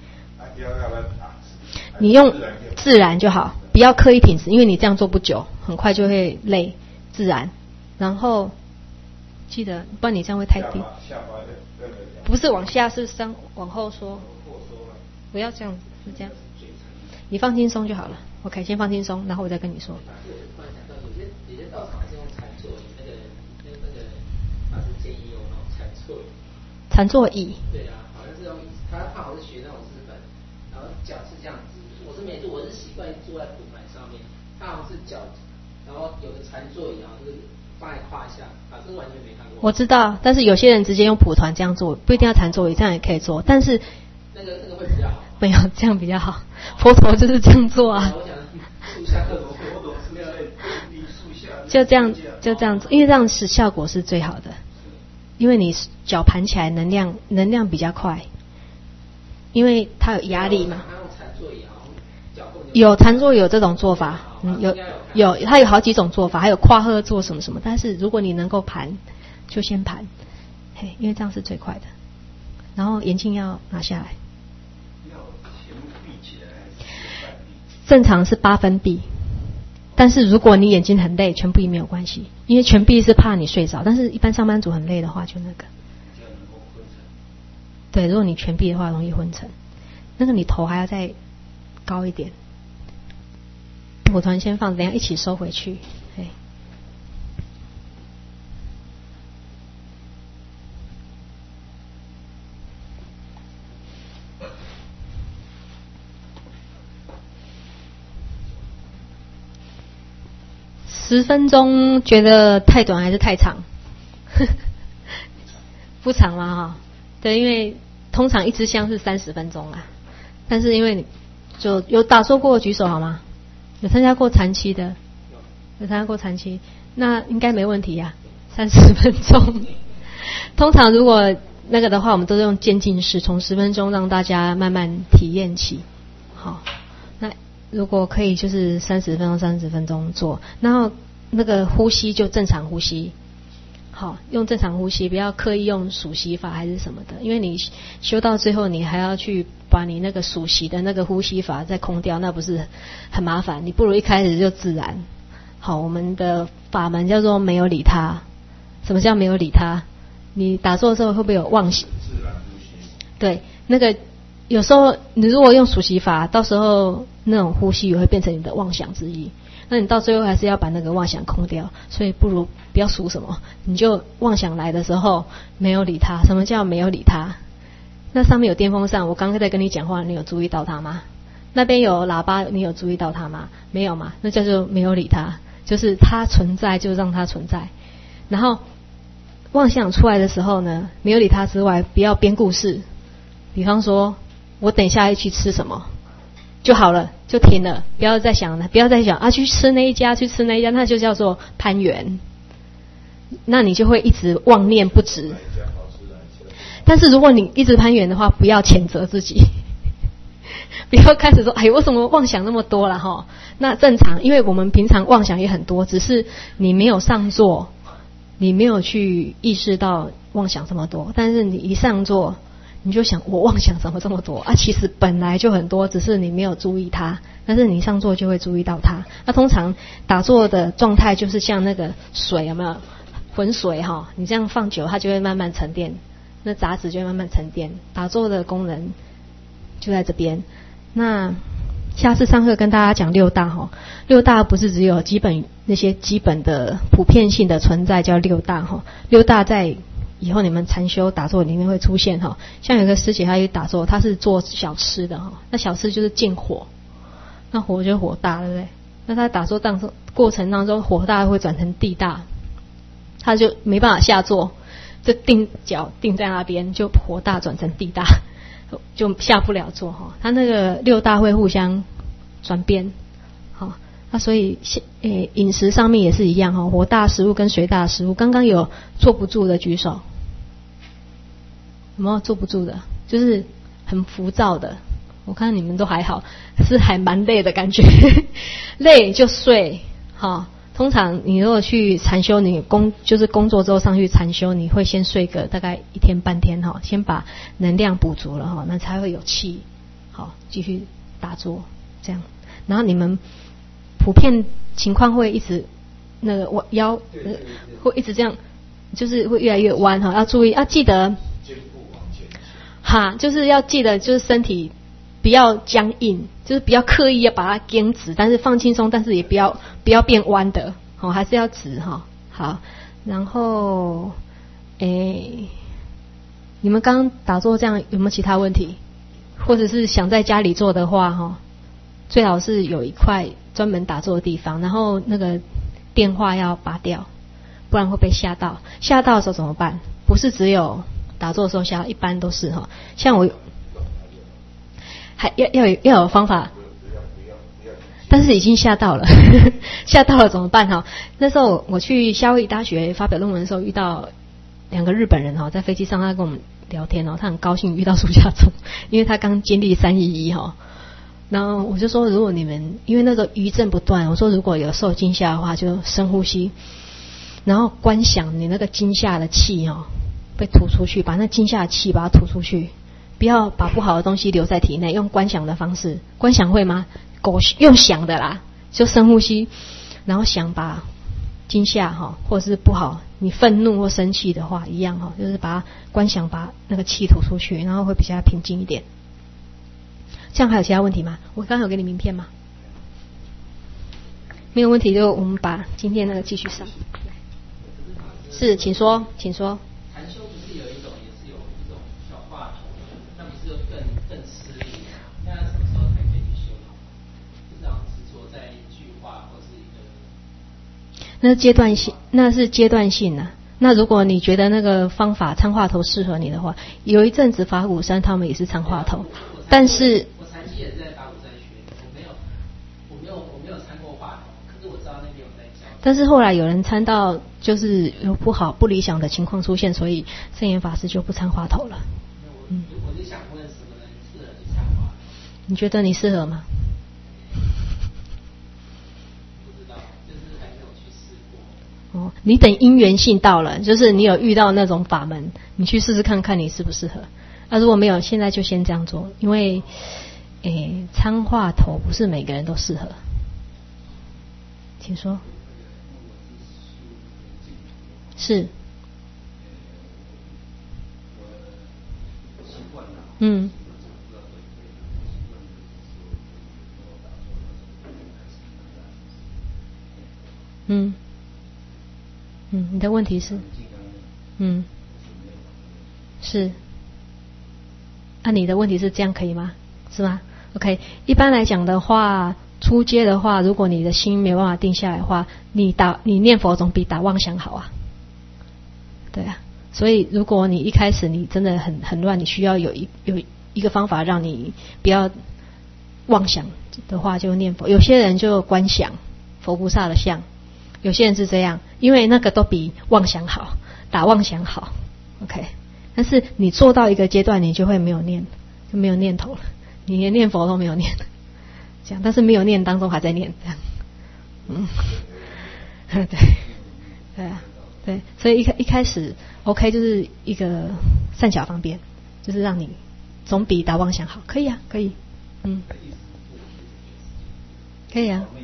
你用自然就好，不要刻意挺直，因为你这样做不久，很快就会累。自然，然后记得，不然你这样会太低。不是往下，是上往后缩。不要这样子，是这样。你放轻松就好了。OK， 先放轻松，然后我再跟你说。 有些有些道场是用禅坐椅，那个那个那个他是建议用那种禅坐椅。 禅坐椅。 对啊，好像是用他他好像是学那种日本，然后脚是这样子。我是没做，我是习惯坐在布板上面，他好像是脚，然后有个禅座椅，然后就是放在胯下，法师完全没看过。 我知道，但是有些人直接用蒲团这样做，不一定要禅座椅，这样也可以做，但是那个那个会比较好。 没有这样比较好，佛陀就是这样做啊。 我想树下的佛陀是要离树下的就这样就这样子，因为这样是效果是最好的，因为你脚盘起来能量能量比较快，因为它有压力嘛。有禅坐有这种做法，嗯，有有它有好几种做法，还有跨合坐什么什么。但是如果你能够盘，就先盘，嘿，因为这样是最快的。然后眼镜要拿下来。 要全闭起来还是半闭？ 正常是八分闭，但是如果你眼睛很累，全闭没有关系，因为全闭是怕你睡着。但是一般上班族很累的话，就那个。对，如果你全闭的话，容易昏沉。那个你头还要再高一点。蒲团先放，等一下一起收回去。嘿，十分钟觉得太短还是太长？不长嘛哈，对，因为通常一支香是三十分钟啦，但是因为你就有打坐过举手好吗？有参加过禅期的，有参加过禅期，那应该没问题呀、啊，三十分钟。通常如果那个的话，我们都是用渐进式，从十分钟让大家慢慢体验起。好，那如果可以就是三十分钟，三十分钟做，然后那个呼吸就正常呼吸。好，用正常呼吸，不要刻意用数息法还是什么的，因为你修到最后，你还要去把你那个数息的那个呼吸法再空掉，那不是很麻烦？你不如一开始就自然。好，我们的法门叫做没有理他。什么叫没有理他？你打坐的时候会不会有妄想？ 自然呼吸。 对，那个有时候你如果用数息法，到时候那种呼吸也会变成你的妄想之一。那你到最后还是要把那个妄想空掉，所以不如不要数什么，你就妄想来的时候没有理它。什么叫没有理它？那上面有电风扇，我刚刚在跟你讲话，你有注意到它吗？那边有喇叭，你有注意到它吗？没有嘛？那叫做没有理它，就是它存在就让它存在。然后妄想出来的时候呢，没有理它之外，不要编故事。比方说我等一下要去吃什么就好了，就停了，不要再想了，不要再想啊，去吃那一家，去吃那一家，那就叫做攀缘，那你就会一直妄念不止。但是如果你一直攀缘的话，不要谴责自己，不要开始说，哎，为什么妄想那么多了哈？那正常，因为我们平常妄想也很多，只是你没有上座，你没有去意识到妄想这么多，但是你一上座。你就想我妄想怎么这么多啊？其实本来就很多，只是你没有注意它。但是你上座就会注意到它。那通常打坐的状态就是像那个水有没有浑水哈？你这样放久，它就会慢慢沉淀，那杂质就会慢慢沉淀。打坐的功能就在这边。那下次上课跟大家讲六大哈，六大不是只有基本那些基本的普遍性的存在叫六大哈，六大在。以后你们禅修打坐里面会出现哈，像有个师姐她去打坐，她是做小吃的哈，那小吃就是见火，那火就火大，对不对？那她打坐当中过程当中，火大会转成地大，她就没办法下坐，就定脚定在那边，就火大转成地大，就下不了坐哈。她那个六大会互相转变，好。那所以，诶，饮食上面也是一样哈，火大食物跟水大食物，刚刚有坐不住的举手，有没有坐不住的？就是很浮躁的，我看你们都还好，是还蛮累的感觉，累就睡哈。通常你如果去禅修，你工就是工作之后上去禅修，你会先睡个大概一天半天哈，先把能量补足了哈，那才会有气，好继续打坐这样。然后你们。普遍情况会一直那个我腰、呃、会一直这样，就是会越来越弯哈，要注意，要记得哈，就是要记得，就是身体不要僵硬，就是不要刻意要把它绷直，但是放轻松，但是也不要不要变弯的，好，还是要直哈。好，然后诶，你们刚刚打坐这样有没有其他问题？或者是想在家里做的话哈，最好是有一块。专门打坐的地方，然后那个电话要拔掉，不然会被吓到。吓到的时候怎么办？不是只有打坐的时候吓，一般都是哈。像我还要要有要有方法， 但是已经吓到了，吓到了怎么办哈？那时候我去夏威夷大学发表论文的时候，遇到两个日本人哈，在飞机上他跟我们聊天哦，他很高兴遇到苏家忠，因为他刚经历三一一哈。然后我就说，如果你们因为那个余震不断，我说如果有受惊吓的话，就深呼吸，然后观想你那个惊吓的气哦被吐出去，把那惊吓的气把它吐出去，不要把不好的东西留在体内，用观想的方式。观想会吗？狗用想的啦，就深呼吸，然后想把惊吓哈，或者是不好，你愤怒或生气的话一样哈，就是把观想把那个气吐出去，然后会比较平静一点。这样还有其他问题吗？我刚刚有给你名片吗？没有问题，就我们把今天那个继续上。是，请说，请说。 禅修不是有一种，也是有一种小话头，那不是更更吃力？那什么时候才可以去修好？就这样执着在一句话或是一个。 那阶段性，那是阶段性啊。那如果你觉得那个方法参话头适合你的话，有一阵子法鼓山他们也是参话头，但是。 也是在法鼓山学，我没有，我没有，我没有参过话头，可是我知道那边有在教。 但是后来有人参到，就是有不好、不理想的情况出现，所以圣严法师就不参话头了。 嗯，我是想问，什么人适合去参话头？ 你觉得你适合吗？ 不知道，就是还没有去试过。 哦，你等因缘性到了，就是你有遇到那种法门，你去试试看看你适不适合。啊，如果没有，现在就先这样做，因为。诶，参话头不是每个人都适合，请说。是。嗯。嗯。嗯，你的问题是？嗯。是。啊，你的问题是这样可以吗？是吗 ？OK， 一般来讲的话，初阶的话，如果你的心没有办法定下来的话，你打你念佛总比打妄想好啊。对啊，所以如果你一开始你真的很很乱，你需要有一有一个方法让你不要妄想的话，就念佛。有些人就观想佛菩萨的像，有些人是这样，因为那个都比妄想好，打妄想好。OK， 但是你做到一个阶段，你就会没有念，就没有念头了。你连念佛都没有念，这样，但是没有念当中还在念，这样，嗯，对，对啊，对，所以一开一开始 OK 就是一个善巧方便，就是让你总比打妄想好，可以啊，可以，嗯，可以啊，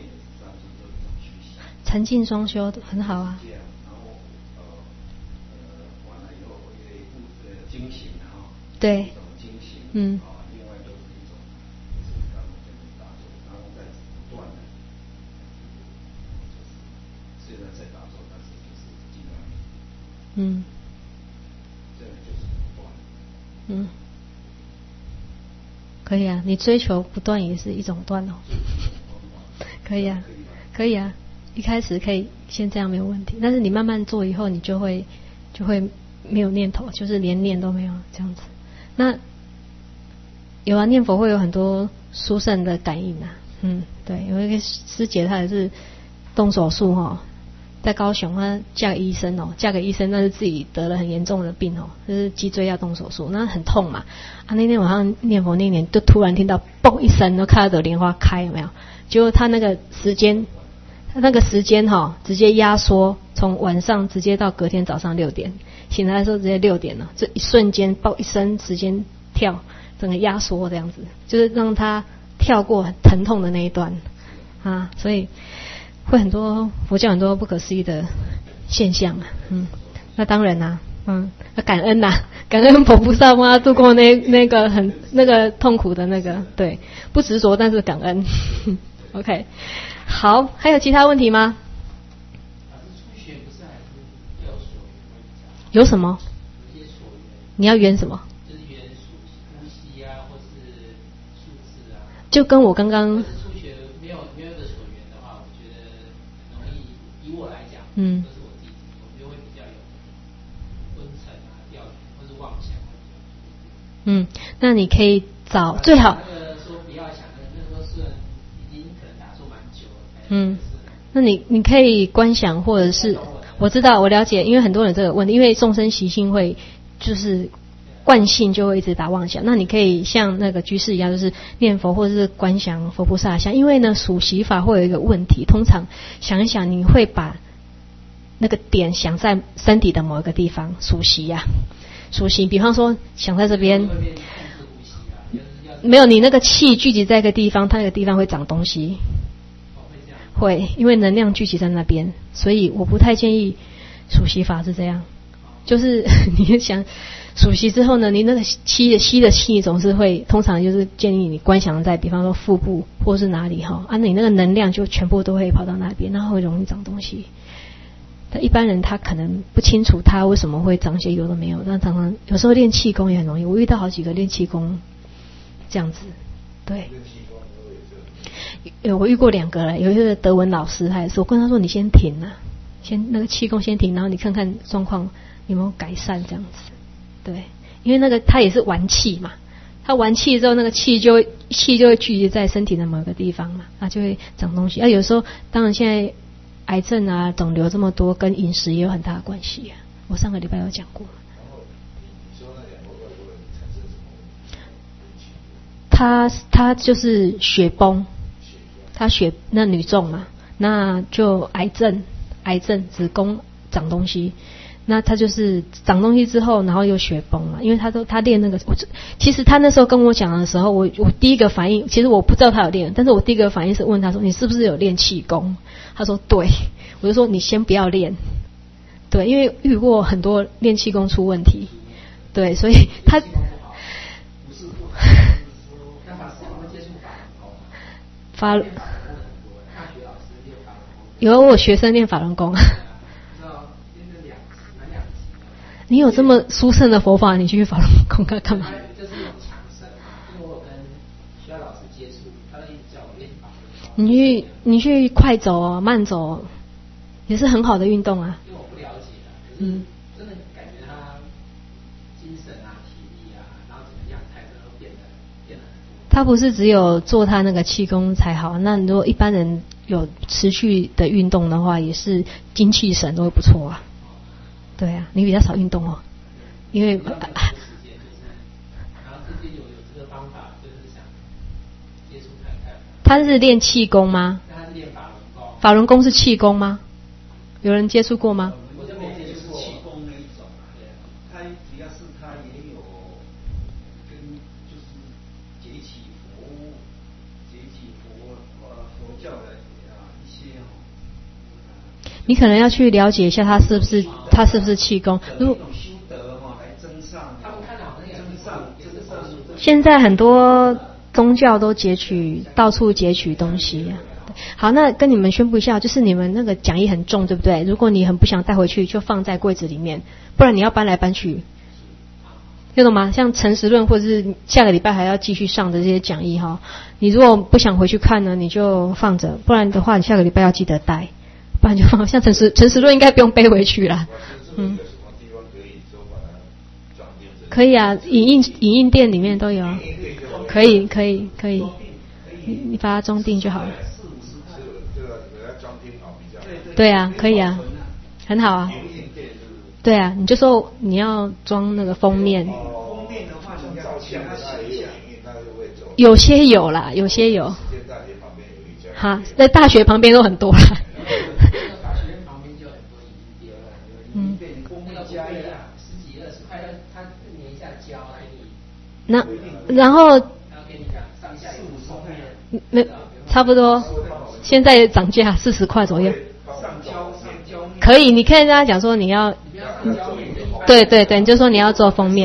禅净双修很好啊，对，嗯。嗯，嗯，可以啊，你追求不断也是一种断哦，可以啊，可以啊，一开始可以先这样没有问题，但是你慢慢做以后，你就会就会没有念头，就是连念都没有这样子。那有啊，念佛会有很多殊胜的感应啊，嗯，对，有一个师姐她也是动手术哈、哦。在高雄，她嫁给医生哦，嫁给医生，那是自己得了很严重的病哦，就是脊椎要动手术，那很痛嘛。啊，那天晚上念佛那年，就突然听到嘣一声，都看到的莲花开，有没有？结果他那个时间，他那个时间哈、哦，直接压缩，从晚上直接到隔天早上六点，醒来的时候直接六点了，这一瞬间嘣一声，时间跳，整个压缩这样子，就是让他跳过疼痛的那一段啊，所以。会很多佛教很多不可思议的现象啊，嗯，那当然啦、啊，嗯，那感恩呐、啊，感恩佛菩萨帮他度过那那个很那个痛苦的那个，对，不执着但是感恩，OK， 好，还有其他问题吗？有什么？你要圆什么？ 就是圆呼吸啊，或是数字啊。 就跟我刚刚。嗯，就是我自己，我觉得会比较有昏沉啊、掉或是妄想。嗯，那你可以找最好。 那个说不要想，那个时候虽然已经可能打坐蛮嗯，那你你可以观想，或者是我知道我了解，因为很多人这个问题，因为众生习性会就是惯性就会一直打妄想。那你可以像那个居士一样，就是念佛或者是观想佛菩萨像。因为呢，数息法会有一个问题，通常想一想，你会把那个点想在身体的某一个地方数息呀、啊，数息。比方说想在这边，没有你那个气聚集在一个地方，它那个地方会长东西。会，因为能量聚集在那边，所以我不太建议数息法是这样。就是你想数息之后呢，你那个吸的吸的气总是会，通常就是建议你观想在，比方说腹部或是哪里哈，啊，你那个能量就全部都会跑到那边，然后会容易长东西。但一般人他可能不清楚他为什么会长些有的没有，但常常有时候练气功也很容易，我遇到好几个练气功这样子，对。有我遇过两个了，有一个德文老师，他也是，我跟他说你先停啊，先那个气功先停，然后你看看状况有没有改善这样子，对，因为那个他也是玩气嘛，他玩气之后那个气就会气就会聚集在身体的某个地方嘛，啊就会长东西，啊有时候当然现在癌症啊肿瘤这么多，跟饮食也有很大的关系啊，我上个礼拜有讲过。他他就是血崩。她血那女众嘛，那就癌症，癌症子宫长东西，那她就是长东西之后，然后又血崩嘛，因为她都她练那个，我其实她那时候跟我讲的时候，我我第一个反应，其实我不知道她有练，但是我第一个反应是问她说你是不是有练气功？她说对，我就说你先不要练，对，因为遇过很多练气功出问题，对，所以她。法有我学生练法轮功，你有这么殊胜的佛法，你去法轮功干干嘛？ 就是有强身嘛，因为我跟徐老师接触，他都一直叫我练法轮功。 你去你去快走哦，慢走哦，也是很好的运动啊。 因为我不了解啊，可是真的感觉他精神啊、体力啊，然后整个样态都变得变得很多。 他不是只有做他那个气功才好，那如果一般人有持续的运动的话，也是精气神都会不错啊。对啊，你比较少运动哦，因为。然后最近有有这个方法，就是想接触看看。 他是练气功吗？ 他是练法轮功。 法轮功是气功吗？有人接触过吗？ 我就没接触过气功那一种，它主要是它也有跟就是解起佛解起佛呃佛教的啊一些。 你可能要去了解一下他是不是他是不是气功。如果修德哈来增上，他们看到那个增上增上。 现在很多宗教都截取，到处截取东西啊。好，那跟你们宣布一下，就是你们那个讲义很重，对不对？如果你很不想带回去，就放在柜子里面，不然你要搬来搬去，听懂吗？像诚实论或者是下个礼拜还要继续上的这些讲义哈，你如果不想回去看呢，你就放着，不然的话，你下个礼拜要记得带。不然就放，像诚实诚实论应该不用背回去啦。嗯，可以啊，影印影印店里面都有，可以可以可以，你你把它装订就好了。对啊，可以啊，很好啊。对啊，你就说你要装那个封面。 封面的话，你要请他写一下。 有些有啦，有些有。哈，在大学旁边都很多啦。嗯，那然后没差不多，现在涨价四十块左右，可以。你可以跟他讲说你要，对对对，你就说你要做封面。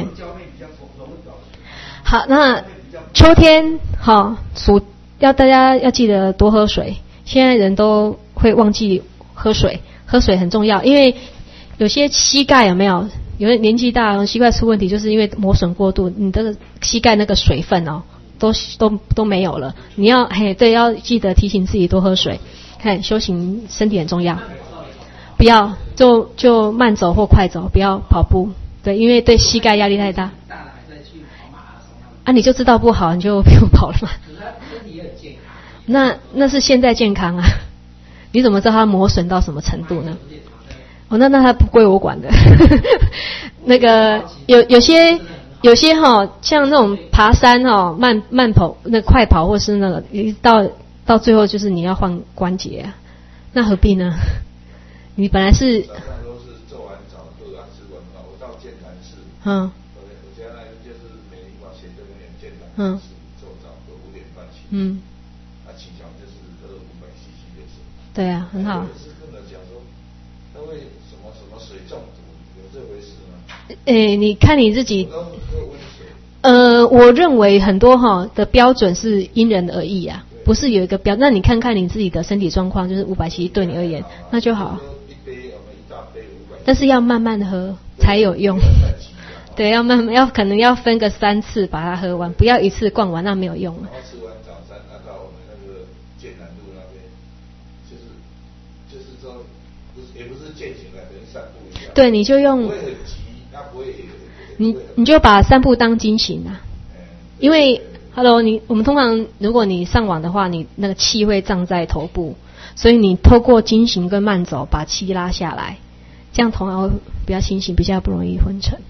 好，那秋天好暑，要大家要记得多喝水。现在人都会忘记喝水，喝水很重要，因为有些膝盖有没有？有的年纪大，膝盖出问题，就是因为磨损过度，你这个膝盖那个水分哦，都都都没有了。你要嘿，对，要记得提醒自己多喝水。看修行身体很重要，不要就就慢走或快走，不要跑步，对，因为对膝盖压力太大。啊，你就知道不好，你就不用跑了嘛。那那是现在健康啊。 你怎么知道它磨损到什么程度呢？哦，那那它不归我管的。那个有有些有些哈、哦，像那种爬山哈、哦，慢慢跑、那快跑，或是那个到到最后就是你要换关节啊，那何必呢？你本来是。 早上都是做完早课啊，吃完饭，我到剑南市。 嗯。 我我家那就是美丽华斜对面剑南嗯。 做早课五点半起。 嗯。 啊，起床就是喝五百 C C 的水。 对啊，很好。 是跟我讲说，他会什么什么水中毒，有这回事吗？ 诶，你看你自己。呃，我认为很多哈的标准是因人而异啊，不是有一个标。那你看看你自己的身体状况，就是五百 C C 对你而言那就好。但是要慢慢喝才有用。对，要慢慢，要可能要分个三次把它喝完，不要一次灌完，那没有用了。 然后吃完早餐，拿到我们那个剑南路那边，就是就是说，不是也不是健行了，等于散步一样。 对，你就用。 不会很急，那不会。 你你就把散步当经行啊，因为 ，Hello， 你我们通常如果你上网的话，你那个气会胀在头部，所以你透过经行跟慢走把气拉下来，这样头脑会比较清醒，比较不容易昏沉。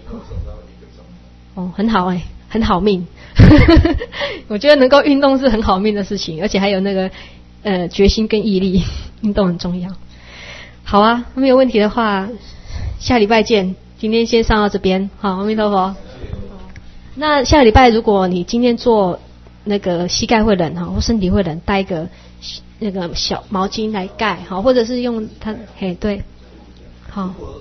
哦，很好哎、欸，很好命。我觉得能够运动是很好命的事情，而且还有那个呃决心跟毅力，运动很重要。好啊，没有问题的话，下礼拜见。今天先上到这边，好，阿弥陀佛。那下个礼拜如果你今天做那个膝盖会冷哈，或身体会冷，带一个那个小毛巾来盖，好，或者是用它，嘿，对，好。